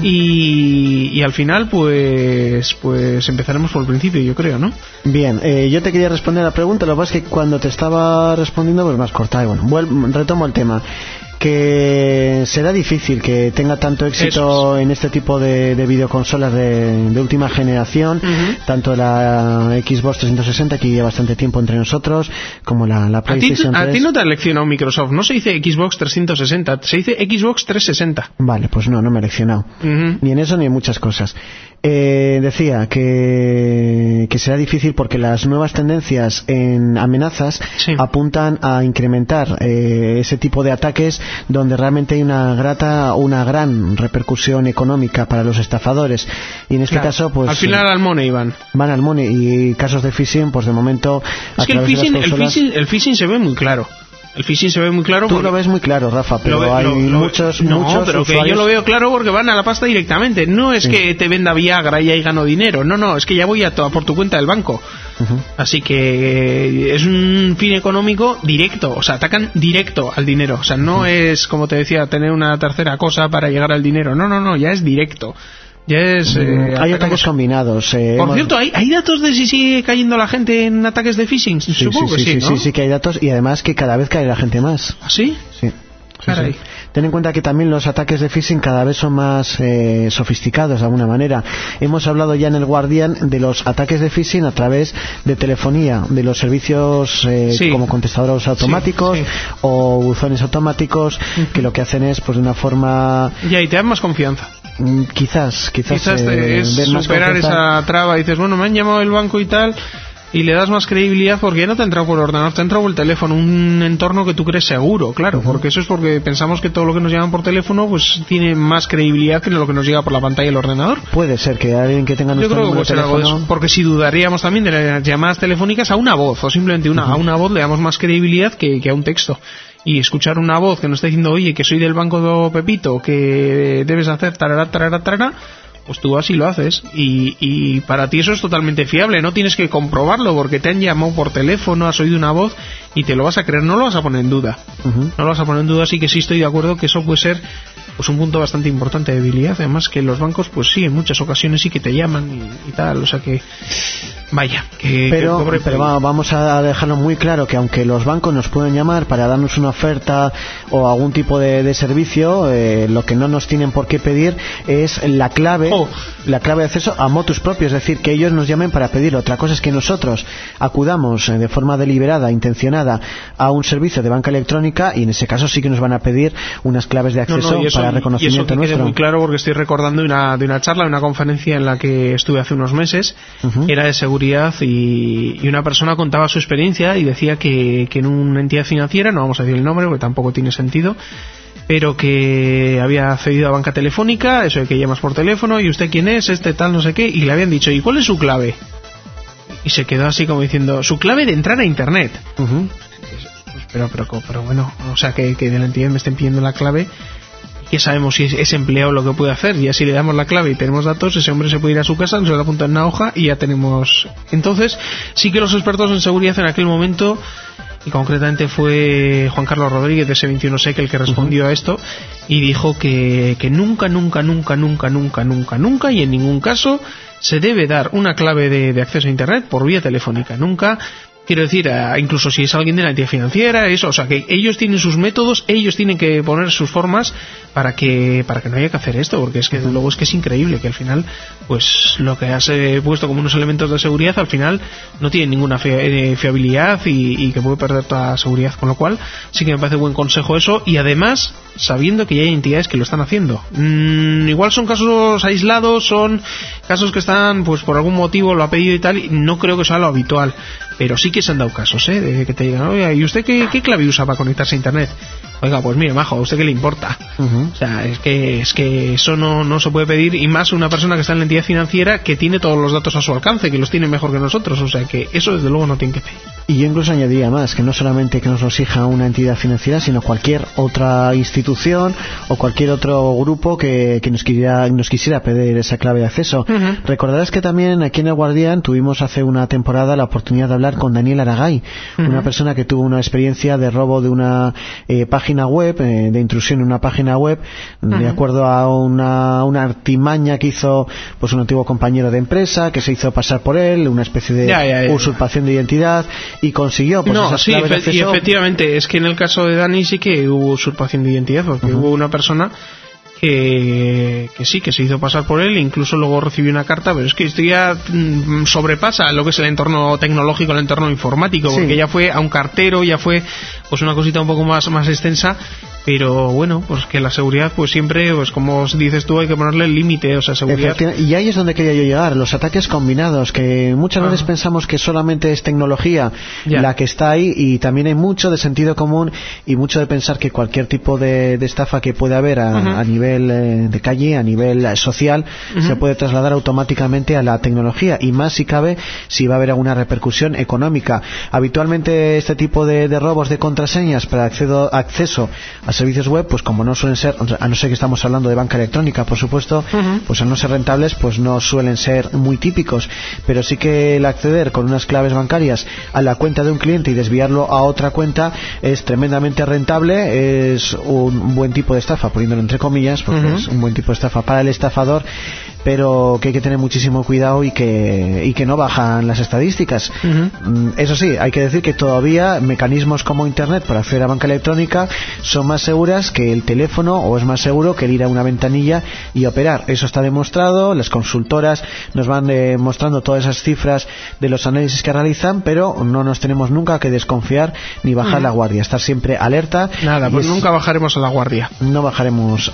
y, y al final pues pues empezaremos por el principio, yo creo, ¿no? Bien, eh, yo te quería responder a la pregunta, lo que pasa es que cuando te estaba respondiendo pues me has cortado, y bueno, vuelvo, retomo el tema. que será difícil que tenga tanto éxito en este tipo de, de videoconsolas de, de última generación, uh-huh. tanto la Xbox trescientos sesenta, que lleva bastante tiempo entre nosotros, como la, la PlayStation ¿A ti, tres. A ti no te ha leccionado Microsoft, no se dice Xbox trescientos sesenta, se dice Xbox trescientos sesenta. Vale, pues no, no me ha leccionado. Uh-huh. Ni en eso ni en muchas cosas. Eh, decía que, que será difícil porque las nuevas tendencias en amenazas sí. apuntan a incrementar eh, ese tipo de ataques donde realmente hay una grata una gran repercusión económica para los estafadores, y en este claro. caso pues al final al money van van al money, y casos de phishing pues de momento es que el phishing, consolas... el phishing el phishing se ve muy claro. El phishing se ve muy claro. Tú lo ves muy claro, Rafa, pero ve, hay lo, lo, muchos, no, muchos pero usuarios... que yo lo veo claro porque van a la pasta directamente. No es sí. que te venda Viagra y ahí gano dinero. No, no, es que ya voy a toda por tu cuenta del banco. Uh-huh. Así que es un fin económico directo. O sea, atacan directo al dinero. O sea, no uh-huh. es, como te decía, tener una tercera cosa para llegar al dinero. No, no, no, ya es directo. Ya es, eh, hay ataques combinados. Eh, Por hemos... cierto, ¿hay, ¿hay datos de si sigue cayendo la gente en ataques de phishing? Sí, Supongo sí, que sí, sí, sí, ¿no? sí, sí que hay datos, y además que cada vez cae la gente más. ¿Ah, sí? Sí. Caray. Sí, sí. Ten en cuenta que también los ataques de phishing cada vez son más eh, sofisticados de alguna manera. Hemos hablado ya en el Guardián de los ataques de phishing a través de telefonía, de los servicios eh, sí. como contestadores automáticos sí, sí. o buzones automáticos, uh-huh. que lo que hacen es pues de una forma... Ya, y te dan más confianza. Quizás, quizás, quizás eh, es ver superar esa traba y dices, bueno, me han llamado el banco y tal, y le das más credibilidad porque ya no te ha entrado por el ordenador, te ha entrado por el teléfono, un entorno que tú crees seguro, claro, uh-huh. porque eso es porque pensamos que todo lo que nos llaman por teléfono pues tiene más credibilidad que lo que nos llega por la pantalla del ordenador. Puede ser que alguien que tenga nuestro número de teléfono... Yo creo que puede ser algo de eso, porque si dudaríamos también de las llamadas telefónicas a una voz, o simplemente una, uh-huh. a una voz le damos más credibilidad que, que a un texto. Y escuchar una voz que nos está diciendo, oye, que soy del banco de Pepito, que debes hacer tarará, tarará, tarará, pues tú así lo haces. Y, y para ti eso es totalmente fiable, no tienes que comprobarlo porque te han llamado por teléfono, has oído una voz y te lo vas a creer, no lo vas a poner en duda. Uh-huh. No lo vas a poner en duda, así que sí estoy de acuerdo que eso puede ser pues un punto bastante importante de debilidad. Además que los bancos, pues sí, en muchas ocasiones sí que te llaman y, y tal, o sea que... Vaya, que, pero, que pobre, pero va, vamos a dejarlo muy claro que aunque los bancos nos pueden llamar para darnos una oferta o algún tipo de, de servicio, eh, lo que no nos tienen por qué pedir es la clave, oh. la clave de acceso a motus propio, es decir, que ellos nos llamen para pedirlo. Otra cosa es que nosotros acudamos eh, de forma deliberada, intencionada, a un servicio de banca electrónica, y en ese caso sí que nos van a pedir unas claves de acceso no, no, eso, para reconocimiento y eso que nuestro. Quede muy claro porque estoy recordando de una, de una charla, de una conferencia en la que estuve hace unos meses, uh-huh. era de seguridad. Y, y una persona contaba su experiencia y decía que, que en una entidad financiera, no vamos a decir el nombre porque tampoco tiene sentido, pero que había accedido a banca telefónica, eso de que llamas por teléfono y usted quién es, este tal no sé qué, y le habían dicho, ¿y cuál es su clave? Y se quedó así como diciendo, su clave de entrar a internet. Uh-huh. Pero, pero, pero bueno, o sea que, que de la entidad me estén pidiendo la clave. Ya sabemos si ese empleado lo que puede hacer, y así le damos la clave y tenemos datos, ese hombre se puede ir a su casa, nos lo apunta en una hoja y ya tenemos. Entonces sí que los expertos en seguridad en aquel momento, y concretamente fue Juan Carlos Rodríguez de ese veintiuno S E C el que respondió uh-huh. a esto, y dijo que, que nunca, nunca, nunca, nunca, nunca, nunca, nunca y en ningún caso se debe dar una clave de, de acceso a internet por vía telefónica, nunca. Quiero decir, incluso si es alguien de la entidad financiera, eso, o sea, que ellos tienen sus métodos, ellos tienen que poner sus formas para que para que no haya que hacer esto, porque es que luego es que es increíble que al final, pues lo que has eh, puesto como unos elementos de seguridad, al final no tiene ninguna fi- eh, fiabilidad y, y que puede perder toda la seguridad, con lo cual sí que me parece buen consejo eso, y además sabiendo que ya hay entidades que lo están haciendo. Mm, igual son casos aislados, son casos que están, pues por algún motivo lo ha pedido y tal, y no creo que sea lo habitual. Pero sí que se han dado casos, ¿eh? De que te digan, oiga, ¿y usted qué, qué clave usa para conectarse a internet? Oiga, pues mire, majo, ¿a usted qué le importa? Uh-huh. O sea, es que es que eso no, no se puede pedir, y más una persona que está en la entidad financiera que tiene todos los datos a su alcance, que los tiene mejor que nosotros, o sea que eso desde luego no tiene que pedir. Y yo incluso añadiría más, que no solamente que nos lo exija una entidad financiera, sino cualquier otra institución o cualquier otro grupo que, que nos, quisiera, nos quisiera pedir esa clave de acceso. Uh-huh. Recordarás que también aquí en El Guardián tuvimos hace una temporada la oportunidad de hablar hablar con Daniel Aragay, uh-huh. una persona que tuvo una experiencia de robo de una eh, página web, eh, de intrusión en una página web, uh-huh. de acuerdo a una, una artimaña que hizo pues un antiguo compañero de empresa, que se hizo pasar por él, una especie de ya, ya, ya, usurpación de identidad, y consiguió pues no, esas sí, claves de acceso. Y efectivamente, es que en el caso de Dani sí que hubo usurpación de identidad, porque uh-huh. hubo una persona Que, que sí, que se hizo pasar por él, incluso luego recibió una carta, pero es que esto ya mm, sobrepasa lo que es el entorno tecnológico, el entorno informático, sí. porque ya fue a un cartero, ya fue pues una cosita un poco más, más extensa, pero bueno, pues que la seguridad pues siempre, pues como dices tú, hay que ponerle el límite, o sea, seguridad. Y ahí es donde quería yo llegar, los ataques combinados, que muchas ah. veces pensamos que solamente es tecnología ya. la que está ahí, y también hay mucho de sentido común y mucho de pensar que cualquier tipo de, de estafa que puede haber a, uh-huh. a nivel de calle, a nivel social, uh-huh. se puede trasladar automáticamente a la tecnología, y más si cabe si va a haber alguna repercusión económica. Habitualmente este tipo de, de robos de contraseñas para accedo, acceso a servicios web, pues como no suelen ser, a no ser que estamos hablando de banca electrónica, por supuesto, uh-huh. pues al no ser rentables, pues no suelen ser muy típicos, pero sí que el acceder con unas claves bancarias a la cuenta de un cliente y desviarlo a otra cuenta es tremendamente rentable, es un buen tipo de estafa, poniéndolo entre comillas, porque uh-huh. es un buen tipo de estafa para el estafador, pero que hay que tener muchísimo cuidado y que y que no bajan las estadísticas. Uh-huh. Eso sí, hay que decir que todavía mecanismos como Internet para acceder a banca electrónica son más seguras que el teléfono, o es más seguro que el ir a una ventanilla y operar. Eso está demostrado, las consultoras nos van eh, mostrando todas esas cifras de los análisis que realizan, pero no nos tenemos nunca que desconfiar ni bajar uh-huh. la guardia, estar siempre alerta. Nada, pues es... nunca bajaremos a la guardia. No bajaremos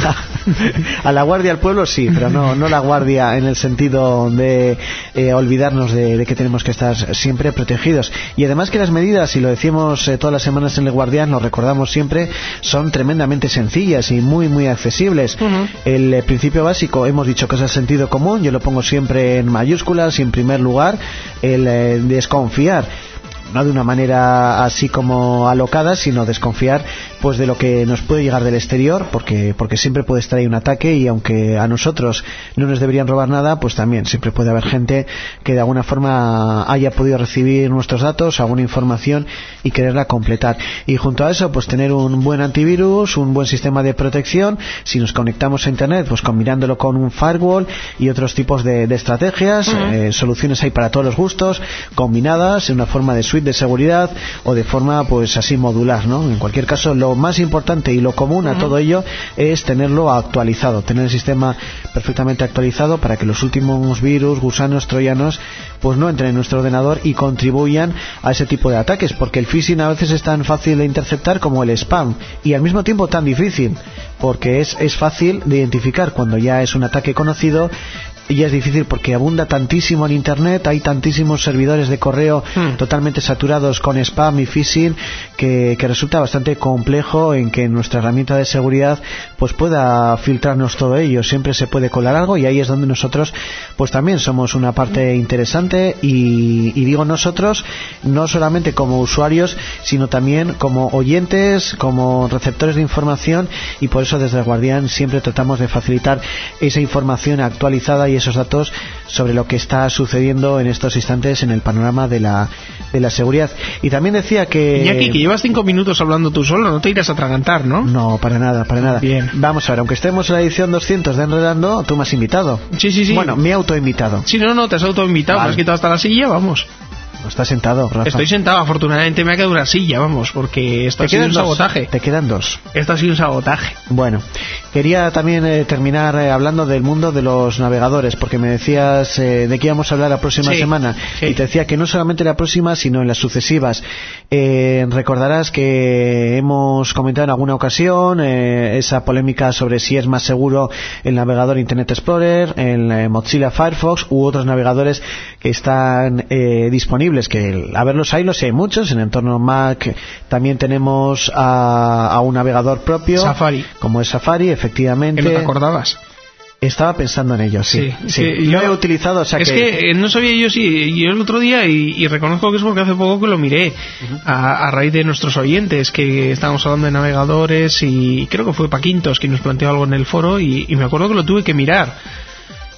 a la guardia al pueblo, sí, pero no no la guardia en el sentido de eh, olvidarnos de, de que tenemos que estar siempre protegidos. Y además que las medidas, y lo decimos eh, todas las semanas en El Guardián, lo recordamos siempre, son tremendamente sencillas y muy muy accesibles. Uh-huh. El eh, principio básico, hemos dicho que es el sentido común, yo lo pongo siempre en mayúsculas y en primer lugar, el eh, desconfiar, no de una manera así como alocada, sino desconfiar pues de lo que nos puede llegar del exterior, porque porque siempre puede estar ahí un ataque, y aunque a nosotros no nos deberían robar nada, pues también siempre puede haber gente que de alguna forma haya podido recibir nuestros datos, alguna información, y quererla completar. Y junto a eso, pues tener un buen antivirus, un buen sistema de protección. Si nos conectamos a Internet, pues combinándolo con un firewall y otros tipos de, de estrategias, uh-huh. eh, soluciones hay para todos los gustos, combinadas en una forma de suite de seguridad o de forma pues así modular, ¿no? En cualquier caso, lo más importante y lo común a uh-huh. todo ello es tenerlo actualizado, tener el sistema perfectamente actualizado para que los últimos virus, gusanos, troyanos pues no entren en nuestro ordenador y contribuyan a ese tipo de ataques, porque el phishing a veces es tan fácil de interceptar como el spam, y al mismo tiempo tan difícil, porque es, es fácil de identificar cuando ya es un ataque conocido, y es difícil porque abunda tantísimo en Internet, hay tantísimos servidores de correo hmm. totalmente saturados con spam y phishing, que, que resulta bastante complejo en que nuestra herramienta de seguridad pues pueda filtrarnos todo ello. Siempre se puede colar algo, y ahí es donde nosotros pues también somos una parte interesante, y, y digo nosotros no solamente como usuarios, sino también como oyentes, como receptores de información, y por eso desde El Guardián siempre tratamos de facilitar esa información actualizada y esos datos sobre lo que está sucediendo en estos instantes en el panorama de la de la seguridad. Y también decía que... Iñaki, que llevas cinco minutos hablando tú solo, no te irás a atragantar, ¿no? No, para nada, para nada. Bien. Vamos a ver, aunque estemos en la edición doscientos de Enredando, tú me has invitado. Sí, sí, sí. Bueno, me he autoinvitado. Sí, no, no, te has autoinvitado, vale. Me has quitado hasta la silla, vamos. No estás sentado, Rafa. Estoy sentado, afortunadamente me ha quedado una silla, vamos, porque esto ha sido un sabotaje. Te quedan dos. Esto ha sido un sabotaje. Bueno, quería también eh, terminar eh, hablando del mundo de los navegadores, porque me decías eh, de qué íbamos a hablar la próxima sí, semana, sí. Y te decía que no solamente la próxima, sino en las sucesivas. Eh, recordarás que hemos comentado en alguna ocasión eh, esa polémica sobre si es más seguro el navegador Internet Explorer, el eh, Mozilla Firefox u otros navegadores que están eh, disponibles, que a ver, los hay, los hay muchos. En el entorno Mac también tenemos a, a un navegador propio, Safari, como es Safari, efectivamente. ¿Que no te acordabas? Estaba pensando en ello, sí. sí, sí. sí. Yo Lo he utilizado, o sea es que... que no sabía yo si yo el otro día, y, y reconozco que es porque hace poco que lo miré, uh-huh. a, a raíz de nuestros oyentes, que estábamos hablando de navegadores, y creo que fue Paquintos quien nos planteó algo en el foro, y, y me acuerdo que lo tuve que mirar.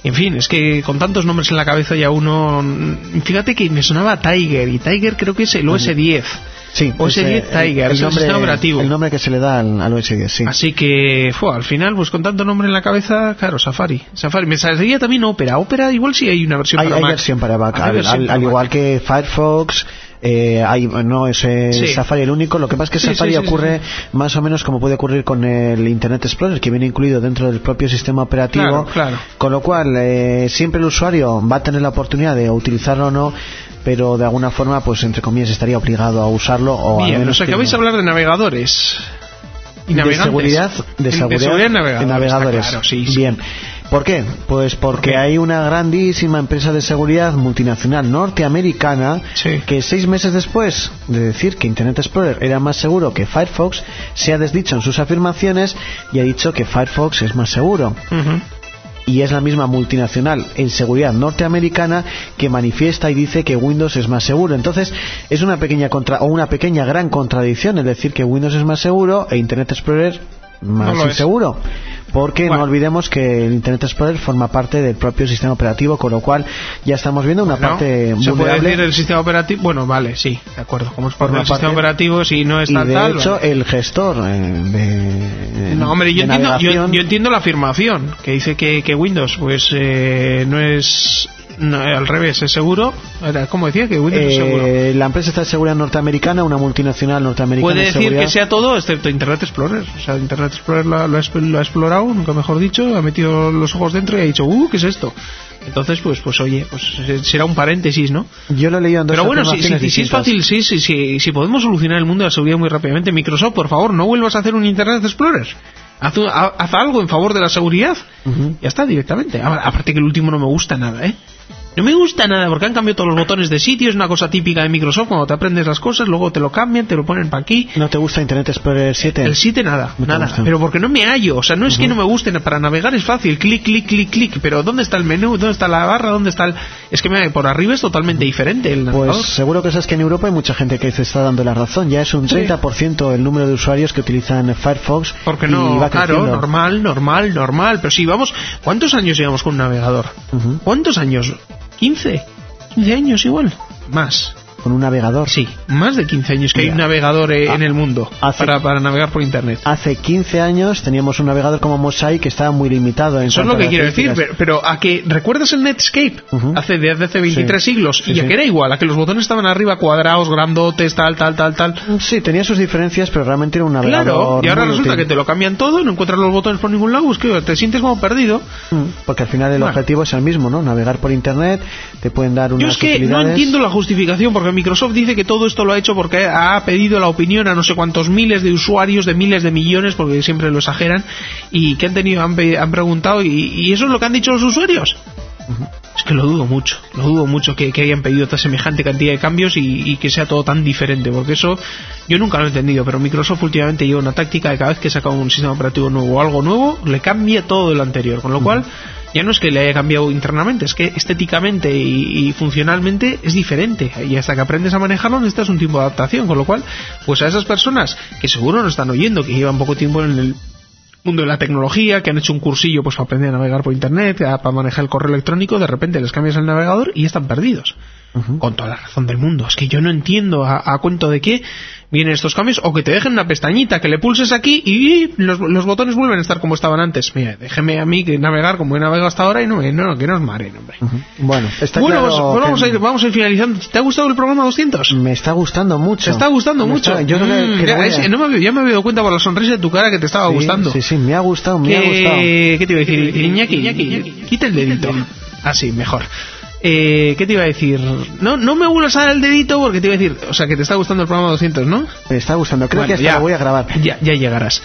En fin, es que con tantos nombres en la cabeza ya uno... Fíjate que me sonaba Tiger, y Tiger creo que es el O S diez. Sí, O S diez ese, Tiger, el, el, nombre, el operativo. El nombre que se le da al, al O S diez, sí. Así que, fue, al final, pues con tanto nombre en la cabeza, claro, Safari. Safari. Me saldría también Opera. Opera igual sí hay una versión hay, para hay Mac. Hay versión para Mac, al, al, al igual que Firefox... Eh, hay, no es eh, sí. Safari el único. Lo que pasa es que sí, Safari sí, sí, ocurre sí, sí. más o menos como puede ocurrir con el Internet Explorer, que viene incluido dentro del propio sistema operativo, claro, claro. Con lo cual eh, siempre el usuario va a tener la oportunidad de utilizarlo o no, pero de alguna forma, pues entre comillas, estaría obligado a usarlo. O Bien, al menos o sea que vais a hablar de navegadores y de seguridad, de seguridad, de seguridad en navegadores, en navegadores. Claro, sí, sí. Bien. ¿Por qué? Pues porque hay una grandísima empresa de seguridad multinacional norteamericana sí. que seis meses después de decir que Internet Explorer era más seguro que Firefox, se ha desdicho en sus afirmaciones y ha dicho que Firefox es más seguro. Uh-huh. Y es la misma multinacional en seguridad norteamericana que manifiesta y dice que Windows es más seguro. Entonces es una pequeña contra o una pequeña gran contradicción el decir que Windows es más seguro e Internet Explorer más no inseguro, porque bueno. no olvidemos que el Internet Explorer forma parte del propio sistema operativo, con lo cual ya estamos viendo una bueno, parte se vulnerable. Puede decir el sistema operativo, bueno, vale, sí, de acuerdo, como es parte del sistema operativo, si no está y de tal, hecho vale. el gestor eh, de no, hombre, yo de entiendo, yo, yo entiendo la afirmación que dice que, que Windows pues eh, no es no, al revés, es seguro. ¿Cómo decía? Que Windows eh, es seguro. La empresa está de seguridad norteamericana, una multinacional norteamericana. Puede decir seguridad. que sea todo excepto Internet Explorer. O sea, Internet Explorer lo, lo, ha, lo ha explorado, nunca mejor dicho, ha metido los ojos dentro y ha dicho, uh, ¿qué es esto? Entonces, pues, pues oye, pues será un paréntesis, ¿no? Yo lo he leído en dos Pero bueno, si, si, si es fácil, sí, sí, sí, si podemos solucionar el mundo de la seguridad muy rápidamente, Microsoft, por favor, no vuelvas a hacer un Internet Explorer. Haz, haz algo en favor de la seguridad. Uh-huh. Ya está, directamente. Aparte que el último no me gusta nada, ¿eh? No me gusta nada porque han cambiado todos los botones de sitio. Es una cosa típica de Microsoft. Cuando te aprendes las cosas, luego te lo cambian, te lo ponen para aquí. ¿No te gusta Internet Explorer siete? El siete nada, no nada. Pero porque no me hallo. O sea, no es uh-huh. que no me guste. Para navegar es fácil. Clic, clic, clic, clic. Pero ¿dónde está el menú? ¿Dónde está la barra? ¿Dónde está el...? Es que me, por arriba es totalmente diferente el navegador. Pues seguro que sabes que en Europa hay mucha gente que te está dando la razón. Ya es un treinta por ciento el número de usuarios que utilizan Firefox. Porque no, va claro, creciendo. normal, normal, normal. Pero si vamos... ¿Cuántos años llevamos con un navegador? Uh-huh. ¿Cuántos años? ¿quince? quince años igual, más. ¿Con un navegador? Sí, más de quince años que Mira, hay un navegador eh, ah, en el mundo hace, para, para navegar por internet. Hace quince años teníamos un navegador como Mosaic que estaba muy limitado. En Eso es lo que quiero decir, pero, pero a que ¿recuerdas el Netscape? Uh-huh. Hace desde hace veintitrés sí, siglos sí, y a sí. que era igual, a que los botones estaban arriba cuadrados, grandotes, tal, tal, tal, tal. Sí, tenía sus diferencias, pero realmente era un navegador. Claro, y ahora resulta útil. que te lo cambian todo, no encuentras los botones por ningún lado, es que te sientes como perdido. Porque al final el bueno. objetivo es el mismo, ¿no? Navegar por internet, te pueden dar unas Yo es que utilidades. No entiendo la justificación, porque Microsoft dice que todo esto lo ha hecho porque ha pedido la opinión a no sé cuántos miles de usuarios, de miles de millones, porque siempre lo exageran, y que han tenido han, han preguntado, y, y eso es lo que han dicho los usuarios. Uh-huh. Es que lo dudo mucho, lo dudo mucho que, que hayan pedido esta semejante cantidad de cambios y, y que sea todo tan diferente, porque eso yo nunca lo he entendido, pero Microsoft últimamente lleva una táctica de cada vez que saca un sistema operativo nuevo o algo nuevo, le cambia todo de lo anterior, con lo uh-huh. cual ya no es que le haya cambiado internamente, es que estéticamente y, y funcionalmente es diferente, y hasta que aprendes a manejarlo necesitas un tiempo de adaptación, con lo cual, pues a esas personas que seguro no están oyendo, que llevan poco tiempo en el mundo de la tecnología, que han hecho un cursillo pues para aprender a navegar por internet, a, para manejar el correo electrónico, de repente les cambias el navegador y están perdidos. Uh-huh. Con toda la razón del mundo. Es que yo no entiendo a, a cuento de qué vienen estos cambios, o que te dejen una pestañita, que le pulses aquí y los, los botones vuelven a estar como estaban antes. Mira, déjeme a mí que navegar como he navegado hasta ahora y no, no que no os mareen, hombre. Uh-huh. Bueno, está bueno, claro pues, pues vamos, a ir, vamos a ir finalizando. ¿Te ha gustado el programa doscientos? Me está gustando mucho. ¿Te está gustando me mucho? Está, yo creo mm, que, que ya, a... es, no me, ya me había dado cuenta por la sonrisa de tu cara que te estaba sí, gustando. Sí, sí, me ha gustado, me ¿Qué, ha gustado. ¿Qué te iba a decir? Iñaki, Iñaki, Iñaki, quita el dedito. Ah, sí, mejor. Eh, ¿Qué te iba a decir? No, no me vuelvas a dar el dedito porque te iba a decir, o sea, que te está gustando el programa doscientos, ¿no? Me está gustando, creo bueno, que hasta ya, lo voy a grabar. Ya, ya llegarás.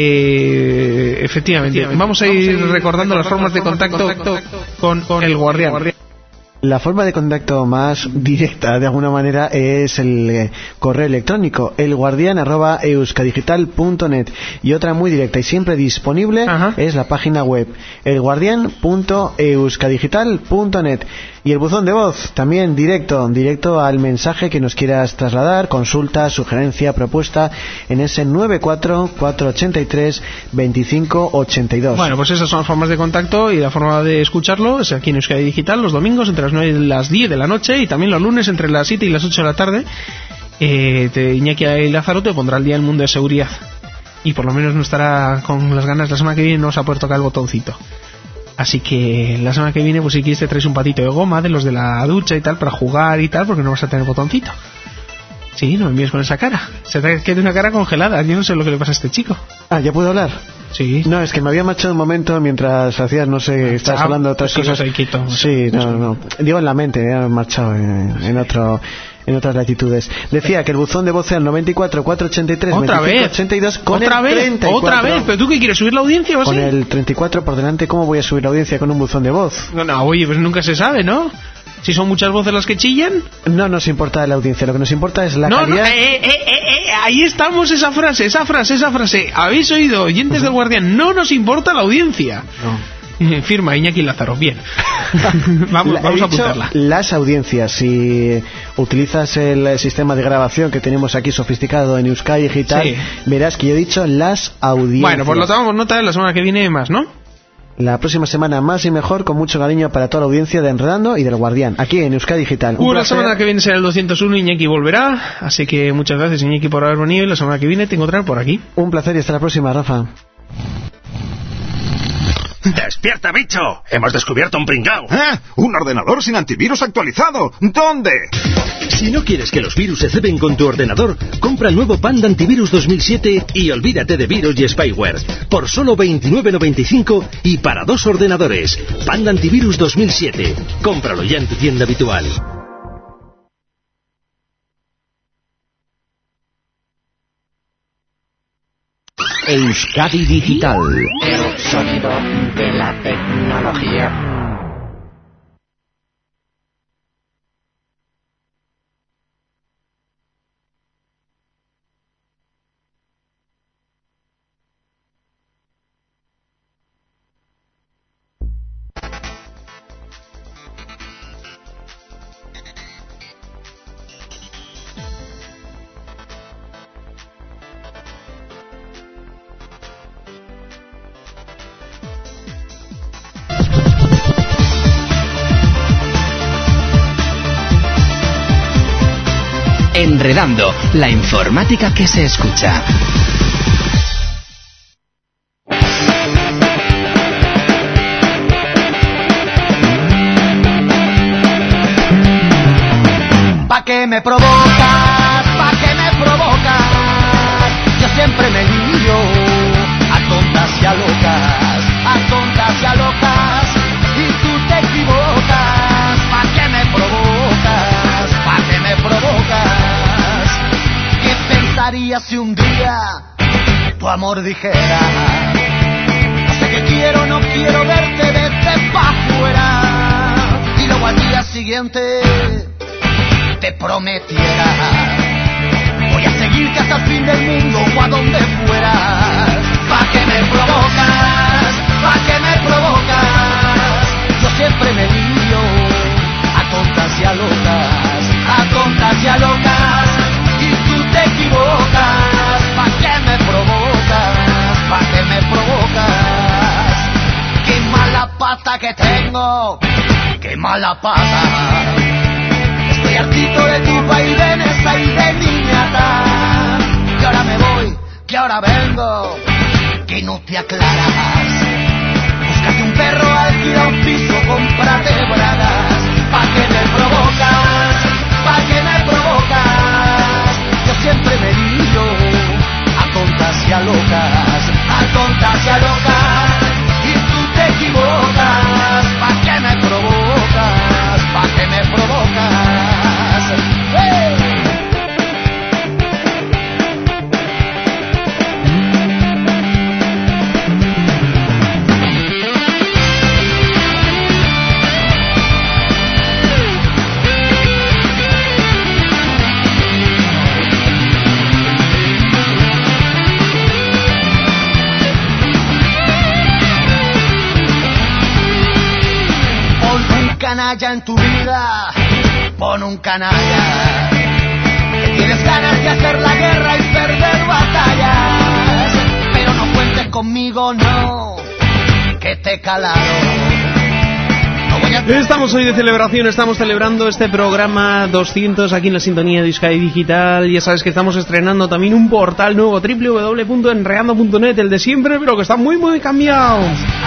Eh, efectivamente, efectivamente, vamos a ir, vamos a ir recordando, recordando las formas de contacto, de contacto con, con el Guardián. guardián. La forma de contacto más directa, de alguna manera, es el eh, correo electrónico, elguardian arroba euskadigital punto net, y otra muy directa y siempre disponible Ajá. es la página web elguardian punto euskadigital punto net. Y el buzón de voz, también directo, directo al mensaje que nos quieras trasladar, consulta, sugerencia, propuesta, en ese nueve cuatro cuatro ocho tres dos cinco ocho dos. Bueno, pues esas son las formas de contacto, y la forma de escucharlo es aquí en Euskadi Digital, los domingos entre las nueve y las diez de la noche, y también los lunes entre las siete y las ocho de la tarde. Eh, te, Iñaki y Lázaro te pondrá el día del mundo de seguridad, y por lo menos no estará con las ganas. La semana que viene no vas a poder tocar el botoncito. Así que la semana que viene, pues si quieres te traes un patito de goma de los de la ducha y tal para jugar y tal, porque no vas a tener botoncito. Sí, no me mires con esa cara. Se te queda una cara congelada. Yo no sé lo que le pasa a este chico. Ah, ¿ya puedo hablar? Sí. No, es que me había marchado un momento mientras hacías, no sé, estabas ah, hablando de otras pues cosas. Ahí quito, sí, no, no. Digo en la mente, me he marchado en, en otro... en otras latitudes. Decía que el buzón de voz sea el noventa y cuatro cuatro ochenta y tres ¿Otra veinticinco vez? ochenta y dos con ¿Otra el vez? treinta y cuatro. ¿Otra vez? ¿Pero tú qué quieres? ¿Subir la audiencia o así? Con el treinta y cuatro por delante, ¿cómo voy a subir la audiencia con un buzón de voz? No, no, oye, pues nunca se sabe, ¿no? Si son muchas voces las que chillan. No nos importa la audiencia, lo que nos importa es la no, calidad. No, eh, eh, eh, eh, ahí estamos, esa frase, esa frase, esa frase. ¿Habéis oído, oyentes uh-huh. del Guardián? No nos importa la audiencia. No. Firma Iñaki Lázaro, bien. vamos, La, vamos a dicho, apuntarla. Las audiencias, si utilizas el sistema de grabación que tenemos aquí sofisticado en Euskadi Digital, sí. verás que yo he dicho las audiencias. Bueno, pues lo tomamos nota de la semana que viene más, ¿no? La próxima semana más y mejor, con mucho cariño para toda la audiencia de Enredando y del Guardián, aquí en Euskadi Digital. Uh, la semana que viene será el doscientos uno, Iñaki volverá, así que muchas gracias Iñaki por haber venido, y la semana que viene te encontraré por aquí. Un placer y hasta la próxima, Rafa. ¡Despierta, bicho! ¡Hemos descubierto un pringao! ¿Eh? ¡Un ordenador sin antivirus actualizado! ¿Dónde? Si no quieres que los virus se ceben con tu ordenador, compra el nuevo Panda Antivirus dos mil siete y olvídate de virus y spyware. Por solo veintinueve noventa y cinco y para dos ordenadores. Panda Antivirus dos mil siete. Cómpralo ya en tu tienda habitual. Euskadi Digital. El sonido de la tecnología. Enredando, la informática que se escucha. ¿Pa' qué me provocas? ¿Pa' qué me provocas? Yo siempre me lío a tontas y a locas, a tontas y a locas, y tú te equivocas. ¿Pa' qué me provocas? ¿Pa' qué me provocas? ¿Qué pensarías si un día tu amor dijera: no sé qué quiero, no quiero verte, vete pa' fuera? Y luego al día siguiente te prometiera: voy a seguirte hasta el fin del mundo o a donde fueras. ¿Pa' qué me provocas? ¿Pa' qué me provocas? Yo siempre me lío a tontas y a locas, a tontas y a locas, y tú te equivocas. ¿Pa' qué me provocas? ¿Pa' qué me provocas? Qué mala pata que tengo, qué mala pata. Estoy hartito de tu vaivenes ahí de niñata. Que ahora me voy, que ahora vengo, que no te aclaras. Búscate un perro, alquila un piso, cómprate bragas. ¿Pa' qué me provocas? ¿Pa' qué me provocas? Yo siempre me lío a tontas y a locas, a tontas y a locas, y tú te equivocas. ¿Pa' qué me provocas? ¿Pa' qué me provocas? ¡Hey! canalla en tu vida, pon un canalla. Que tienes ganas de hacer la guerra y perder batallas, pero no cuentes conmigo, no, que te he calado. Estamos hoy de celebración, estamos celebrando este programa doscientos aquí en la sintonía de Sky Digital. Ya sabes que estamos estrenando también un portal nuevo, doble u doble u doble u punto enredando punto net, el de siempre, pero que está muy muy cambiado.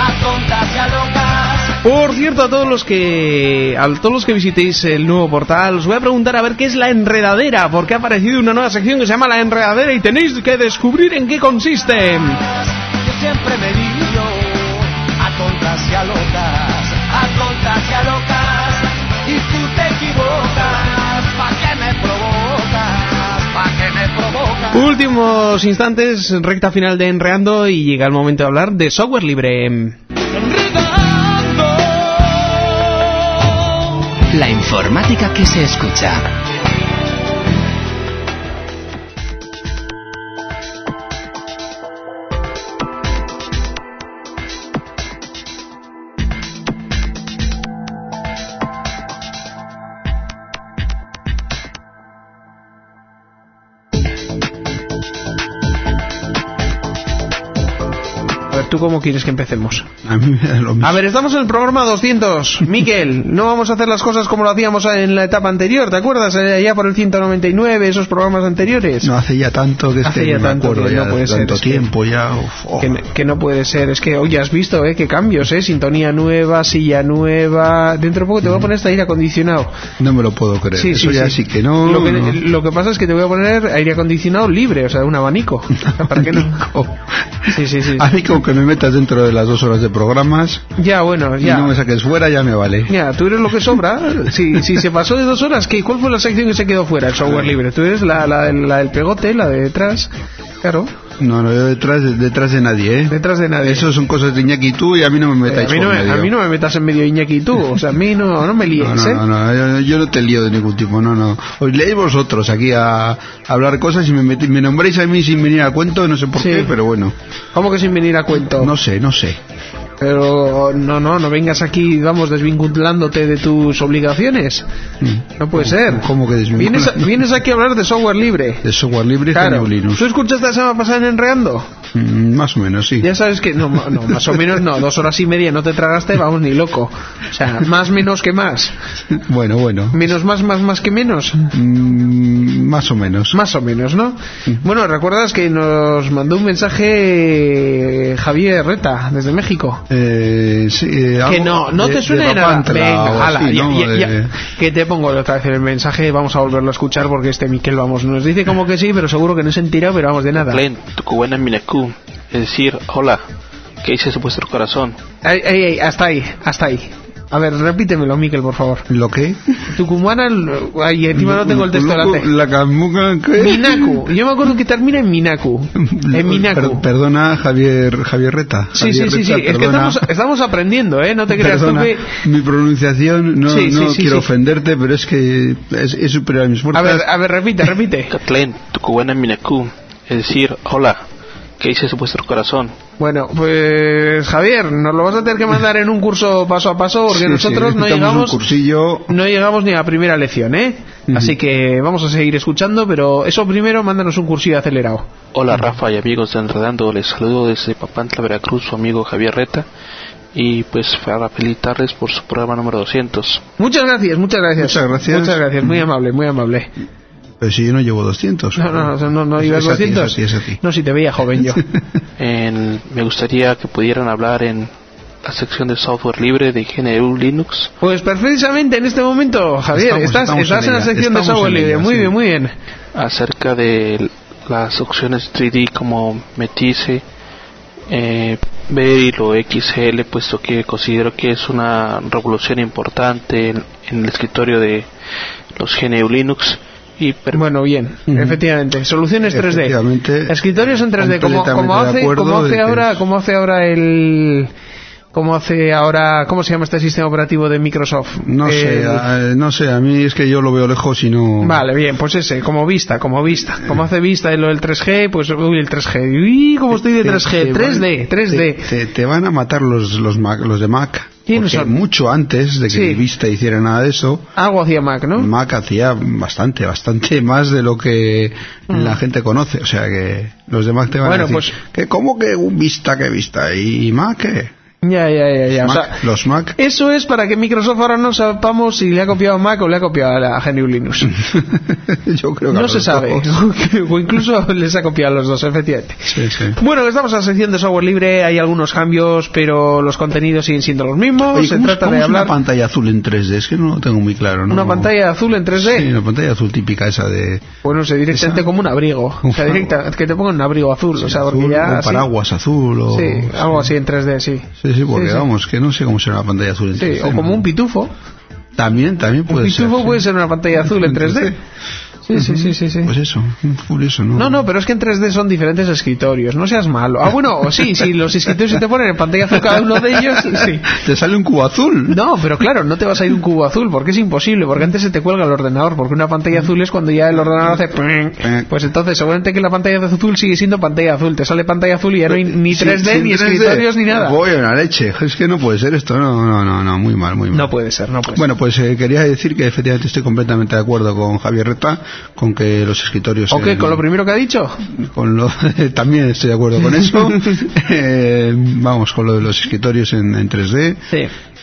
Por cierto, a todos los que a todos los que visitéis el nuevo portal, os voy a preguntar a ver qué es la enredadera, porque ha aparecido una nueva sección que se llama la enredadera y tenéis que descubrir en qué consiste. Yo siempre me digo a tontas y a locas, a tontas y a locas, y tú te equivocas. ¿Pa' qué me provocas? ¿Pa' qué me provocas? Últimos instantes, recta final de Enredando, y llega el momento de hablar de software libre. La informática que se escucha. ¿Tú cómo quieres que empecemos? A mí me da lo mismo. A ver, estamos en el programa doscientos. Miquel, no vamos a hacer las cosas como lo hacíamos en la etapa anterior, ¿te acuerdas? Ya por el ciento noventa y nueve, esos programas anteriores. No, hace ya tanto que, hace es que ya no tanto me acuerdo que ya, no puede ser, tanto es que- tiempo ya. Uf, oh. Que, que no puede ser, es que hoy has visto, ¿eh? Qué cambios, ¿eh? Sintonía nueva, silla nueva. Dentro de poco te voy a poner este aire acondicionado. No me lo puedo creer. Sí, Eso sí, ya sí. sí que no. Lo que, no. lo que pasa es que te voy a poner aire acondicionado libre, o sea, un abanico. ¿Para qué no? Sí, sí, sí. A mí como que me metas dentro de las dos horas de programas Ya, bueno, y ya. no me saques fuera, ya me vale. Ya, tú eres lo que sobra. Si, si se pasó de dos horas, ¿qué? ¿Cuál fue la sección que se quedó fuera? El software libre. Tú eres la, la, la del pegote, la de detrás. Claro. No, no, yo detrás, detrás de nadie, ¿eh? Detrás de nadie. Eso son cosas de Iñaki y tú, y a mí no me Eh, metáis a, mí no por me, medio. a mí no me metas en medio, Iñaki, y tú. O sea, a mí no, no me líes, No, no, ¿eh? no, no, yo, yo no te lío de ningún tipo, no, no. Os leéis vosotros aquí a, a hablar cosas y me, metí- me nombréis a mí sin venir a cuento, no sé por Sí. qué, pero bueno. ¿Cómo que sin venir a cuento? No sé, no sé. Pero no, no, no vengas aquí, vamos, desvinculándote de tus obligaciones. No puede ser. ¿Cómo que desvinculando? Vienes, a- vienes aquí a hablar de software libre. De software libre y Claro. G N U Linux. ¿Tú escuchaste la semana pasada en Enreando? Mm, más o menos, sí. Ya sabes que, no, no, más o menos no, dos horas y media no te tragaste, vamos, ni loco. O sea, más menos que más. Bueno, bueno. Menos más, más, más que menos. Mm, más o menos. Más o menos, ¿no? Bueno, ¿recuerdas que nos mandó un mensaje eh, Javier Reta, desde México? Eh, sí, eh, Que algo no, no de- te suena de de nada. Papantla o Venga, ala, así, ya, ¿no? ya, ya. De- Que te pongo otra vez el mensaje, vamos a volverlo a escuchar porque este Miquel, vamos, nos dice como que sí, pero seguro que no se entera, pero vamos, de nada. Glenn, Tucubana Minacú, es decir, hola, ¿qué dice vuestro corazón? Ay, ay, ay, hasta ahí, hasta ahí. A ver, repítemelo, Miquel, por favor. ¿Lo qué? Tucumana, ay, encima no tengo el texto delante. La camuca, ¿qué? Minaku, yo me acuerdo que termina en Minaku. En Minaku. Per- perdona, Javier, Javier Reta. Sí, Javier sí, sí, sí. Reta, Es que perdona. estamos, estamos aprendiendo, ¿eh? No te creas tú Perdona, que... mi pronunciación, no, Sí, sí, no sí, quiero sí. ofenderte, pero es que es, es superior a mis A fuerzas. ver, a ver, repite, repite. Glenn, Tucubana Minacú, es decir, hola, ¿qué dice vuestro corazón? Bueno, pues Javier, nos lo vas a tener que mandar en un curso paso a paso porque Sí, nosotros sí, no necesitamos llegamos un cursillo. no llegamos ni a la primera lección, ¿eh? Ujú. Así que vamos a seguir escuchando, pero eso primero, mándanos un cursillo acelerado. Hola Rafa y amigos de Enredando, les saludo desde Papantla, Veracruz, su amigo Javier Reta, y pues para felicitarles por su programa número doscientos. Muchas gracias, muchas gracias. Muchas gracias. Muchas gracias, muy amable, muy amable. Pero si yo no llevo doscientos. No, no, no, no, no Es- ibas es a ti, doscientos. es a ti, es a ti. No, si te veía joven yo. En- me gustaría que pudieran hablar en la sección de software libre de G N U Linux. Pues precisamente en este momento, Javier, Estamos- estás, estamos estás en en la ella, sección de estamos software en libre. ella, Muy sí. bien, muy bien. Acerca de las opciones tres D como Metice, eh, Beryl o X L, puesto que considero que es una revolución importante en, en el escritorio de los G N U Linux. Y per- Bueno, bien, efectivamente. Soluciones tres D. Efectivamente. Escritorios en tres D, como, como Completamente de hace, acuerdo como de hace que ahora, es- como hace ahora el, como hace ahora, ¿cómo se llama este sistema operativo de Microsoft? No sé, El- a- no sé, a mí es que yo lo veo lejos y no... Vale, bien, pues ese, como Vista, como Vista. Como hace Vista en lo del tres G, pues, uy, el tres G. Uy, cómo estoy de Te- tres G, te tres van- D, tres D. Te, te- te van a matar los, los, Mac, los de Mac. Porque no mucho antes de que sí. Vista hiciera nada de eso, algo hacía Mac, ¿no? Mac hacía bastante, bastante más de lo que mm. la gente conoce. O sea que los de Mac te van bueno, a decir, pues, que ¿cómo que un Vista, que Vista? ¿Y Mac qué? Ya, ya, ya, ya. Mac, o sea, los Mac. Eso es para que Microsoft ahora no sepamos si le ha copiado a Mac o le ha copiado a G N U Linux. Yo creo que no se sabe. O incluso les ha copiado a los dos, efectivamente. Sí, sí. Bueno, estamos en la sección de software libre. Hay algunos cambios, pero los contenidos siguen siendo los mismos. Oye, se ¿cómo, trata ¿cómo de es hablar. Una pantalla azul en tres D? Es que no lo tengo muy claro, ¿no? Una pantalla azul en tres D. Sí, una pantalla azul típica esa de. Bueno, se directamente esa... como un abrigo. O sea, directa, que te pongan un abrigo azul. Sí, o sea, porque azul, ya. Un paraguas sí. azul o. Sí, algo así en tres D, sí. Sí, sí, porque sí, vamos, sí. que no sé cómo será una pantalla azul en tres D. Sí, o como un pitufo. También, también puede ser. Un pitufo ser, puede sí. ser una pantalla azul en tres D. Sí, sí, sí, sí, sí. Pues eso, curioso, ¿no? No, no, pero es que en tres D son diferentes escritorios, no seas malo. Ah, bueno, sí, sí, los escritorios se te ponen en pantalla azul cada uno de ellos, sí. ¿Te sale un cubo azul? No, pero claro, no te va a salir un cubo azul, porque es imposible, porque antes se te cuelga el ordenador, porque una pantalla azul es cuando ya el ordenador hace... Pues entonces, seguramente que la pantalla azul sigue siendo pantalla azul, te sale pantalla azul y ya no hay ni tres D, sí, ni tres D. Escritorios, ni nada. Voy a una leche, es que no puede ser esto, no, no, no, no, muy mal, muy mal. No puede ser, no puede ser. Bueno, pues eh, quería decir que efectivamente estoy completamente de acuerdo con Javier Reta, con que los escritorios... ¿O qué? ¿Con lo primero que ha dicho? Con lo, también estoy de acuerdo con eso. eh, vamos, con lo de los escritorios en, en tres D. Sí.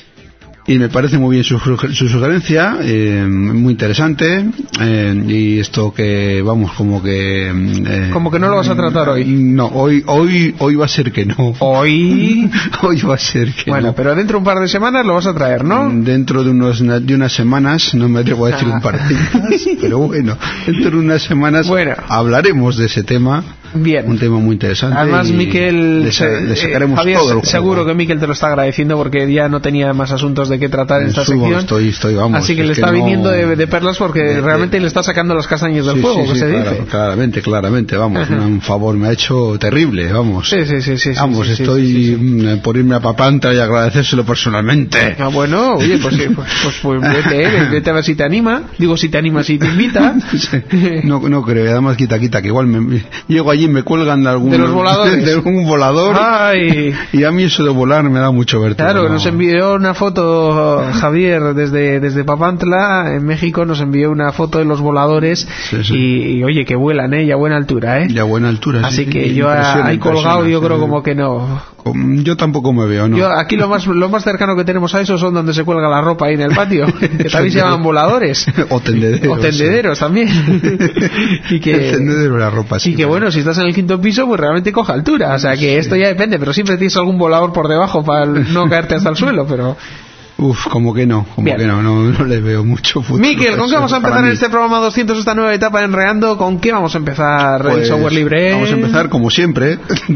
Y me parece muy bien su, su sugerencia, eh, muy interesante. Eh, y esto que, vamos, como que... Eh, como que no lo vas a tratar hoy. No, hoy hoy hoy va a ser que no. ¿Hoy? Hoy va a ser que bueno, no. Bueno, pero dentro de un par de semanas lo vas a traer, ¿no? Dentro de, unos, de unas semanas, no me atrevo a decir ah. un par de días, pero bueno, dentro de unas semanas bueno. hablaremos de ese tema. Bien. Un tema muy interesante. Además, Miquel, le, se, le sacaremos Javier, todo el juego. Seguro que Miquel te lo está agradeciendo porque ya no tenía más asuntos de qué tratar en, en esta sección. Estoy, estoy, vamos, así que le está que viniendo no, de, de perlas porque de, realmente de, le está sacando las castañas del sí, fuego, sí, que sí, se claro, dice. Claramente, claramente, vamos, uh-huh. un favor me ha hecho terrible, vamos. Sí, sí, sí, sí. Vamos, sí, sí, estoy sí, sí, sí. por irme a Papanta y agradecérselo personalmente. Ah, bueno, oye, pues sí, pues, pues, pues vete, vete a ver si te anima. Digo, si te anima, si te invita. Sí, no, no creo, además quita, quita, que igual me, llego allí y me cuelgan de algún... De los voladores. De algún volador. Ay. Y a mí eso de volar me da mucho vértigo. Claro, no. Nos envió una foto Javier desde, desde Papantla, en México, nos envió una foto de los voladores sí, sí. Y, y oye, que vuelan, ¿eh? Y a buena altura, ¿eh? Y a buena altura, así sí, que sí, yo ahí colgado yo creo como que no. Yo tampoco me veo, ¿no? Yo aquí lo más lo más cercano que tenemos a eso son donde se cuelga la ropa ahí en el patio, que también se llaman voladores. O tendederos. O tendederos sí. también. Y que, el tendedero de la ropa, sí. Y que bueno, si estás en el quinto piso, pues realmente coja altura. O sea que sí. Esto ya depende, pero siempre tienes algún volador por debajo para no caerte hasta el suelo, pero... Uf, como que no, como Bien. que no, no, no le veo mucho futuro. Miquel, ¿con qué vamos a empezar en este programa doscientos, esta nueva etapa de Enredando? ¿Con qué vamos a empezar pues, el software libre? Vamos a empezar como siempre.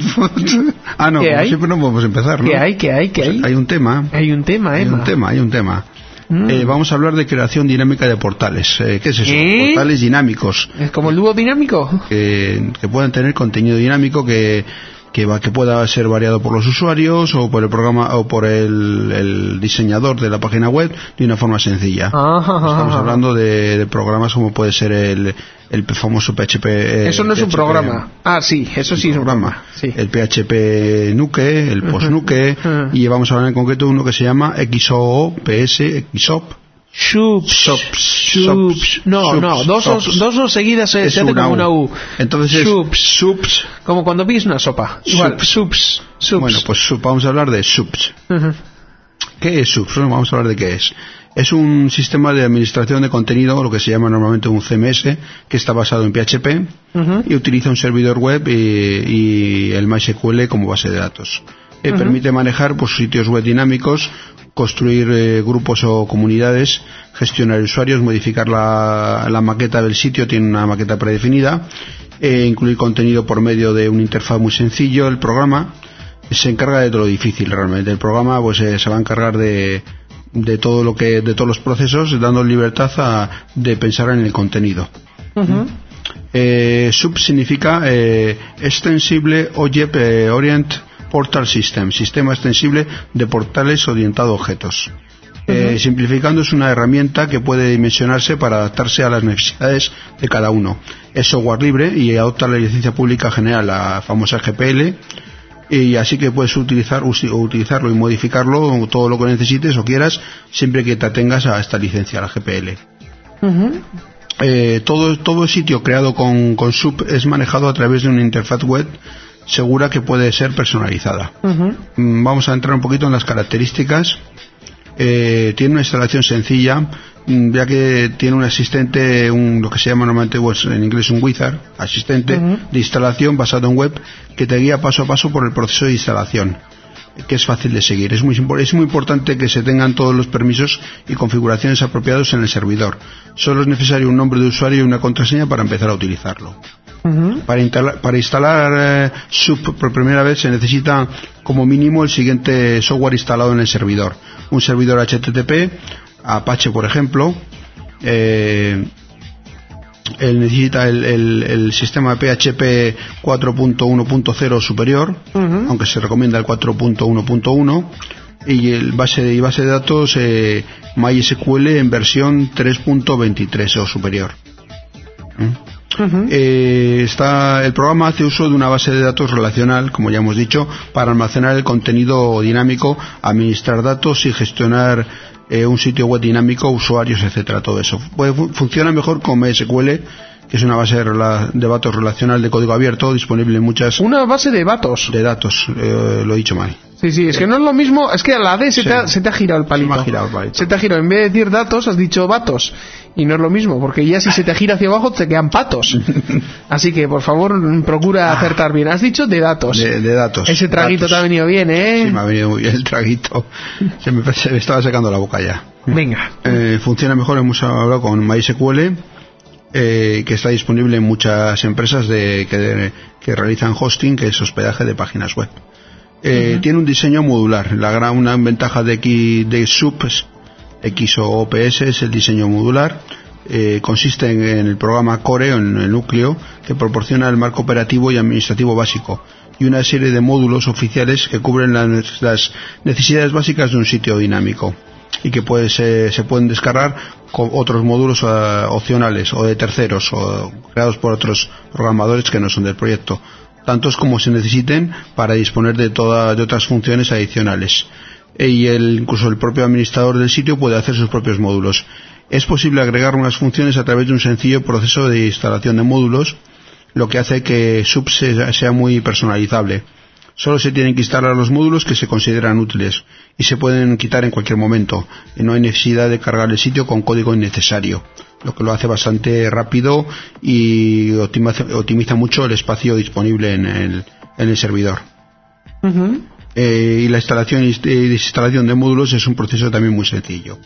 ah, no, ¿Qué como hay? siempre no podemos empezar, ¿no? ¿Qué hay? ¿Qué hay? ¿Qué pues hay? Hay un tema. Hay un tema, Hay Emma. un tema, hay un tema. Mm. Eh, vamos a hablar de creación dinámica de portales. Eh, ¿Qué es eso? ¿Eh? Portales dinámicos. ¿Es como el dúo dinámico? Que, que puedan tener contenido dinámico que... Que, va, que pueda ser variado por los usuarios o por el programa o por el, el diseñador de la página web de una forma sencilla. Ah, Estamos ah, hablando de, de programas como puede ser el, el famoso P H P. Eh, eso no es P H P, un programa. Ah, sí, eso sí es un programa. Sí. El P H P Nuke, el PostNuke, uh-huh. y vamos a hablar en concreto uno que se llama X O O P S, X O P. Subs, subs, subs, no, subs, no, dos os, dos os seguidas se hace como una U. Entonces subs, subs, como cuando pides una sopa. Igual, subs, subs. Bueno, pues sub, vamos a hablar de subs. Uh-huh. ¿Qué es subs? Vamos a hablar de qué es. Es un sistema de administración de contenido, lo que se llama normalmente un C M S, que está basado en P H P uh-huh. y utiliza un servidor web y, y el MySQL como base de datos. Eh, uh-huh. Permite manejar pues, sitios web dinámicos, construir eh, grupos o comunidades, gestionar usuarios, modificar la, la maqueta del sitio, tiene una maqueta predefinida, eh, incluir contenido por medio de una interfaz muy sencillo. El programa se encarga de todo lo difícil realmente. El programa pues eh, se va a encargar de, de todo lo que, de todos los procesos, dando libertad a, de pensar en el contenido. Uh-huh. Eh, sub significa eh, Extensible Object Orient Portal System, sistema extensible de portales orientado a objetos. Uh-huh. Eh, simplificando, es una herramienta que puede dimensionarse para adaptarse a las necesidades de cada uno. Es software libre y adopta la licencia pública general, la famosa G P L, y así que puedes utilizar utilizarlo y modificarlo todo lo que necesites o quieras, siempre que te atengas a esta licencia, la G P L. Uh-huh. Eh, todo, todo el sitio creado con, con S U P es manejado a través de una interfaz web segura que puede ser personalizada. Uh-huh. Vamos a entrar un poquito en las características. Eh, tiene una instalación sencilla, ya que tiene un asistente, un, lo que se llama normalmente en inglés un wizard, asistente uh-huh. de instalación basado en web, que te guía paso a paso por el proceso de instalación, que es fácil de seguir. Es muy, es muy importante que se tengan todos los permisos y configuraciones apropiados en el servidor. Solo es necesario un nombre de usuario y una contraseña para empezar a utilizarlo. Uh-huh. Para instalar, para instalar eh, S U P por primera vez se necesita como mínimo el siguiente software instalado en el servidor: un servidor H T T P, Apache por ejemplo, eh, él necesita el, el, el sistema P H P cuatro punto uno punto cero superior, uh-huh. aunque se recomienda el cuatro punto uno punto uno, y el base y base de datos eh, MySQL en versión tres punto veintitrés o superior. ¿Mm? Uh-huh. Eh, está, el programa hace uso de una base de datos relacional, como ya hemos dicho, para almacenar el contenido dinámico, administrar datos y gestionar eh, un sitio web dinámico, usuarios, etcétera, todo eso. Puede, funciona mejor con MySQL, que es una base de, rela, de datos relacional de código abierto, disponible en muchas... Una base de datos. De datos, eh, lo he dicho mal. Sí, sí, es que no es lo mismo, es que a la D se, sí. te, ha, se te ha girado el palito. Se me ha girado el palito. Se te ha girado, en vez de decir datos, has dicho vatos. Y no es lo mismo, porque ya si se te gira hacia abajo te quedan patos. Así que, por favor, procura ah, acertar bien. Has dicho de datos. De, de datos. Ese traguito datos. te ha venido bien, ¿eh? Sí, me ha venido muy bien el traguito. Se me, se me estaba secando la boca ya. Venga. Eh, funciona mejor, hemos hablado con MySQL, eh, que está disponible en muchas empresas de, que, de, que realizan hosting, que es hospedaje de páginas web. Eh, uh-huh. Tiene un diseño modular. La gran una ventaja de, X, de S U P X o O P S es el diseño modular. Eh, consiste en, en el programa Core, en el núcleo, que proporciona el marco operativo y administrativo básico, y una serie de módulos oficiales que cubren las, las necesidades básicas de un sitio dinámico, y que puede, se, se pueden descargar con otros módulos uh, opcionales o de terceros o creados por otros programadores que no son del proyecto, tantos como se necesiten para disponer de, toda, de otras funciones adicionales. Y el, incluso el propio administrador del sitio puede hacer sus propios módulos. Es posible agregar unas funciones a través de un sencillo proceso de instalación de módulos, lo que hace que S U P sea, sea muy personalizable. Solo se tienen que instalar los módulos que se consideran útiles y se pueden quitar en cualquier momento. Y no hay necesidad de cargar el sitio con código innecesario, lo que lo hace bastante rápido y optimiza, optimiza mucho el espacio disponible en el, en el servidor. Uh-huh. Eh, y la instalación y desinstalación de módulos es un proceso también muy sencillo.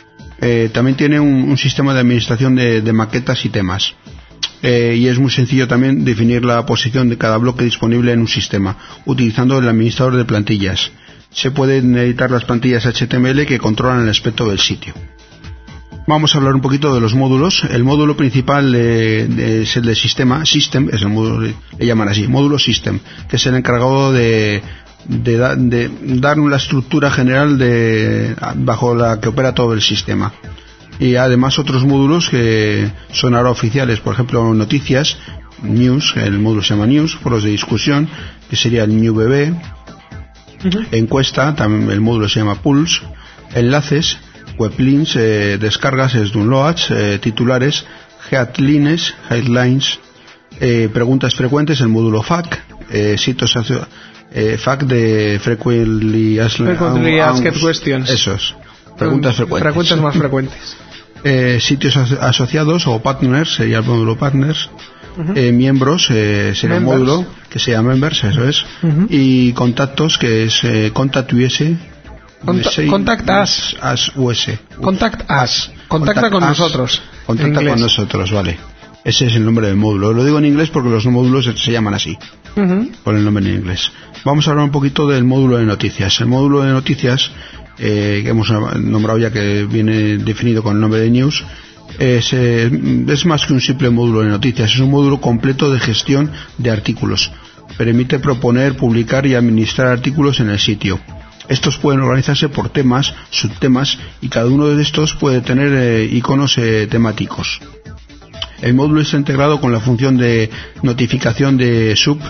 Eh, también tiene un, un sistema de administración de, de maquetas y temas. Eh, y es muy sencillo también definir la posición de cada bloque disponible en un sistema, utilizando el administrador de plantillas. Se pueden editar las plantillas H T M L que controlan el aspecto del sitio. Vamos a hablar un poquito de los módulos. El módulo principal de, de, es el de sistema, System, es el módulo, le llaman así, módulo System, que es el encargado de, de, da, de dar una estructura general de, bajo la que opera todo el sistema. Y además otros módulos que son ahora oficiales, por ejemplo noticias, news, el módulo se llama news, foros de discusión, que sería el new B B, uh-huh. encuesta, también el módulo se llama pulse, enlaces, weblinks, eh, descargas, es downloads, eh, titulares, headlines, headlines, eh, preguntas frecuentes, el módulo F A Q, eh, sitios aso- eh, F A Q de frequently asked, frequently asked questions, esos, preguntas frecuentes, frecuentes más frecuentes. Eh, sitios as- asociados o partners, sería el módulo partners, uh-huh. eh, miembros, eh, sería el módulo que se llama members, eso es, uh-huh. y contactos, que es eh, contact U S, Cont- contact us, us U S, contact us, contacta contact con us, nosotros, contacta con nosotros, vale. Ese es el nombre del módulo. Lo digo en inglés porque los módulos se llaman así, uh-huh. por el nombre en inglés. Vamos a hablar un poquito del módulo de noticias. El módulo de noticias, eh, que hemos nombrado ya, que viene definido con el nombre de News, es, eh, es más que un simple módulo de noticias. Es un módulo completo de gestión de artículos. Permite proponer, publicar y administrar artículos en el sitio. Estos pueden organizarse por temas, subtemas, y cada uno de estos puede tener eh, iconos eh, temáticos. El módulo está integrado con la función de notificación de S U P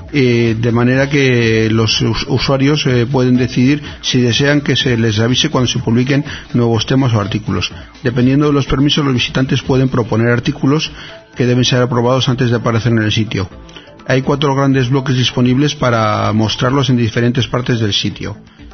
eh, de manera que los us- usuarios eh, pueden decidir si desean que se les avise cuando se publiquen nuevos temas o artículos. Dependiendo de los permisos, los visitantes pueden proponer artículos que deben ser aprobados antes de aparecer en el sitio. Hay cuatro grandes bloques disponibles para mostrarlos en diferentes partes del sitio.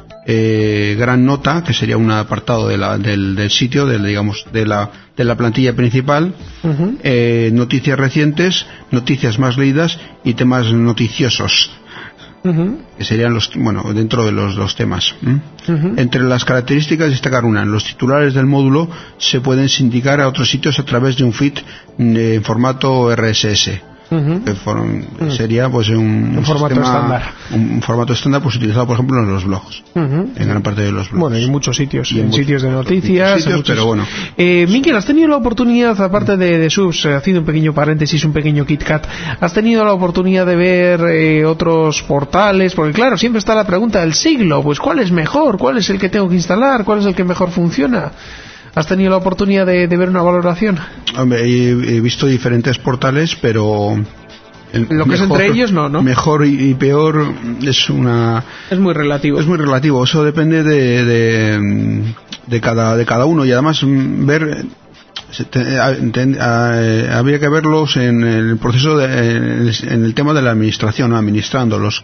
Eh, gran nota, que sería un apartado de la, del, del sitio, del, digamos, de la, de la plantilla principal. Uh-huh. eh, noticias recientes, noticias más leídas y temas noticiosos. Uh-huh. Que serían los, bueno, dentro de los, los temas. ¿Mm? Uh-huh. Entre las características destacar una: los titulares del módulo se pueden sindicar a otros sitios a través de un feed en formato R S S. Uh-huh. Que for, uh-huh. sería pues un, un, un formato sistema, estándar un, un formato estándar pues utilizado por ejemplo en los blogs, uh-huh. en gran parte de los blogs. Bueno, y en muchos sitios, y en, en sitios de noticias, sitios, muchos... pero bueno. eh, Miquel, ¿has tenido la oportunidad, aparte de, de subs, eh, haciendo un pequeño paréntesis, un pequeño KitKat, has tenido la oportunidad de ver eh, otros portales? Porque claro, siempre está la pregunta del siglo, pues ¿cuál es mejor? ¿Cuál es el que tengo que instalar? ¿Cuál es el que mejor funciona? ¿Has tenido la oportunidad de, de ver una valoración? Hombre, he, he visto diferentes portales, pero el lo que mejor, es entre ellos no, ¿no? Mejor y, y peor es una es muy relativo. Es muy relativo. Eso depende de de, de cada de cada uno, y además ver te, a, te, a, habría que verlos en el proceso de, en, en el tema de la administración, ¿no? Administrándolos,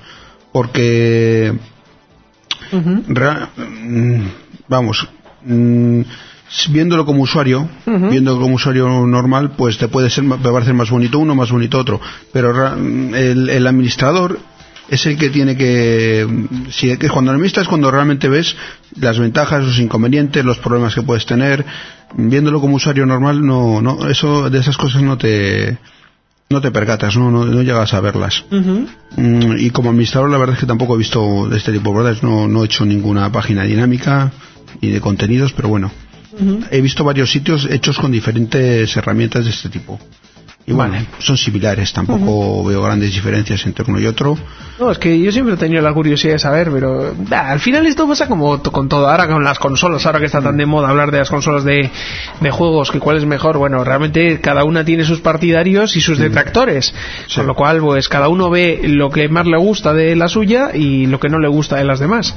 porque uh-huh. ra, vamos mm, viéndolo como usuario, uh-huh. viéndolo como usuario normal, pues te puede ser, te parecer más bonito uno, más bonito otro, pero el, el administrador es el que tiene que, si que cuando administras es cuando realmente ves las ventajas, los inconvenientes, los problemas que puedes tener. Viéndolo como usuario normal, no, no, eso, de esas cosas no te, no te percatas, no, no, no llegas a verlas. Uh-huh. Mm, y como administrador, la verdad es que tampoco he visto de este tipo, ¿verdad? No, no he hecho ninguna página dinámica ni de contenidos, pero bueno. Uh-huh. He visto varios sitios hechos con diferentes herramientas de este tipo. Y bueno, vale. Son similares, tampoco uh-huh. veo grandes diferencias entre uno y otro. No, es que yo siempre he tenido la curiosidad de saber, pero bah, al final esto pasa como con todo, ahora con las consolas, ahora que está tan de moda hablar de las consolas de, de juegos, que cuál es mejor. Bueno, realmente cada una tiene sus partidarios y sus detractores, sí. Con lo cual pues cada uno ve lo que más le gusta de la suya y lo que no le gusta de las demás.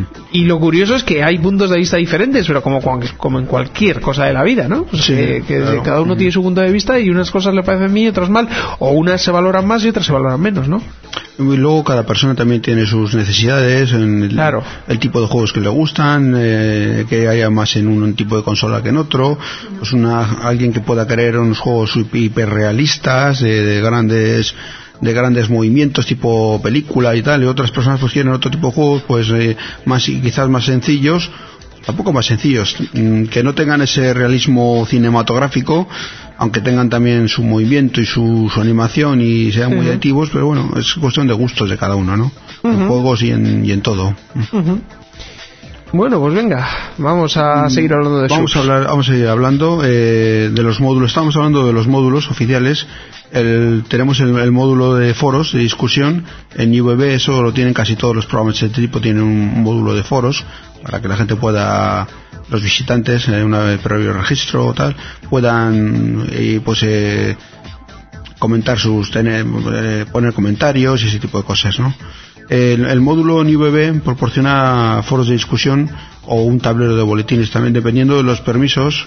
Y lo curioso es que hay puntos de vista diferentes, pero como, como en cualquier cosa de la vida, ¿no? Pues sí, que, que claro. Cada uno tiene su punto de vista y unas cosas le parecen bien y otras mal, o unas se valoran más y otras se valoran menos, ¿no? Y luego cada persona también tiene sus necesidades, en el, claro. el tipo de juegos que le gustan, eh, que haya más en un tipo de consola que en otro, pues una, alguien que pueda querer unos juegos hiperrealistas, eh, de grandes de grandes movimientos tipo película y tal, y otras personas pues quieren otro tipo de juegos pues eh, más quizás más sencillos, tampoco más sencillos, que no tengan ese realismo cinematográfico, aunque tengan también su movimiento y su, su animación y sean uh-huh. muy activos, pero bueno, es cuestión de gustos de cada uno, ¿no? Uh-huh. En juegos y en, y en todo. Uh-huh. Bueno, pues venga, vamos a seguir hablando de vamos subs. a hablar, vamos a seguir hablando eh, de los módulos. Estamos hablando de los módulos oficiales. El, tenemos el, el módulo de foros de discusión en I V B. Eso lo tienen casi todos los programas de este tipo. Tienen un, un módulo de foros para que la gente pueda, los visitantes, eh, una vez previo registro o tal, puedan eh, pues eh, comentar sus, tener, eh, poner comentarios y ese tipo de cosas, ¿no? El, el módulo en I V B proporciona foros de discusión o un tablero de boletines también, dependiendo de los permisos.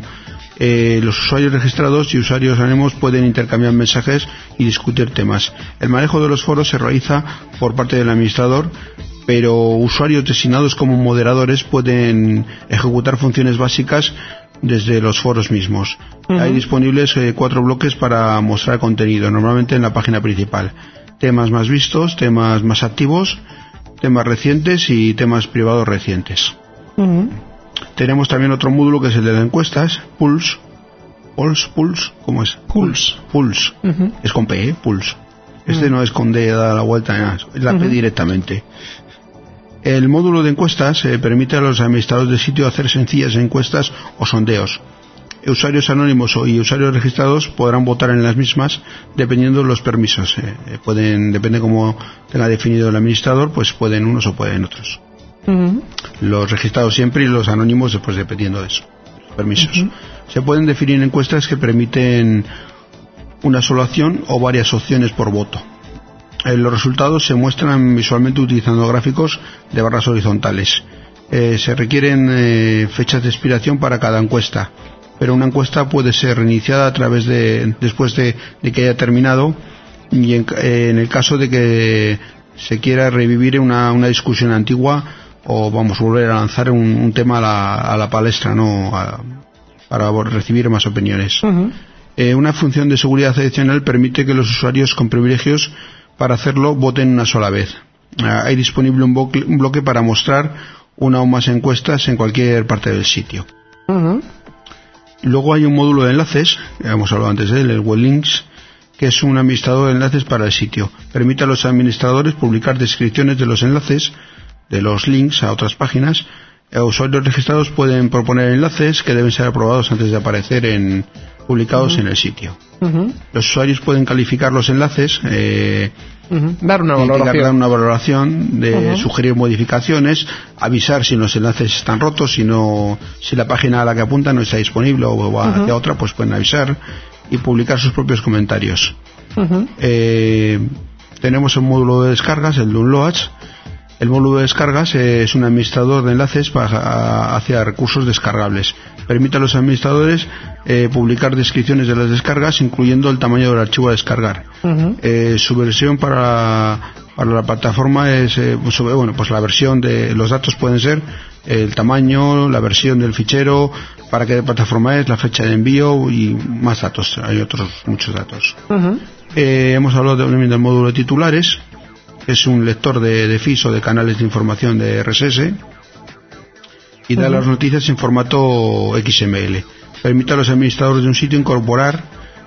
Eh, los usuarios registrados y usuarios anónimos pueden intercambiar mensajes y discutir temas. El manejo de los foros se realiza por parte del administrador, pero usuarios designados como moderadores pueden ejecutar funciones básicas desde los foros mismos. Uh-huh. Hay disponibles eh, cuatro bloques para mostrar contenido, normalmente en la página principal. Temas más vistos, temas más activos, temas recientes y temas privados recientes. Uh-huh. Tenemos también otro módulo que es el de las encuestas, Pulse. Pulse, Pulse, ¿cómo es? Pulse. Pulse. Uh-huh. Es con P, ¿eh? Pulse. Este uh-huh. no es con D, da la vuelta, nada, es la uh-huh. P directamente. El módulo de encuestas eh, permite a los administradores de sitio hacer sencillas encuestas o sondeos. Usuarios anónimos y usuarios registrados podrán votar en las mismas dependiendo de los permisos. Eh, pueden, depende cómo tenga definido el administrador, pues pueden unos o pueden otros. Uh-huh. Los registrados siempre y los anónimos pues dependiendo de eso, los permisos. Uh-huh. Se pueden definir encuestas que permiten una sola acción o varias opciones por voto. Eh, los resultados se muestran visualmente utilizando gráficos de barras horizontales. Eh, se requieren eh, fechas de expiración para cada encuesta, pero una encuesta puede ser reiniciada a través de después de, de que haya terminado, y en, eh, en el caso de que se quiera revivir una, una discusión antigua o vamos a volver a lanzar un, un tema a la, a la palestra, no a, para recibir más opiniones. Uh-huh. Eh, una función de seguridad adicional permite que los usuarios con privilegios para hacerlo voten una sola vez. Eh, hay disponible un, bo- un bloque para mostrar una o más encuestas en cualquier parte del sitio. Uh-huh. Luego hay un módulo de enlaces, hemos hablado antes de él, el WebLinks, que es un administrador de enlaces para el sitio. Permite a los administradores publicar descripciones de los enlaces, de los links a otras páginas. Eh, usuarios registrados pueden proponer enlaces que deben ser aprobados antes de aparecer en publicados uh-huh. en el sitio. Uh-huh. Los usuarios pueden calificar los enlaces, eh, uh-huh. dar una valoración, dar una valoración de uh-huh. sugerir modificaciones, avisar si los enlaces están rotos, si no, si la página a la que apunta no está disponible o va uh-huh. hacia otra, pues pueden avisar y publicar sus propios comentarios. Uh-huh. Eh, tenemos el módulo de descargas, el Downloads. El módulo de descargas es un administrador de enlaces para, hacia recursos descargables. Permite a los administradores eh, publicar descripciones de las descargas, incluyendo el tamaño del archivo a descargar. Uh-huh. Eh, su versión para, para la plataforma es, eh, pues, bueno, pues la versión de los datos pueden ser el tamaño, la versión del fichero, para qué plataforma es, la fecha de envío y más datos. Hay otros muchos datos. Uh-huh. Eh, hemos hablado también del módulo de titulares. Es un lector de, de F I S o de canales de información de R S S y da uh-huh. las noticias en formato X M L. Permite a los administradores de un sitio incorporar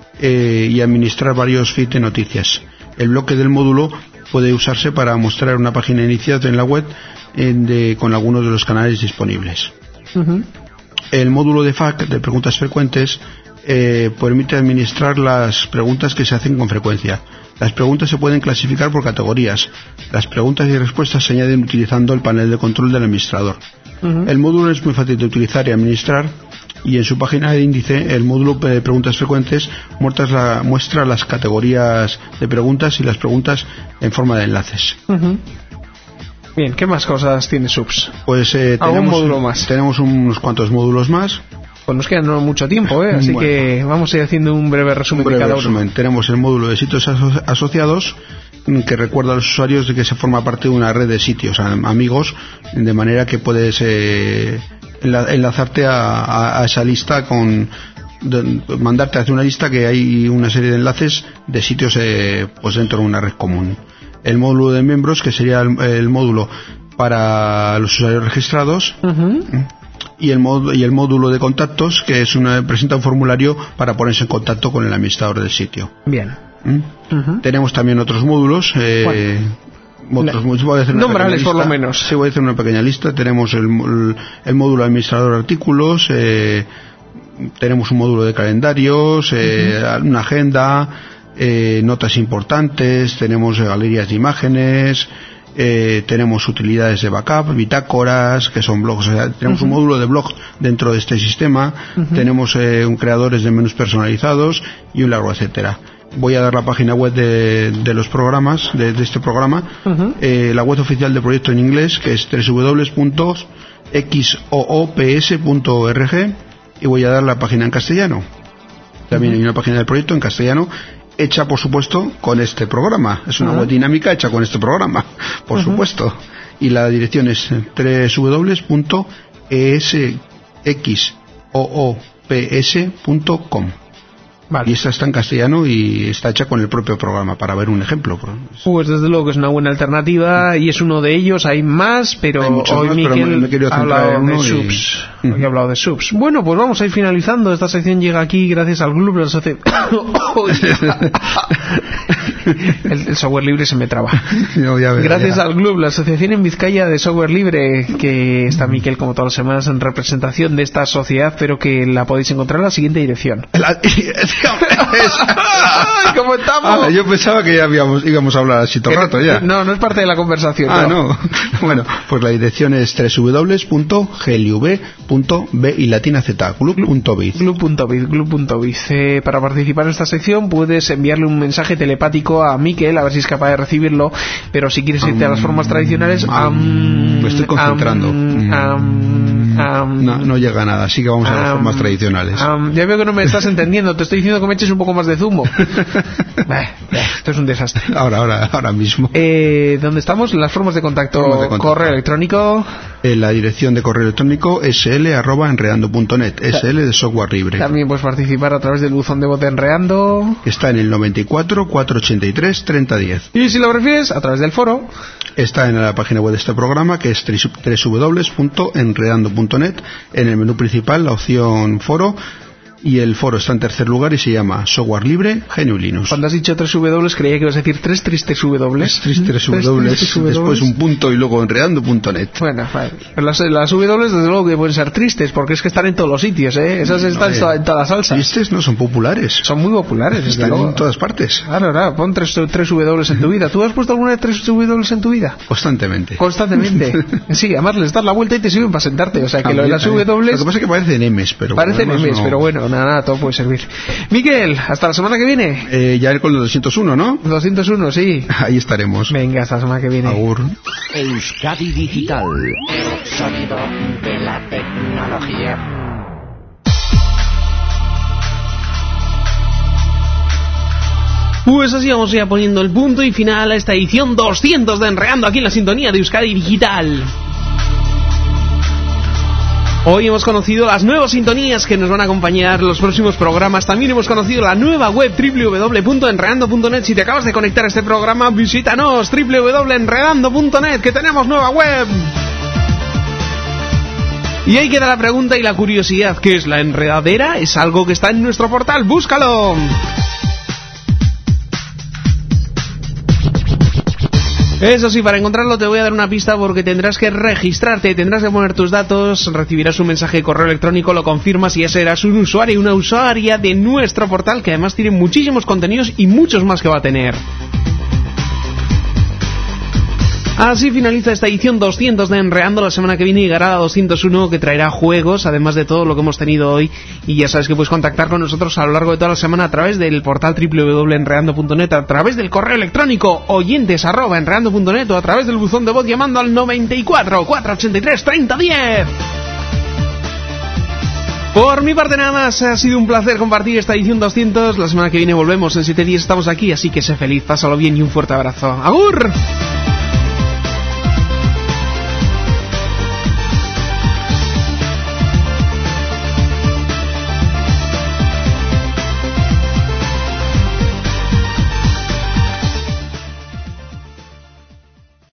eh, y administrar varios feeds de noticias. El bloque del módulo puede usarse para mostrar una página iniciada en la web en de, con algunos de los canales disponibles. Uh-huh. El módulo de F A Q, de preguntas frecuentes, eh, permite administrar las preguntas que se hacen con frecuencia. Las preguntas se pueden clasificar por categorías. Las preguntas y respuestas se añaden utilizando el panel de control del administrador. Uh-huh. El módulo es muy fácil de utilizar y administrar, y en su página de índice el módulo de preguntas frecuentes muestra, la, muestra las categorías de preguntas y las preguntas en forma de enlaces. Uh-huh. Bien, ¿qué más cosas tiene Subs? Pues eh, tenemos, módulo más? tenemos unos cuantos módulos más. Pues nos queda no mucho tiempo, ¿eh? Así bueno, que vamos a ir haciendo un breve resumen un breve de cada resumen. uno. Tenemos el módulo de sitios aso- asociados, que recuerda a los usuarios de que se forma parte de una red de sitios amigos, de manera que puedes eh, enlazarte a, a, a esa lista con de, mandarte hacia una lista que hay una serie de enlaces de sitios eh, pues dentro de una red común. El módulo de miembros, que sería el, el módulo para los usuarios registrados. Uh-huh. Y el, módulo, y el módulo de contactos, que es una, presenta un formulario para ponerse en contacto con el administrador del sitio. Bien. ¿Mm? Uh-huh. Tenemos también otros módulos. Eh, bueno, otros módulos. Voy a hacer una Nómbrales por lo menos. Sí, voy a hacer una pequeña lista. Tenemos el, el, el módulo administrador de artículos. Eh, tenemos un módulo de calendarios, eh, uh-huh. una agenda, eh, notas importantes. Tenemos galerías de imágenes. Eh, tenemos utilidades de backup, bitácoras, que son blogs, o sea, tenemos uh-huh. un módulo de blog dentro de este sistema, uh-huh. tenemos eh, un creadores de menús personalizados y un largo etcétera. Voy a dar la página web de, de los programas, de, de este programa, uh-huh. eh, la web oficial del proyecto en inglés, que es doble u doble u doble u punto xoops punto org, y voy a dar la página en castellano. También uh-huh. hay una página del proyecto en castellano, hecha por supuesto con este programa. Es una uh-huh. web dinámica hecha con este programa, por uh-huh. supuesto. Y la dirección es doble u doble u doble u punto xoops punto com. Vale. Y esta está en castellano y está hecha con el propio programa, para ver un ejemplo. Pues desde luego que es una buena alternativa y es uno de ellos. Hay más, pero hay hoy más, Miquel pero me, me ha hablado de subs. Y... Hoy ha hablado de subs. Bueno, pues vamos a ir finalizando. Esta sección llega aquí gracias al Club de la Asociación. el, el software libre se me traba. No, ya veo, gracias ya. al Club, la Asociación en Vizcaya de Software Libre, que está Miquel como todas las semanas en representación de esta sociedad, pero que la podéis encontrar en la siguiente dirección. La, ¿Cómo estamos? Ah, yo pensaba que ya habíamos, íbamos a hablar así todo el rato ya. No, no es parte de la conversación. Ah, no. no. Bueno, pues la dirección es doble u doble u doble u punto g l v punto b y latina z, glub punto biz. glub punto biz, glub punto biz. Eh, para participar en esta sección puedes enviarle un mensaje telepático a Miquel, a ver si es capaz de recibirlo, pero si quieres irte um, a las formas tradicionales... Um, me estoy concentrando. Um, um, um, no, no llega a nada, así que vamos a las um, formas tradicionales. Um, ya veo que no me estás entendiendo, te estoy diciendo que me eches un poco más de zumo. bah, bah, esto es un desastre. Ahora, ahora, ahora mismo. Eh, ¿Dónde estamos? Las formas de contacto. Formas de contacto. Correo electrónico. Eh, la dirección de correo electrónico sl arroba enredando punto net, sl de software libre. También puedes participar a través del buzón de voz de Enredando. Está en el noventa y cuatro, cuatrocientos ochenta y tres, treinta diez. Y si lo prefieres, a través del foro. Está en la página web de este programa, que es doble u doble u doble u punto enredando punto net. En el menú principal, la opción foro. Y el foro está en tercer lugar y se llama Software Libre G N U Linux. Cuando has dicho tres W creía que ibas a decir tres tristes W. Tres tristes W, después un punto y luego enredando punto net. Bueno, vale. Las, las W desde luego que pueden ser tristes, porque es que están en todos los sitios, ¿eh? Esas no, están no, eh, en toda la salsa. Tristes no, son populares. Son muy populares. Están en todas partes. Claro, claro, pon tres, tres W en tu vida. ¿Tú has puesto alguna de tres W en tu vida? Constantemente. Constantemente. Sí, además les das la vuelta y te sirven para sentarte. O sea que a lo de las W... Lo que pasa es que parecen M's, pero... Parecen M's, no... pero bueno, nada, nada, todo puede servir. Miquel, hasta la semana que viene. Eh, ya con los doscientos uno, ¿no? doscientos uno, sí. Ahí estaremos. Venga, hasta la semana que viene. Agur. Euskadi Digital. El sonido de la tecnología. Pues así vamos ya poniendo el punto y final a esta edición doscientos de Enredando aquí en la sintonía de Euskadi Digital. Hoy hemos conocido las nuevas sintonías que nos van a acompañar en los próximos programas. También hemos conocido la nueva web doble u doble u doble u punto enredando punto net. Si te acabas de conectar a este programa, visítanos doble u doble u doble u punto enredando punto net, que tenemos nueva web. Y ahí queda la pregunta y la curiosidad. ¿Qué es la enredadera? Es algo que está en nuestro portal. ¡Búscalo! Eso sí, para encontrarlo te voy a dar una pista, porque tendrás que registrarte, tendrás que poner tus datos, recibirás un mensaje de correo electrónico, lo confirmas y ya serás un usuario y una usuaria de nuestro portal, que además tiene muchísimos contenidos y muchos más que va a tener. Así finaliza esta edición doscientos de Enredando. La semana que viene llegará la doscientos uno, que traerá juegos, además de todo lo que hemos tenido hoy. Y ya sabes que puedes contactar con nosotros a lo largo de toda la semana a través del portal doble u doble u doble u punto enredando punto net, a través del correo electrónico oyentes arroba enredando punto net o a través del buzón de voz llamando al noventa y cuatro, cuatrocientos ochenta y tres, treinta diez. Por mi parte nada más, ha sido un placer compartir esta edición doscientos. La semana que viene volvemos, en siete días estamos aquí, así que sé feliz, pásalo bien y un fuerte abrazo. ¡Agur!